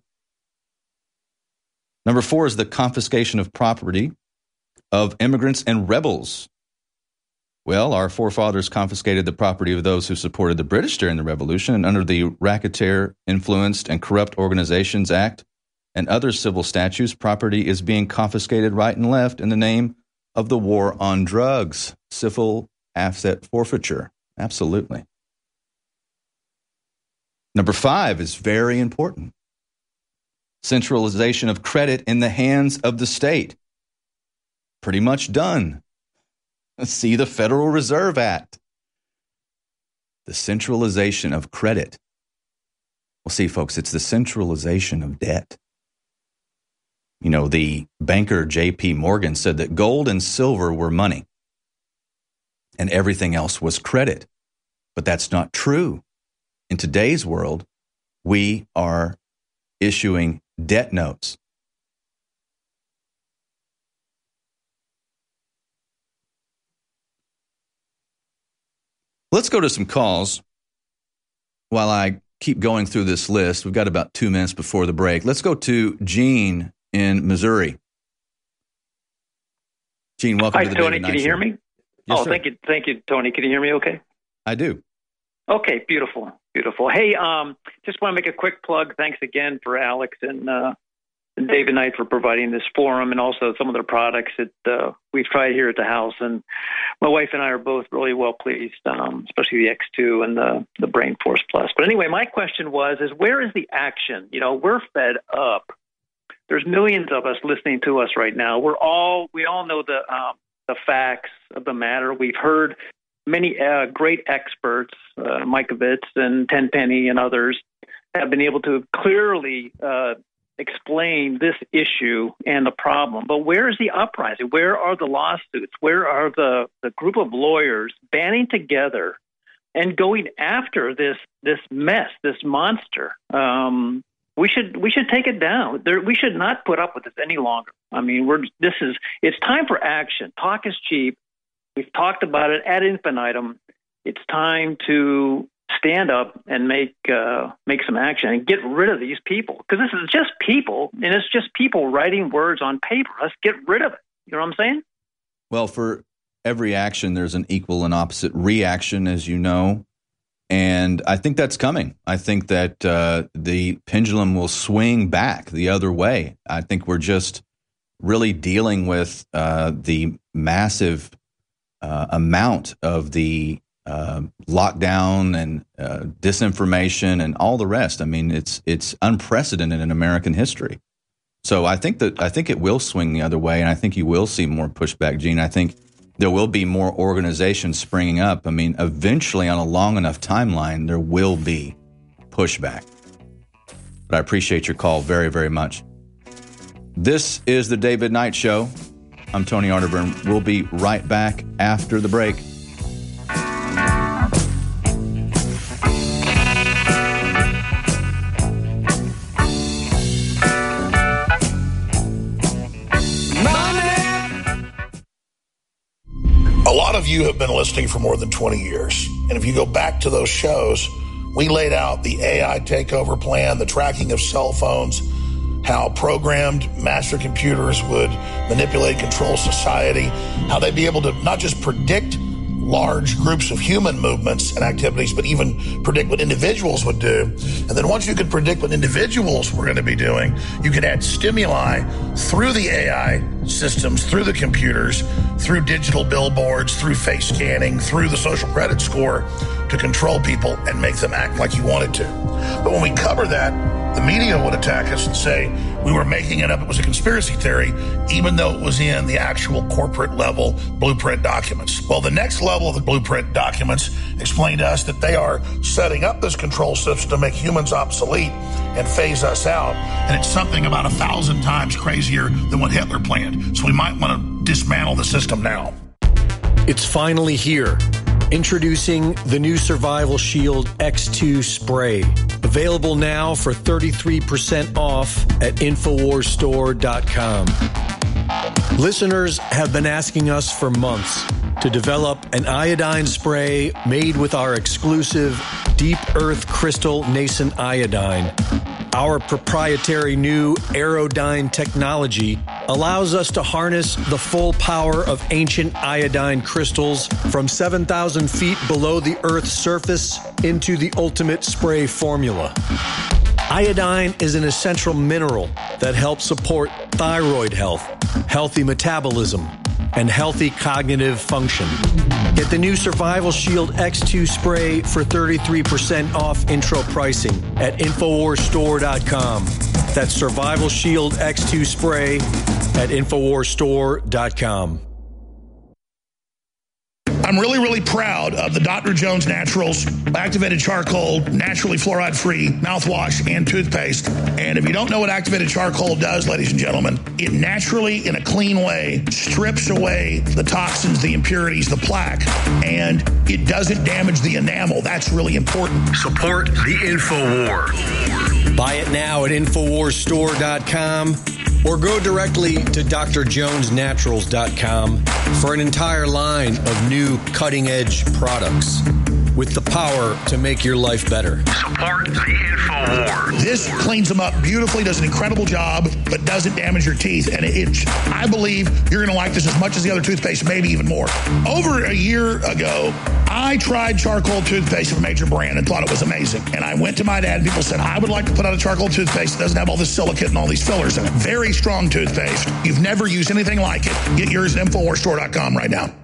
S2: Number four is the confiscation of property of immigrants and rebels. Well, our forefathers confiscated the property of those who supported the British during the Revolution, and under the Racketeer Influenced and Corrupt Organizations Act and other civil statutes, property is being confiscated right and left in the name of the war on drugs, civil asset forfeiture. Absolutely. Number five is very important. Centralization of credit in the hands of the state. Pretty much done. See the Federal Reserve Act. The centralization of credit. Well, see, folks, it's the centralization of debt. You know, the banker J P Morgan said that gold and silver were money and everything else was credit. But that's not true. In today's world, we are issuing debt notes. Let's go to some calls while I keep going through this list. We've got about two minutes before the break. Let's go to Gene in Missouri. Gene, welcome
S12: Hi,
S2: to the
S12: Tony.
S2: David
S12: Can
S2: Knight
S12: you hear
S2: Show.
S12: me?
S2: Yes,
S12: oh,
S2: sir.
S12: thank you. Thank you, Tony. Can you hear me okay?
S2: I do.
S12: Okay, beautiful. Beautiful. Hey, um, just want to make a quick plug. Thanks again for Alex and, uh, and David Knight for providing this forum and also some of their products that uh, we've tried here at the house. And my wife and I are both really well pleased, um, especially the X two and the, the Brain Force Plus. But anyway, my question was, is where is the action? You know, we're fed up. There's millions of us listening to us right now. We're all, we all know the, um, the facts of the matter. We've heard many uh, great experts, uh, Mikovits and Tenpenny and others, have been able to clearly uh, explain this issue and the problem. But where is the uprising? Where are the lawsuits? Where are the, the group of lawyers banding together and going after this this mess, this monster? Um, we should we should take it down. There, we should not put up with this any longer. I mean, we're this is it's time for action. Talk is cheap. We've talked about it ad infinitum. It's time to stand up and make uh, make some action and get rid of these people, because this is just people, and it's just people writing words on paper. Let's get rid of it. You know what I'm saying?
S2: Well, for every action, there's an equal and opposite reaction, as you know. And I think that's coming. I think that uh, the pendulum will swing back the other way. I think we're just really dealing with uh, the massive uh, amount of the uh, lockdown and uh, disinformation and all the rest. I mean, it's it's unprecedented in American history. So I think that I think it will swing the other way, and I think you will see more pushback, Gene. I think there will be more organizations springing up. I mean, eventually, on a long enough timeline, there will be pushback. But I appreciate your call very, very much. This is the David Knight Show. I'm Tony Arterburn. We'll be right back after the break.
S19: A lot of you have been listening for more than twenty years. And if you go back to those shows, we laid out the A I takeover plan, the tracking of cell phones, how programmed master computers would manipulate, control society, how they'd be able to not just predict large groups of human movements and activities, but even predict what individuals would do. And then once you could predict what individuals were going to be doing, you could add stimuli through the A I systems, through the computers, through digital billboards, through face scanning, through the social credit score to control people and make them act like you wanted to. But when we cover that, the media would attack us and say we were making it up, it was a conspiracy theory, even though it was in the actual corporate level blueprint documents. Well, the next level of the blueprint documents explain to us that they are setting up this control system to make humans obsolete and phase us out. And it's something about a thousand times crazier than what Hitler planned. So we might want to dismantle the system now.
S6: It's finally here. Introducing the new Survival Shield X two spray. Available now for thirty-three percent off at Infowars Store dot com. Listeners have been asking us for months to develop an iodine spray made with our exclusive Deep Earth Crystal Nascent Iodine. Our proprietary new Aerodyne technology allows us to harness the full power of ancient iodine crystals from seven thousand feet below the Earth's surface into the ultimate spray formula. Iodine is an essential mineral that helps support thyroid health, healthy metabolism, and healthy cognitive function. Get the new Survival Shield X two spray for thirty-three percent off intro pricing at Infowars Store dot com. That's Survival Shield X two spray at Infowars Store dot com.
S19: I'm really, really proud of the Doctor Jones Naturals Activated Charcoal, naturally fluoride-free mouthwash and toothpaste. And if you don't know what activated charcoal does, ladies and gentlemen, it naturally, in a clean way, strips away the toxins, the impurities, the plaque, and it doesn't damage the enamel. That's really important.
S6: Support the InfoWar. Buy it now at Infowars Store dot com or go directly to D R Jones Naturals dot com for an entire line of new cutting-edge products with the power to make your life better.
S19: Support the InfoWar. This cleans them up beautifully, does an incredible job, but doesn't damage your teeth. And it, I believe you're going to like this as much as the other toothpaste, maybe even more. Over a year ago, I tried charcoal toothpaste from a major brand and thought it was amazing. And I went to my dad and people said, I would like to put out a charcoal toothpaste that doesn't have all this silicate and all these fillers in it. Very strong toothpaste. You've never used anything like it. Get yours at Infowars Store dot com right now.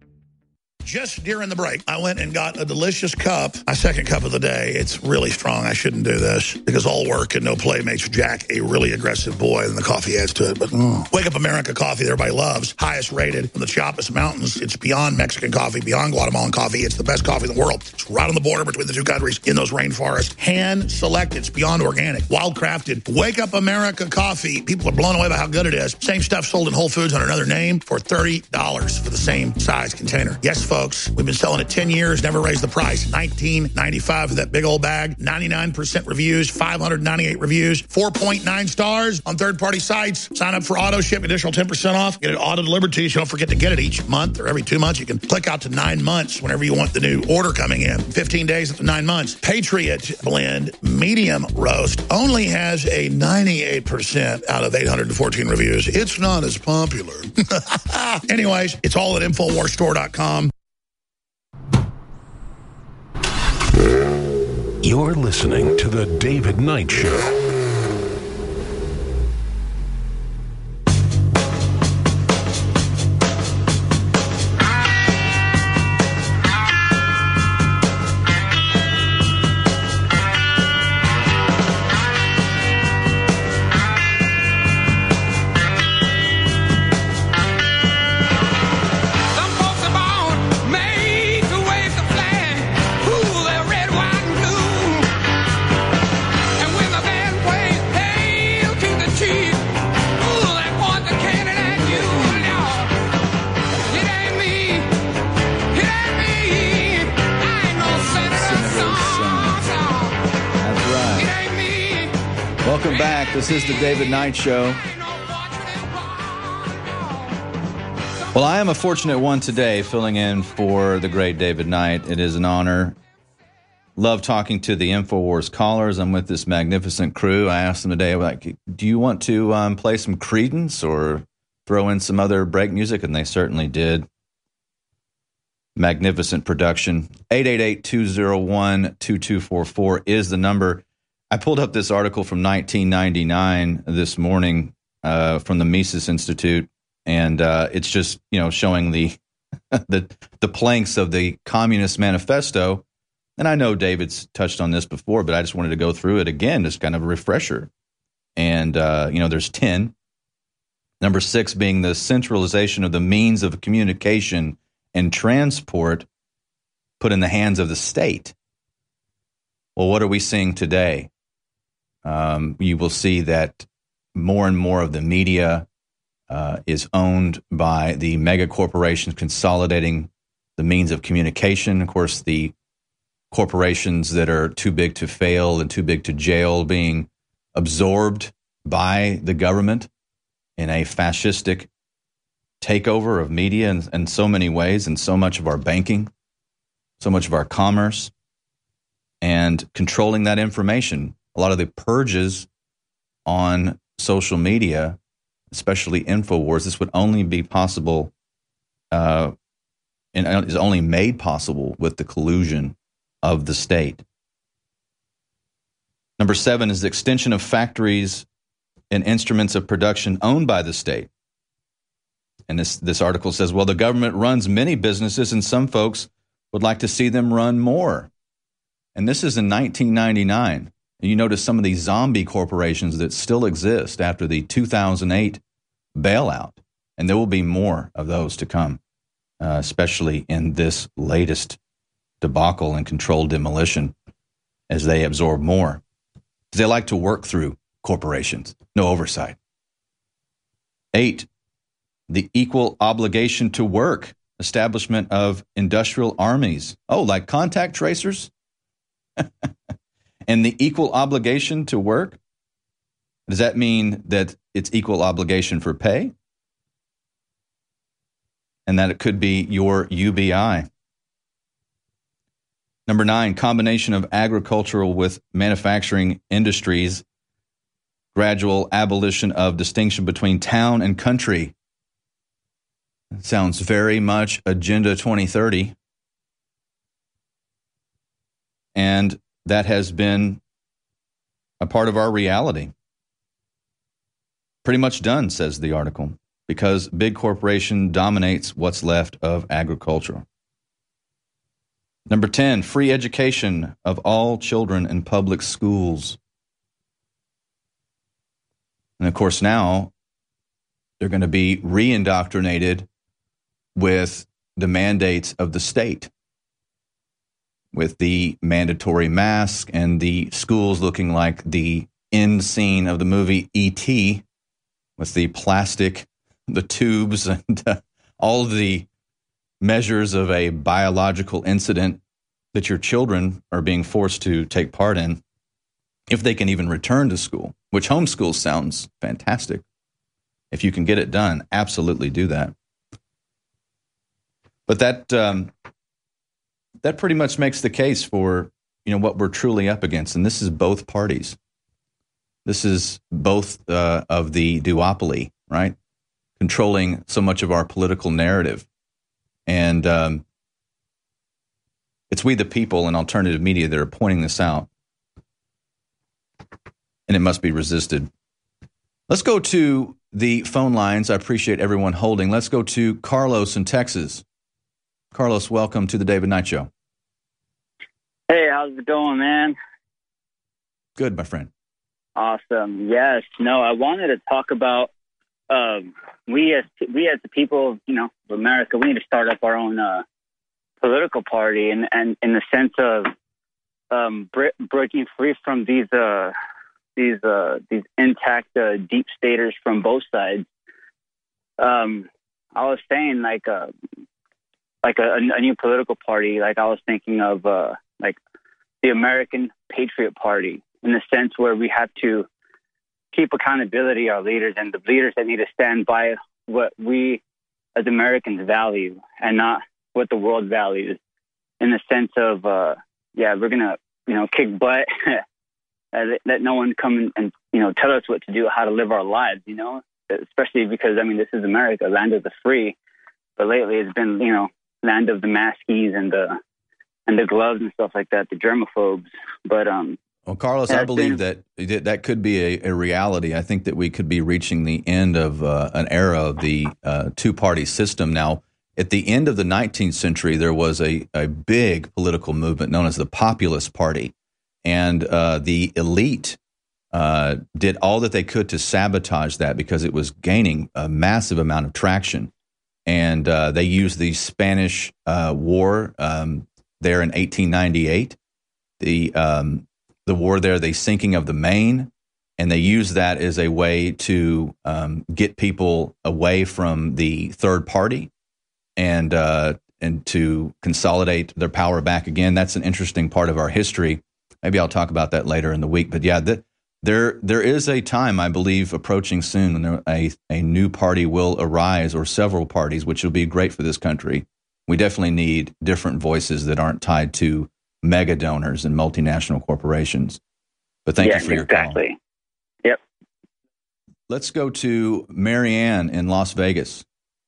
S19: Just during the break, I went and got a delicious cup, my second cup of the day. It's really strong. I shouldn't do this because all work and no play makes Jack a really aggressive boy, and the coffee adds to it. But mm. Wake Up America coffee that everybody loves, highest rated in the Chiapas Mountains. It's beyond Mexican coffee, beyond Guatemalan coffee. It's the best coffee in the world. It's right on the border between the two countries in those rainforests. Hand selected. It's beyond organic, wild crafted. Wake Up America coffee. People are blown away by how good it is. Same stuff sold in Whole Foods under another name for thirty dollars for the same size container. Yes, folks. We've been selling it ten years, never raised the price. nineteen ninety-five for that big old bag. ninety-nine percent reviews, five hundred ninety-eight reviews, four point nine stars on third-party sites. Sign up for auto ship, additional ten percent off. Get it auto delivered to you, so don't forget to get it each month or every two months. You can click out to nine months whenever you want the new order coming in. fifteen days up to nine months. Patriot Blend Medium Roast only has a ninety-eight percent out of eight hundred fourteen reviews. It's not as popular. Anyways, it's all at Infowars Store dot com.
S1: You're listening to The David Knight Show.
S13: Red, white, and blue. And when the band
S2: Welcome back. This is the David Knight Show. Well, I am a fortunate one today filling in for the great David Knight. It is an honor. Love talking to the InfoWars callers. I'm with this magnificent crew. I asked them today, like, do you want to um, play some Creedence or throw in some other break music? And they certainly did. Magnificent production. eight eight eight, two oh one, two two four four is the number. I pulled up this article from nineteen ninety-nine this morning uh, from the Mises Institute, and uh, it's just, you know, showing the, the the planks of the Communist Manifesto. And I know David's touched on this before, but I just wanted to go through it again, just kind of a refresher. And, uh, you know, there's ten. Number six being the centralization of the means of communication and transport put in the hands of the state. Well, what are we seeing today? Um, you will see that more and more of the media uh, is owned by the mega corporations consolidating the means of communication. Of course, the corporations that are too big to fail and too big to jail being absorbed by the government in a fascistic takeover of media in, in so many ways, and so much of our banking, so much of our commerce, and controlling that information. A lot of the purges on social media, especially InfoWars, this would only be possible, uh, and is only made possible with the collusion of the state. Number seven is the extension of factories and instruments of production owned by the state. And this, this article says, well, the government runs many businesses and some folks would like to see them run more. And this is in nineteen ninety-nine. And you notice some of these zombie corporations that still exist after the two thousand eight bailout. And there will be more of those to come, uh, especially in this latest debacle and controlled demolition as they absorb more. They like to work through corporations, no oversight. Eight, the equal obligation to work, establishment of industrial armies. Oh, like contact tracers? And the equal obligation to work? Does that mean that it's equal obligation for pay? And that it could be your U B I. Number nine, combination of agricultural with manufacturing industries, gradual abolition of distinction between town and country. It sounds very much Agenda twenty thirty. And that has been a part of our reality. Pretty much done, says the article, because big corporation dominates what's left of agriculture. Number ten, free education of all children in public schools. And of course now they're going to be re-indoctrinated with the mandates of the state, with the mandatory mask and the schools looking like the end scene of the movie E T with the plastic, the tubes, and uh, all of the measures of a biological incident that your children are being forced to take part in, if they can even return to school, which homeschool sounds fantastic. If you can get it done, absolutely do that. But that um, that pretty much makes the case for, you know, what we're truly up against, and this is both parties. This is both uh, of the duopoly, right? Controlling so much of our political narrative. And um, it's we the people and alternative media that are pointing this out. And it must be resisted. Let's go to the phone lines. I appreciate everyone holding. Let's go to Carlos in Texas. Carlos, welcome to the David Knight Show.
S13: Hey, how's it going, man?
S2: Good, my friend.
S13: Awesome. Yes. No, I wanted to talk about um, we as we as the people, you know, of America. We need to start up our own uh, political party, and, and in the sense of um, bre- breaking free from these uh, these uh, these intact uh, deep staters from both sides. Um, I was saying like uh, like a, a new political party. Like I was thinking of uh, like the American Patriot Party, in the sense where we have to keep accountability our leaders and the leaders that need to stand by what we as Americans value and not what the world values, in the sense of, uh, yeah, we're going to, you know, kick butt, let no one come and, you know, tell us what to do, how to live our lives, you know, especially because, I mean, this is America, land of the free. But lately it's been, you know, land of the maskies and the and the gloves and stuff like that, the germaphobes. But um,
S2: well, Carlos, I believe been, that that could be a, a reality. I think that we could be reaching the end of uh, an era of the uh, two-party system. Now, at the end of the nineteenth century, there was a, a big political movement known as the Populist Party, and uh, the elite uh, did all that they could to sabotage that because it was gaining a massive amount of traction. And uh, they used the Spanish uh, War um, there in eighteen ninety-eight, the um, the war there, the sinking of the Maine, and they used that as a way to um, get people away from the third party and uh, and to consolidate their power back again. That's an interesting part of our history. Maybe I'll talk about that later in the week. But yeah, the, There, there is a time, I believe, approaching soon when there, a, a new party will arise, or several parties, which will be great for this country. We definitely need different voices that aren't tied to mega donors and multinational corporations. But thank
S13: yes,
S2: you for your
S13: exactly.
S2: call.
S13: Yep.
S2: Let's go to Marianne in Las Vegas.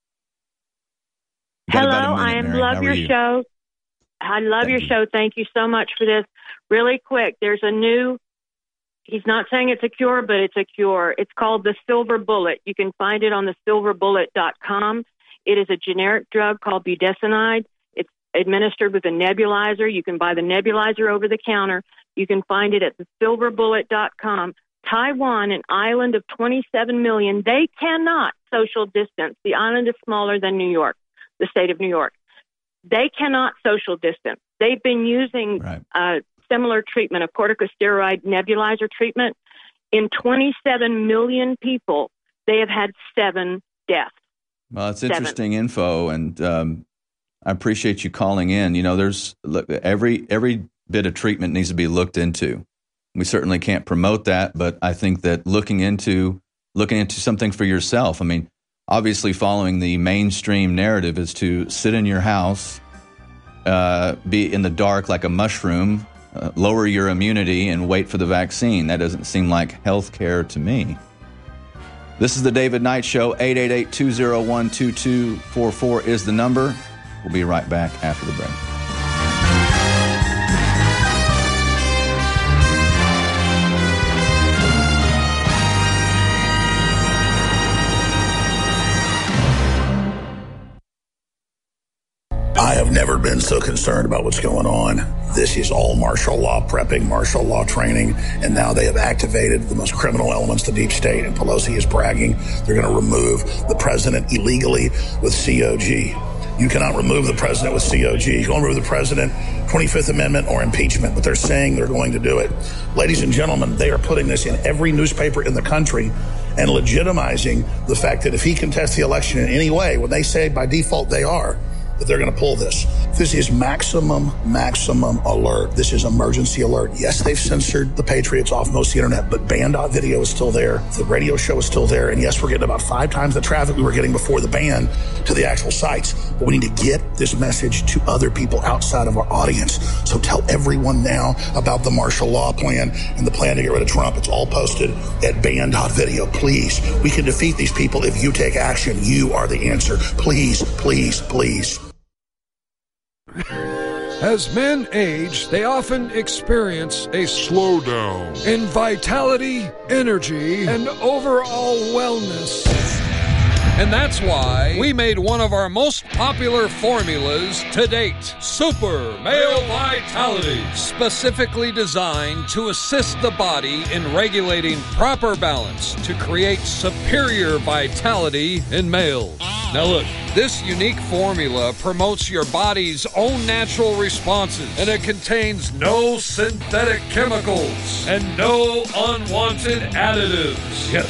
S14: Hello, I am, love your
S2: you?
S14: show. I love
S2: thank
S14: your
S2: you.
S14: show. Thank you so much for this. Really quick, there's a new... He's not saying it's a cure, but it's a cure. It's called the Silver Bullet. You can find it on the silver bullet dot com. It is a generic drug called budesonide. It's administered with a nebulizer. You can buy the nebulizer over the counter. You can find it at the silver bullet dot com. Taiwan, an island of twenty-seven million, they cannot social distance. The island is smaller than New York, the state of New York. They cannot social distance. They've been using
S2: right.
S14: uh, similar treatment, a corticosteroid nebulizer treatment. In twenty-seven million people, they have had seven deaths.
S2: Well, it's
S14: seven.
S2: interesting info, and um, I appreciate you calling in. You know, there's look, every every bit of treatment needs to be looked into. We certainly can't promote that, but I think that looking into looking into something for yourself. I mean, obviously, following the mainstream narrative is to sit in your house, uh, be in the dark like a mushroom. Uh, lower your immunity and wait for the vaccine. That doesn't seem like health care to me. This is the David Knight Show. eight eight eight, two oh one, two two four four is the number. We'll be right back after the break.
S19: I have never been so concerned about what's going on. This is all martial law prepping, martial law training, and now they have activated the most criminal elements, the deep state, and Pelosi is bragging they're going to remove the president illegally with C O G. You cannot remove the president with C O G. You can only remove the president, twenty-fifth Amendment or impeachment, but they're saying they're going to do it. Ladies and gentlemen, they are putting this in every newspaper in the country and legitimizing the fact that if he contests the election in any way, when they say by default they are, that they're going to pull this. This is maximum, maximum alert. This is emergency alert. Yes, they've censored the Patriots off most of the internet, but Band Video is still there. The radio show is still there. And yes, we're getting about five times the traffic we were getting before the ban to the actual sites. But we need to get this message to other people outside of our audience. So tell everyone now about the martial law plan and the plan to get rid of Trump. It's all posted at Band Video. Please, we can defeat these people if you take action. You are the answer. Please, please, please.
S15: As men age, they often experience a slowdown in vitality, energy, and overall wellness. And that's why we made one of our most popular formulas to date, Super Male Vitality, specifically designed to assist the body in regulating proper balance to create superior vitality in males. Now look, this unique formula promotes your body's own natural responses, and it contains no synthetic chemicals and no unwanted additives. Yes,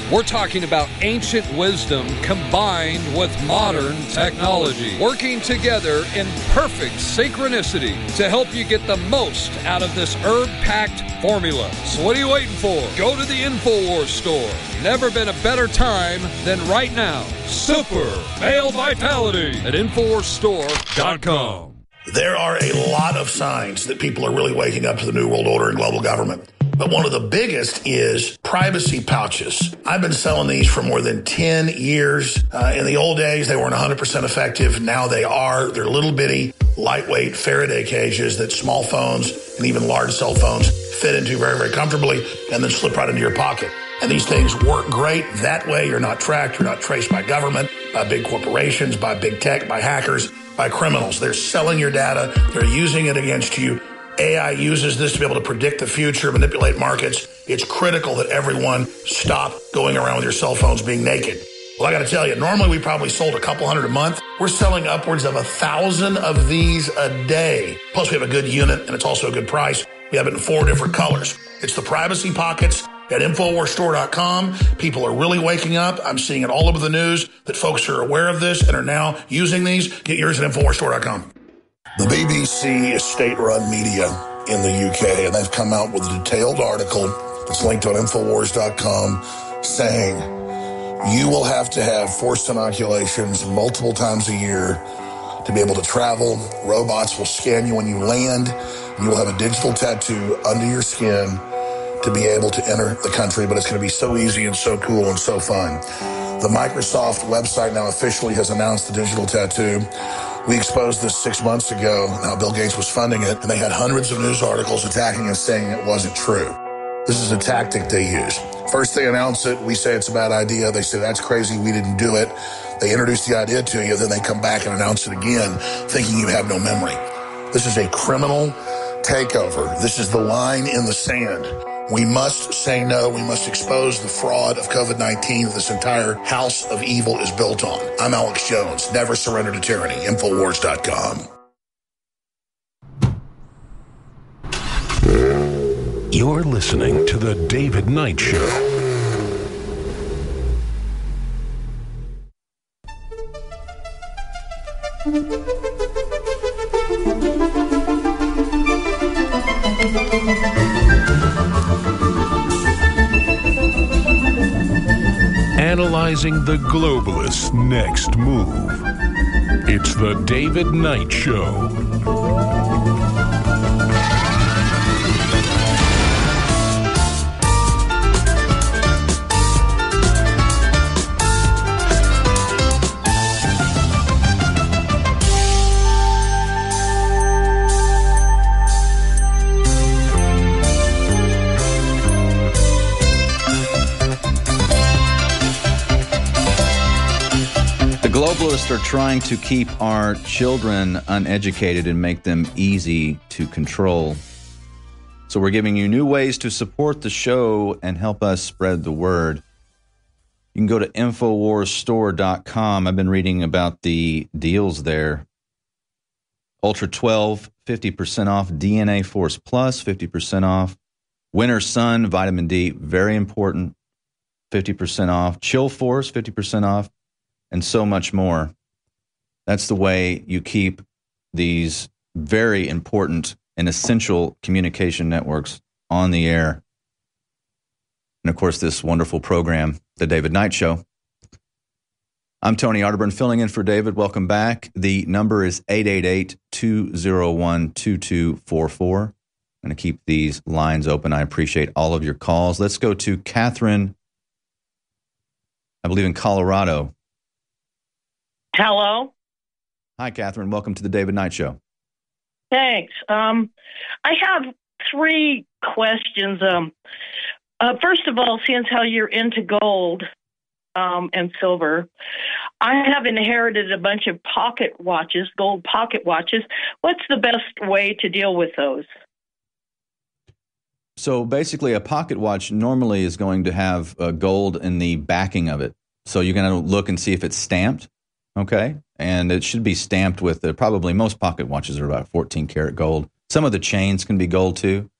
S15: We're talking about ancient wisdom combined with modern technology, working together in perfect synchronicity to help you get the most out of this herb-packed formula. So what are you waiting for? Go to the InfoWars store. Never been a better time than right now. Super Male Vitality at Infowars Store dot com.
S19: There are a lot of signs that people are really waking up to the New World Order and global government. But one of the biggest is privacy pouches. I've been selling these for more than ten years. Uh, in the old days, they weren't one hundred percent effective. Now they are. They're little bitty, lightweight Faraday cages that small phones and even large cell phones fit into very, very comfortably and then slip right into your pocket. And these things work great. That way, you're not tracked. You're not traced by government, by big corporations, by big tech, by hackers, by criminals. They're selling your data. They're using it against you. A I uses this to be able to predict the future, manipulate markets. It's critical that everyone stop going around with your cell phones being naked. Well, I got to tell you, normally we probably sold a couple hundred a month. We're selling upwards of a thousand of these a day. Plus, we have a good unit, and it's also a good price. We have it in four different colors. It's the Privacy Pockets at Infowars Store dot com. People are really waking up. I'm seeing it all over the news that folks are aware of this and are now using these. Get yours at Infowars Store dot com. The B B C is state-run media in the U K, and they've come out with a detailed article that's linked on Infowars dot com saying you will have to have forced inoculations multiple times a year to be able to travel. Robots will scan you when you land. You will have a digital tattoo under your skin to be able to enter the country, but it's going to be so easy and so cool and so fun. The Microsoft website now officially has announced the digital tattoo. We exposed this six months ago, how Bill Gates was funding it, and they had hundreds of news articles attacking us saying it wasn't true. This is a tactic they use. First they announce it, we say it's a bad idea, they say that's crazy, we didn't do it. They introduce the idea to you, then they come back and announce it again, thinking you have no memory. This is a criminal takeover. This is the line in the sand. We must say no. We must expose the fraud of COVID nineteen that this entire house of evil is built on. I'm Alex Jones. Never surrender to tyranny. Infowars dot com.
S1: You're listening to The David Knight Show. Analyzing the globalists' next move. It's The David Knight Show.
S2: Globalists are trying to keep our children uneducated and make them easy to control. So we're giving you new ways to support the show and help us spread the word. You can go to Infowars Store dot com. I've been reading about the deals there. Ultra twelve, fifty percent off. D N A Force Plus, fifty percent off. Winter Sun, vitamin D, very important, fifty percent off. Chill Force, fifty percent off. And so much more. That's the way you keep these very important and essential communication networks on the air. And of course, this wonderful program, The David Knight Show. I'm Tony Arterburn, filling in for David. Welcome back. The number is eight eight eight, two oh one, two two four four. I'm going to keep these lines open. I appreciate all of your calls. Let's go to Catherine, I believe in Colorado.
S16: Hello.
S2: Hi, Catherine. Welcome to the David Knight Show.
S16: Thanks. Um, I have three questions. Um, uh, first of all, since how you're into gold um, and silver, I have inherited a bunch of pocket watches, gold pocket watches. What's the best way to deal with those?
S2: So basically, a pocket watch normally is going to have uh, gold in the backing of it. So you're going to look and see if it's stamped. Okay, and it should be stamped with uh, probably most pocket watches are about fourteen karat gold. Some of the chains can be gold too,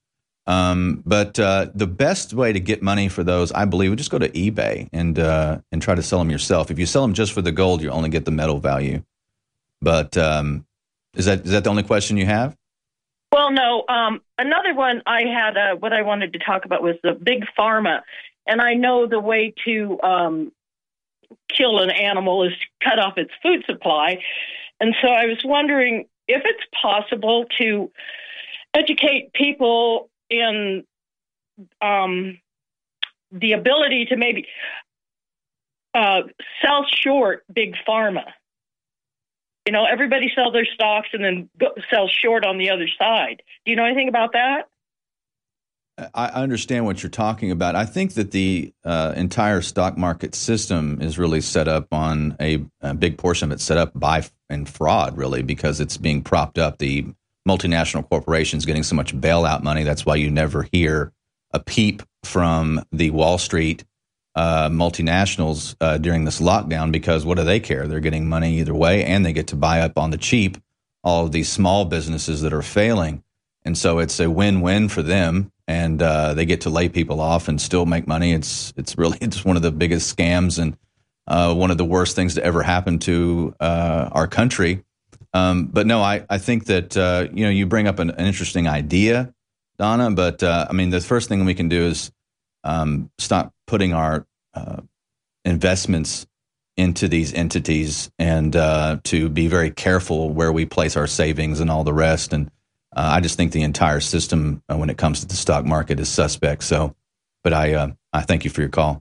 S2: Um, but uh, the best way to get money for those, I believe, would just go to eBay and uh, and try to sell them yourself. If you sell them just for the gold, you only get the metal value. But um, is that is that the only question you have?
S16: Well, no. Um, another one I had, uh, what I wanted to talk about was the big pharma. And I know the way to um, kill an animal is to cut off its food supply. And so I was wondering if it's possible to educate people in um, the ability to maybe uh, sell short big pharma. You know, everybody sell their stocks and then go, sell short on the other side. Do you know anything about that?
S2: I understand what you're talking about. I think that the uh, entire stock market system is really set up on a, a big portion of it set up by and fraud, really, because it's being propped up. The multinational corporations getting so much bailout money. That's why you never hear a peep from the Wall Street uh, multinationals uh, during this lockdown, because what do they care? They're getting money either way, and they get to buy up on the cheap all of these small businesses that are failing. And so it's a win-win for them, and uh, they get to lay people off and still make money. It's it's really it's one of the biggest scams and uh, one of the worst things to ever happen to uh, our country. Um, but no, I, I think that, uh, you know, you bring up an, an interesting idea, Donna, but uh, I mean, the first thing we can do is um, stop putting our uh, investments into these entities and uh, to be very careful where we place our savings and all the rest. And uh, I just think the entire system uh, when it comes to the stock market is suspect. So, but I, uh, I thank you for your call.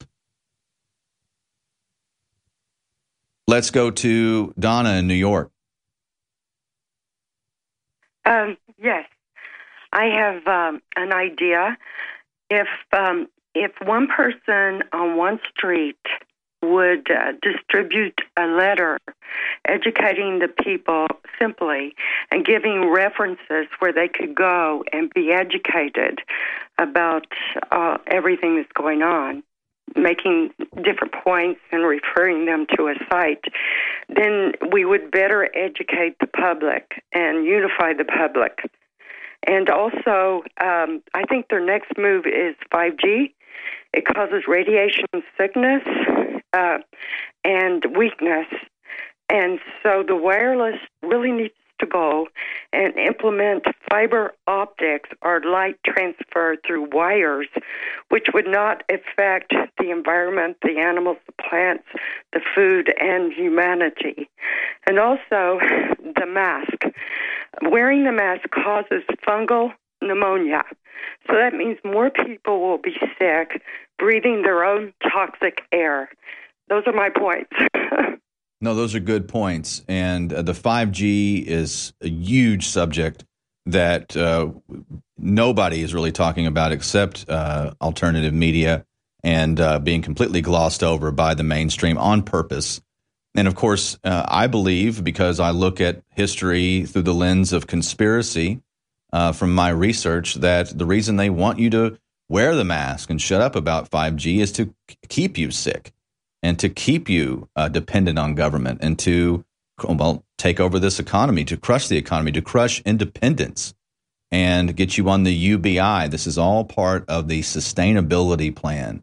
S2: Let's go to Donna in New York.
S5: Um, yes, I have um, an idea. If um, if one person on one street would uh, distribute a letter educating the people simply and giving references where they could go and be educated about uh, everything that's going on, making different points and referring them to a site, then we would better educate the public and unify the public. And also, um, I think their next move is five G. It causes radiation sickness uh, and weakness. And so the wireless really needs to go and implement fiber optics or light transfer through wires, which would not affect the environment, the animals, the plants, the food, and humanity. And also the mask. Wearing the mask causes fungal pneumonia. So that means more people will be sick breathing their own toxic air. Those are my points.
S2: No, those are good points. And uh, the five G is a huge subject that uh, nobody is really talking about except uh, alternative media, and uh, being completely glossed over by the mainstream on purpose. And of course, uh, I believe, because I look at history through the lens of conspiracy uh, from my research, that the reason they want you to wear the mask and shut up about five G is to keep you sick, and to keep you uh, dependent on government, and to, well, take over this economy, to crush the economy, to crush independence, and get you on the U B I. This is all part of the sustainability plan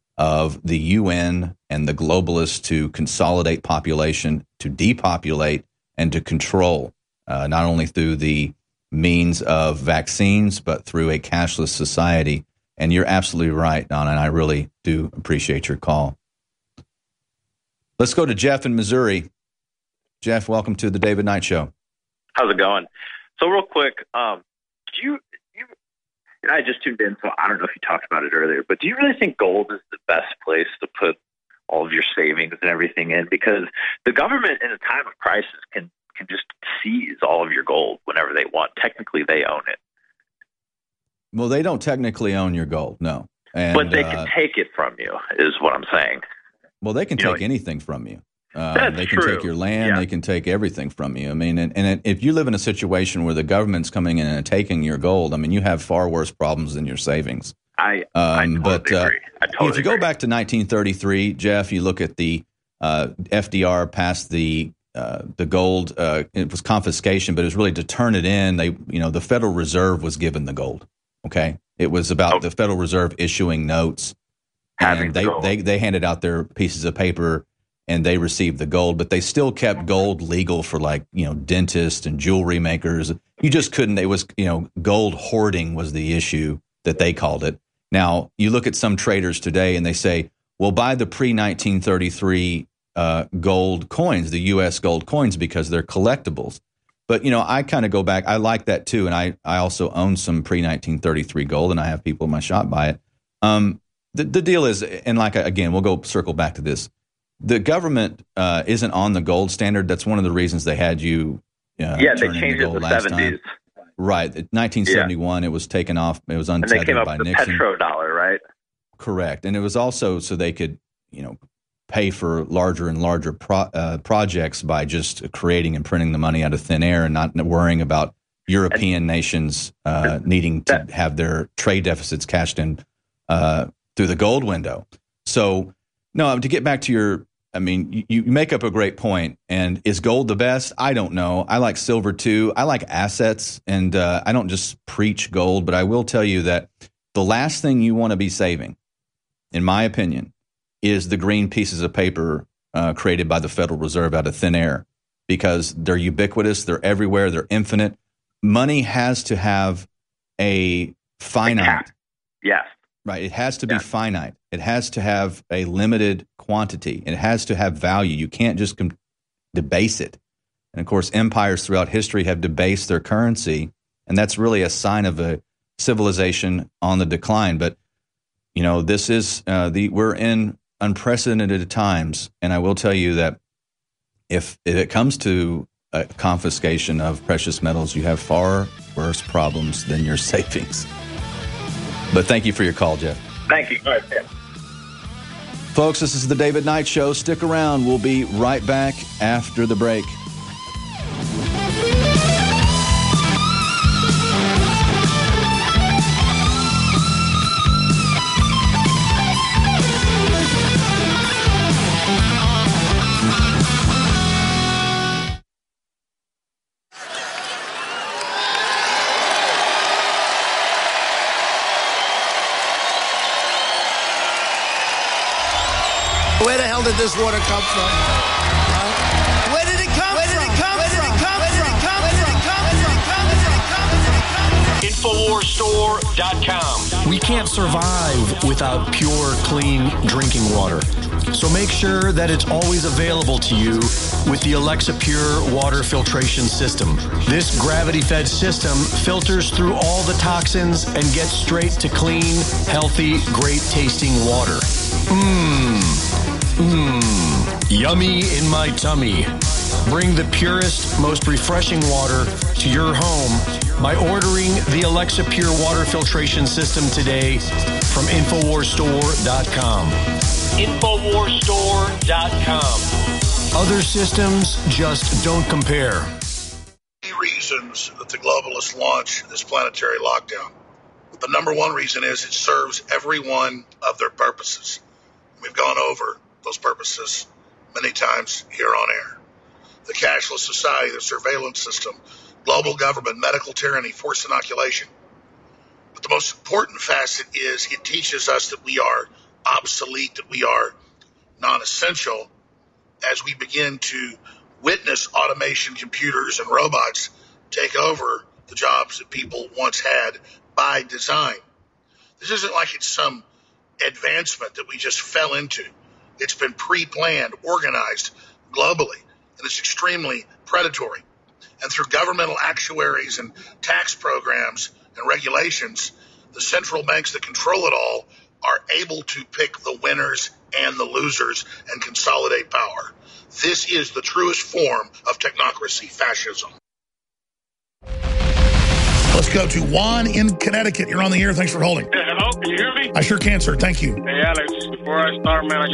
S2: of the U N and the globalists to consolidate population, to depopulate, and to control, uh, not only through the means of vaccines, but through a cashless society. And you're absolutely right, Donna, and I really do appreciate your call. Let's go to Jeff in Missouri. Jeff, welcome to the David Knight Show.
S17: How's it going? So real quick, um, do you, you, I just tuned in, so I don't know if you talked about it earlier, but do you really think gold is the best place to put all of your savings and everything in? Because the government in a time of crisis can, can just seize all of your gold whenever they want. Technically, they own it.
S2: Well, they don't technically own your gold, no. And,
S17: but they
S2: uh,
S17: can take it from you, is what I'm saying.
S2: Well, they can
S17: you
S2: take
S17: know,
S2: anything from you. Uh,
S17: that's
S2: they can
S17: true.
S2: take your land.
S17: Yeah.
S2: They can take everything from you. I mean, and, and if you live in a situation where the government's coming in and taking your gold, I mean, you have far worse problems than your savings.
S17: I,
S2: Um,
S17: I totally
S2: but uh,
S17: agree. I totally
S2: if you go
S17: agree.
S2: back to nineteen thirty-three, Jeff, you look at the uh, F D R passed the uh, the gold. Uh, it was confiscation, but it was really to turn it in. They, you know, the Federal Reserve was given the gold. Okay. It was about oh. the Federal Reserve issuing notes.
S17: Having
S2: and they,
S17: gold.
S2: they, they handed out their pieces of paper and they received the gold, but they still kept gold legal for like, you know, dentists and jewelry makers. You just couldn't, it was, you know, gold hoarding was the issue that they called it. Now, you look at some traders today and they say, well, buy the pre nineteen thirty-three uh, gold coins, the U S gold coins, because they're collectibles. But, you know, I kind of go back. I like that, too. And I, I also own some pre nineteen thirty-three gold, and I have people in my shop buy it. Um, the, the deal is, and like, again, we'll go circle back to this. The government uh, isn't on the gold standard. That's one of the reasons they had you uh,
S17: Yeah, they
S2: turn into
S17: changed it in
S2: gold
S17: the
S2: last
S17: seventies.
S2: time. Right. In nineteen seventy-one, yeah. It was taken off. It was
S17: And
S2: untethered
S17: they came up
S2: by
S17: with the
S2: Nixon.
S17: petrodollar, right?
S2: Correct. And it was also so they could, you know, pay for larger and larger pro, uh, projects by just creating and printing the money out of thin air and not worrying about European and, nations uh, needing to that, have their trade deficits cashed in uh, through the gold window. So, no, to get back to your, I mean, you, you make up a great point. And is gold the best? I don't know. I like silver too. I like assets, and uh, I don't just preach gold, but I will tell you that the last thing you want to be saving, in my opinion, is the green pieces of paper uh, created by the Federal Reserve out of thin air, because they're ubiquitous, they're everywhere, they're infinite. Money has to have a finite.
S17: Yes.
S2: Right. It has to be
S17: yeah.
S2: finite. It has to have a limited quantity. It has to have value. You can't just com- debase it. And of course, empires throughout history have debased their currency, and that's really a sign of a civilization on the decline. But you know, this is uh, the we're in unprecedented times, and I will tell you that if, if it comes to a confiscation of precious metals, you have far worse problems than your savings. But thank you for your call, Jeff.
S17: Thank you. All right, yeah.
S2: Folks, this is the David Knight Show. Stick around. We'll be right back after the break.
S18: Where the hell did this water come from? Huh? Where did it come Where did it come Where did it come Where did it come Where did it come Where did it come Where did it come
S20: Infowars Store dot com.
S6: We can't survive without pure, clean drinking water. So make sure that it's always available to you with the Alexa Pure water filtration system. This gravity-fed system filters through all the toxins and gets straight to clean, healthy, great-tasting water. Mmm. Mmm. Yummy in my tummy. Bring the purest, most refreshing water to your home by ordering the Alexa Pure water filtration system today from Infowars Store dot com.
S20: Infowars Store dot com.
S6: Other systems just don't compare.
S3: Many reasons that the globalists launch this planetary lockdown. The number one reason is it serves every one of their purposes. We've gone over those purposes many times here on air. The cashless society, the surveillance system, global government, medical tyranny, forced inoculation. But the most important facet is it teaches us that we are obsolete, that we are non-essential as we begin to witness automation, computers, and robots take over the jobs that people once had by design. This isn't like it's some advancement that we just fell into. It's been pre-planned, organized globally, and it's extremely predatory. And through governmental actuaries and tax programs and regulations, the central banks that control it all are able to pick the winners and the losers and consolidate power. This is the truest form of technocracy, fascism.
S21: Let's go to Juan in Connecticut. You're on the air. Thanks for holding.
S23: Yeah, hello, can you hear me?
S21: I sure can, sir. Thank you.
S23: Hey, Alex, before I start, man, I just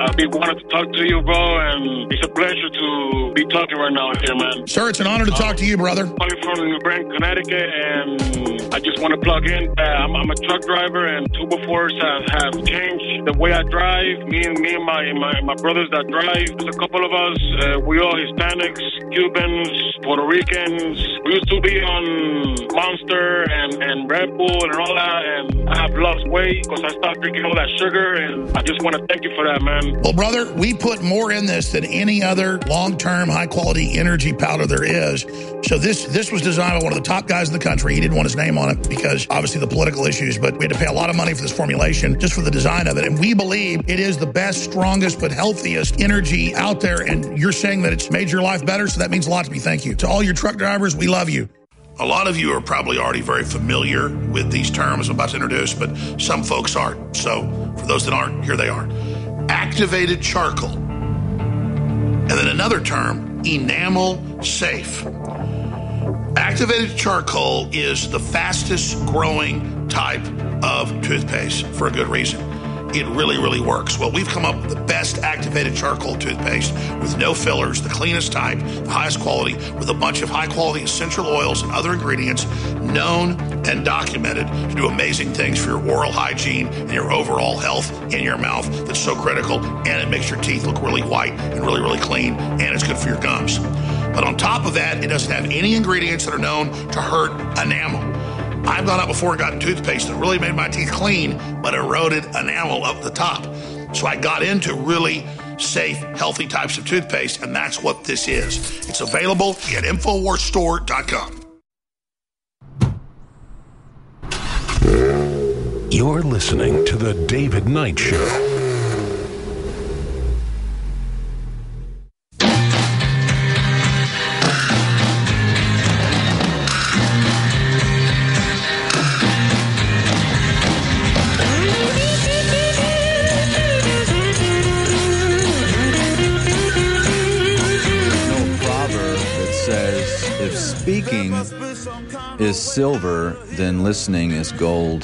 S4: I've been wanting to talk to you, bro, and it's a pleasure to be talking right now here, man.
S21: Sir, it's an honor to talk to you, brother.
S4: I'm calling from New Britain, Connecticut, and I just want to plug in. Uh, I'm, I'm a truck driver, and Tubo Force have, have changed the way I drive. Me and me and my, my, my brothers that drive, there's a couple of us. Uh, we all Hispanics, Cubans, Puerto Ricans. We used to be on Monster and, and Red Bull and all that, and I have lost weight because I stopped drinking all that sugar, and I just want to thank you for that, man.
S21: Well, brother, we put more in this than any other long-term, high-quality energy powder there is. So this this was designed by one of the top guys in the country. He didn't want his name on it because, obviously, the political issues, but we had to pay a lot of money for this formulation just for the design of it. And we believe it is the best, strongest, but healthiest energy out there. And you're saying that it's made your life better, so that means a lot to me. Thank you. To all your truck drivers, we love you. A lot of you are probably already very familiar with these terms I'm about to introduce, but some folks aren't. So for those that aren't, here they are. Activated charcoal. And then another term, enamel safe. Activated charcoal is the fastest growing type of toothpaste for a good reason. It really, really works. Well, we've come up with the best activated charcoal toothpaste with no fillers, the cleanest type, the highest quality, with a bunch of high-quality essential oils and other ingredients known and documented to do amazing things for your oral hygiene and your overall health in your mouth that's so critical, and it makes your teeth look really white and really, really clean, and it's good for your gums. But on top of that, it doesn't have any ingredients that are known to hurt enamel. I've gone out before and gotten toothpaste that really made my teeth clean, but eroded enamel up the top. So I got into really safe, healthy types of toothpaste, and that's what this is. It's available at Infowars Store dot com.
S1: You're listening to The David Knight Show.
S2: Speaking is silver, then listening is gold.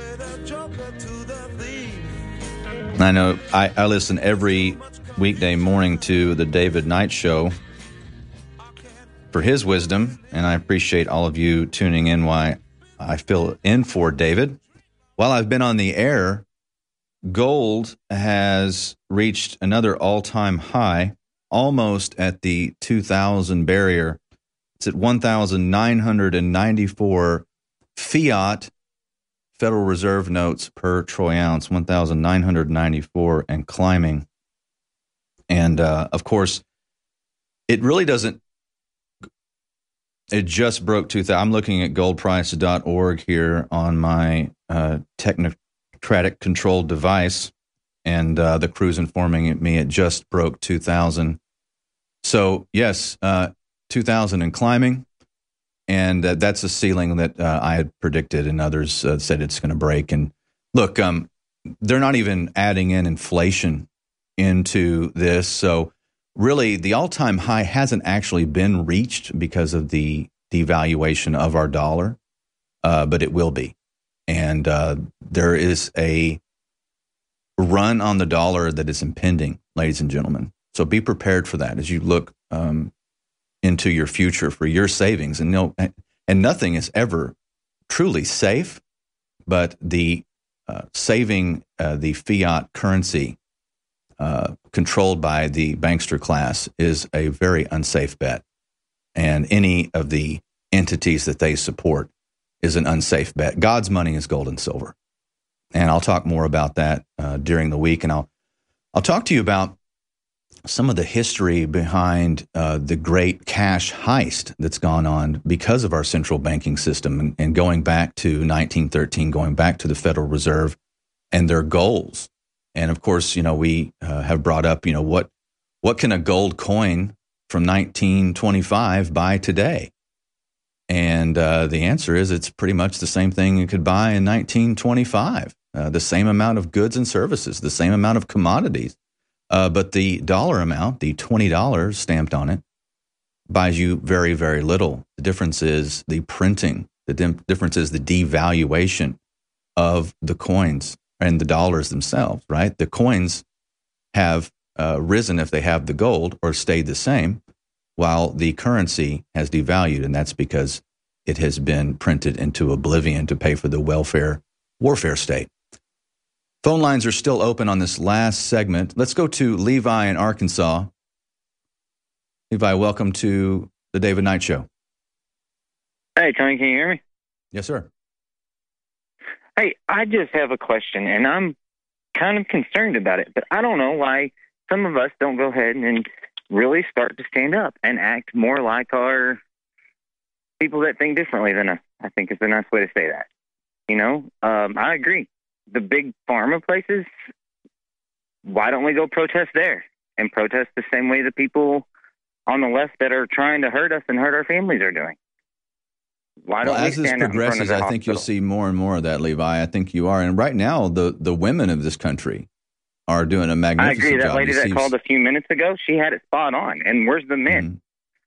S2: I know I, I listen every weekday morning to the David Knight Show for his wisdom, and I appreciate all of you tuning in while I fill in for David. While I've been on the air, gold has reached another all-time high, almost at the two thousand barrier. It's at one thousand nine hundred ninety-four fiat Federal Reserve notes per troy ounce, one thousand nine hundred ninety-four and climbing. And, uh, of course, it really doesn't, it just broke two thousand. I'm looking at gold price dot org here on my uh, technocratic controlled device, and uh, the crew's informing me it just broke two thousand. So, yes, uh, two thousand and climbing, and uh, that's a ceiling that uh, I had predicted, and others uh, said it's going to break. And look, um, they're not even adding in inflation into this, so really the all-time high hasn't actually been reached because of the devaluation of our dollar, uh, but it will be. And uh, there is a run on the dollar that is impending, ladies and gentlemen. So be prepared for that as you look um, into your future for your savings. And no, and nothing is ever truly safe, but the uh, saving uh, the fiat currency uh, controlled by the bankster class is a very unsafe bet. And any of the entities that they support is an unsafe bet. God's money is gold and silver. And I'll talk more about that uh, during the week. And I'll I'll talk to you about some of the history behind uh, the great cash heist that's gone on because of our central banking system, and, and going back to nineteen thirteen, going back to the Federal Reserve and their goals. And of course, you know, we uh, have brought up, you know, what what can a gold coin from nineteen twenty-five buy today? And uh, the answer is it's pretty much the same thing you could buy in nineteen twenty-five, uh, the same amount of goods and services, the same amount of commodities. Uh, but the dollar amount, the twenty dollars stamped on it, buys you very, very little. The difference is the printing. The dim- difference is the devaluation of the coins and the dollars themselves, right? The coins have uh, risen if they have the gold or stayed the same, while the currency has devalued, and that's because it has been printed into oblivion to pay for the welfare warfare state. Phone lines are still open on this last segment. Let's go to Levi in Arkansas. Levi, welcome to the David Knight Show.
S7: Hey, Tony, can you hear me?
S2: Yes, sir.
S7: Hey, I just have a question, and I'm kind of concerned about it, but I don't know why some of us don't go ahead and really start to stand up and act more like our people that think differently than us. I think is a nice way to say that. You know, um, I agree. The big pharma places, why don't we go protest there and protest the same way the people on the left that are trying to hurt us and hurt our families are doing? Why don't
S2: well,
S7: we
S2: as this
S7: stand up in front of
S2: progresses,
S7: the
S2: I think
S7: hospital?
S2: you'll see more and more of that, Levi. I think you are. And right now, the, the women of this country are doing a
S7: I
S2: magnificent
S7: agree. That
S2: job.
S7: lady
S2: You
S7: that
S2: see-
S7: called a few minutes ago, she had it spot on. And where's the men?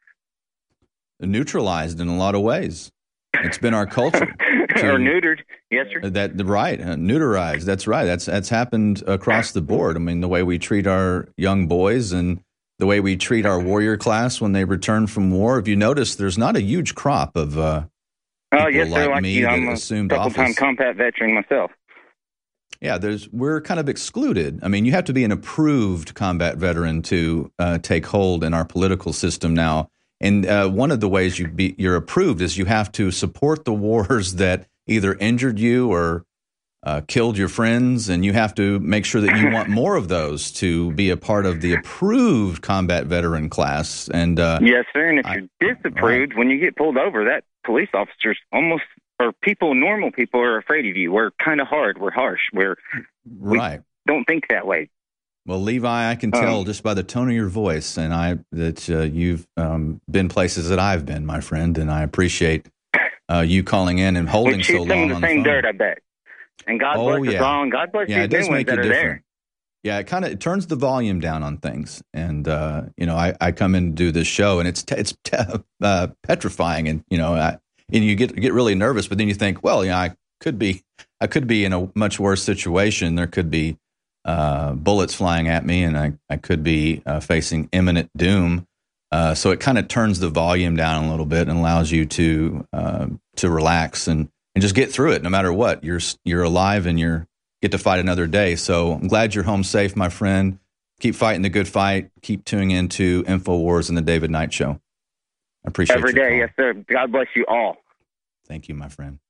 S2: neutralized in a lot of ways. It's been our culture. to-
S7: or neutered. Yes, sir.
S2: That right, uh, neuterized. That's right. That's that's happened across the board. I mean, the way we treat our young boys and the way we treat our warrior class when they return from war. If you notice, there's not a huge crop of uh,
S7: Oh,
S2: people
S7: yes, sir.
S2: like
S7: Like
S2: me
S7: you,
S2: that
S7: I'm a
S2: assumed
S7: couple-time
S2: office.
S7: combat veteran myself.
S2: Yeah, there's we're kind of excluded. I mean, you have to be an approved combat veteran to uh, take hold in our political system now. And uh, one of the ways you be, you're approved is you have to support the wars that either injured you or uh, killed your friends, and you have to make sure that you want more of those to be a part of the approved combat veteran class. And uh,
S7: Yes, sir. And if you're disapproved, when you get pulled over, that police officers almost, or people, normal people are afraid of you. We're kind of hard. We're harsh. We're,
S2: right.
S7: we don't think that way.
S2: Well, Levi, I can
S7: Um,
S2: tell just by the tone of your voice, and I that uh, you've um, been places that I've been, my friend, and I appreciate uh, you calling in and holding
S7: We
S2: so
S7: chew some
S2: long
S7: of
S2: on
S7: the
S2: the
S7: same
S2: phone.
S7: dirt, I bet. And God
S2: Oh,
S7: bless
S2: yeah.
S7: us all, and God bless
S2: Yeah,
S7: you
S2: it does
S7: new ones
S2: make
S7: that
S2: you
S7: are
S2: different.
S7: there.
S2: Yeah, it kind of it turns the volume down on things, and uh, you know, I, I come in and do this show, and it's te- it's te- uh, petrifying, and you know, I, and you get get really nervous, but then you think, well, yeah, I could be, I could be in a much worse situation. There could be uh, bullets flying at me, and I I could be uh, facing imminent doom. Uh, so it kind of turns the volume down a little bit and allows you to uh, to relax and, and just get through it, no matter what. You're you're alive and you're get to fight another day. So I'm glad you're home safe, my friend. Keep fighting the good fight. Keep tuning into InfoWars and the David Knight Show. I appreciate
S7: Every
S2: your
S7: day,
S2: call.
S7: yes, sir. God bless you all.
S2: Thank you, my friend.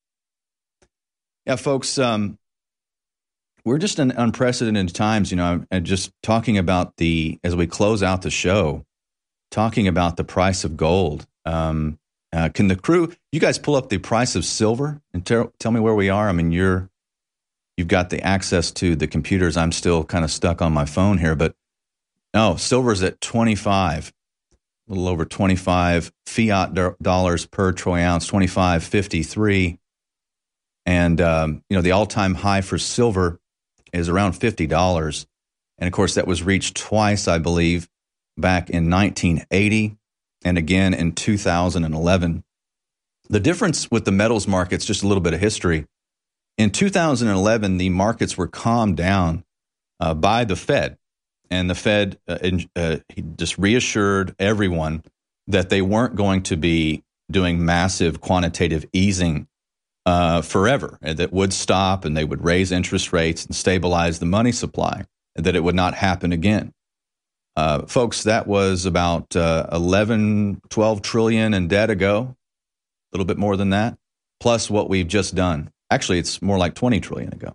S2: Yeah, folks, um, we're just in unprecedented times, you know, and just talking about the, as we close out the show, talking about the price of gold. Um, uh, can the crew, you guys pull up the price of silver and tell, tell me where we are? I mean, you're, you've got the access to the computers. I'm still kind of stuck on my phone here, but no, silver's at twenty-five, a little over twenty-five fiat do- dollars per troy ounce, twenty-five fifty-three. And, um, you know, the all-time high for silver is around fifty dollars. And, of course, that was reached twice, I believe, back in nineteen eighty and again in two thousand eleven. The difference with the metals markets, just a little bit of history. In two thousand eleven, the markets were calmed down uh, by the Fed. And the Fed uh, uh, he just reassured everyone that they weren't going to be doing massive quantitative easing uh, forever, and that would stop and they would raise interest rates and stabilize the money supply, and that it would not happen again. Uh, folks, that was about uh, eleven, twelve trillion in debt ago, a little bit more than that, plus what we've just done. Actually, it's more like twenty trillion ago.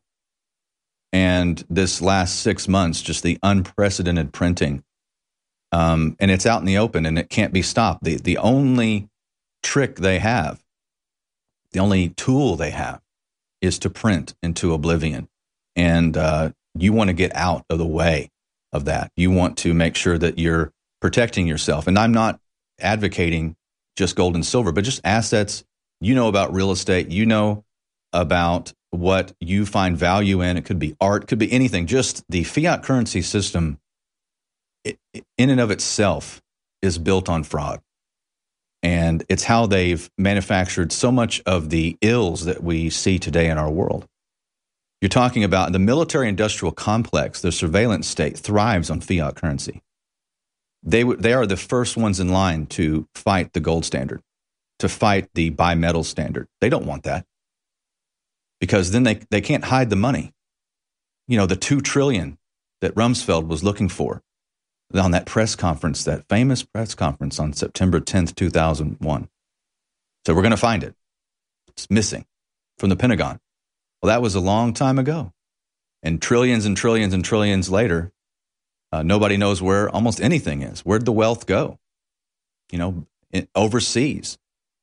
S2: And this last six months, just the unprecedented printing. Um, and it's out in the open and it can't be stopped. The, the only trick they have, the only tool they have is to print into oblivion. And uh, you want to get out of the way of that. You want to make sure that you're protecting yourself. And I'm not advocating just gold and silver, but just assets. You know about real estate. You know about what you find value in. It could be art, could be anything. Just the fiat currency system it, in and of itself is built on fraud. And it's how they've manufactured so much of the ills that we see today in our world. You're talking about the military-industrial complex, the surveillance state, thrives on fiat currency. They w- they are the first ones in line to fight the gold standard, to fight the bimetal standard. They don't want that because then they, they can't hide the money. You know, the two trillion dollars that Rumsfeld was looking for on that press conference, that famous press conference on September tenth, two thousand one. So we're going to find it. It's missing from the Pentagon. Well, that was a long time ago. And trillions and trillions and trillions later, uh, nobody knows where almost anything is. Where'd the wealth go? You know, in, overseas,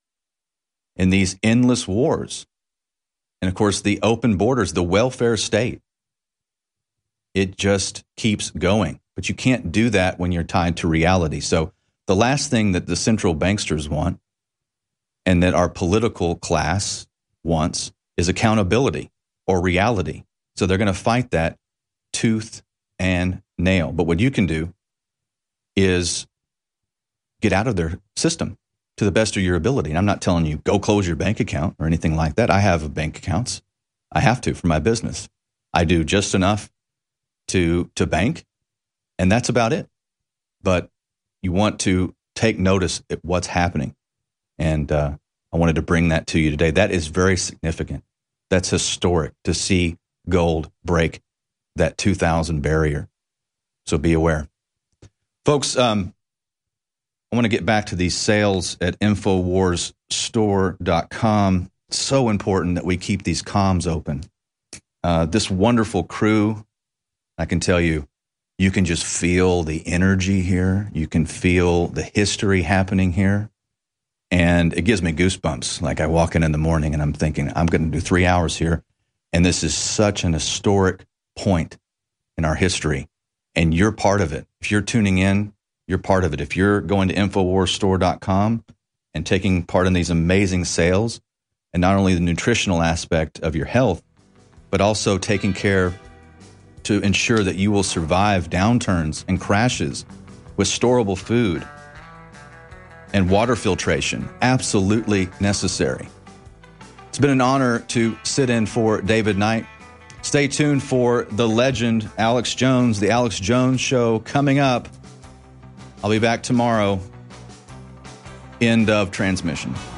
S2: in these endless wars. And of course, the open borders, the welfare state. It just keeps going. But you can't do that when you're tied to reality. So the last thing that the central banksters want and that our political class wants is accountability or reality. So they're going to fight that tooth and nail. But what you can do is get out of their system to the best of your ability. And I'm not telling you go close your bank account or anything like that. I have bank accounts. I have to for my business. I do just enough to to bank, and that's about it. But you want to take notice at what's happening. And uh, I wanted to bring that to you today. That is very significant. That's historic to see gold break that two thousand barrier. So be aware. Folks, um, I want to get back to these sales at Infowars Store dot com. It's so important that we keep these comms open. Uh, this wonderful crew, I can tell you, you can just feel the energy here. You can feel the history happening here. And it gives me goosebumps. Like I walk in in the morning and I'm thinking, I'm going to do three hours here. And this is such an historic point in our history. And you're part of it. If you're tuning in, you're part of it. If you're going to Infowars Store dot com and taking part in these amazing sales, and not only the nutritional aspect of your health, but also taking care to ensure that you will survive downturns and crashes with storable food and water filtration, absolutely necessary. It's been an honor to sit in for David Knight. Stay tuned for the legend, Alex Jones, the Alex Jones Show coming up. I'll be back tomorrow. End of transmission.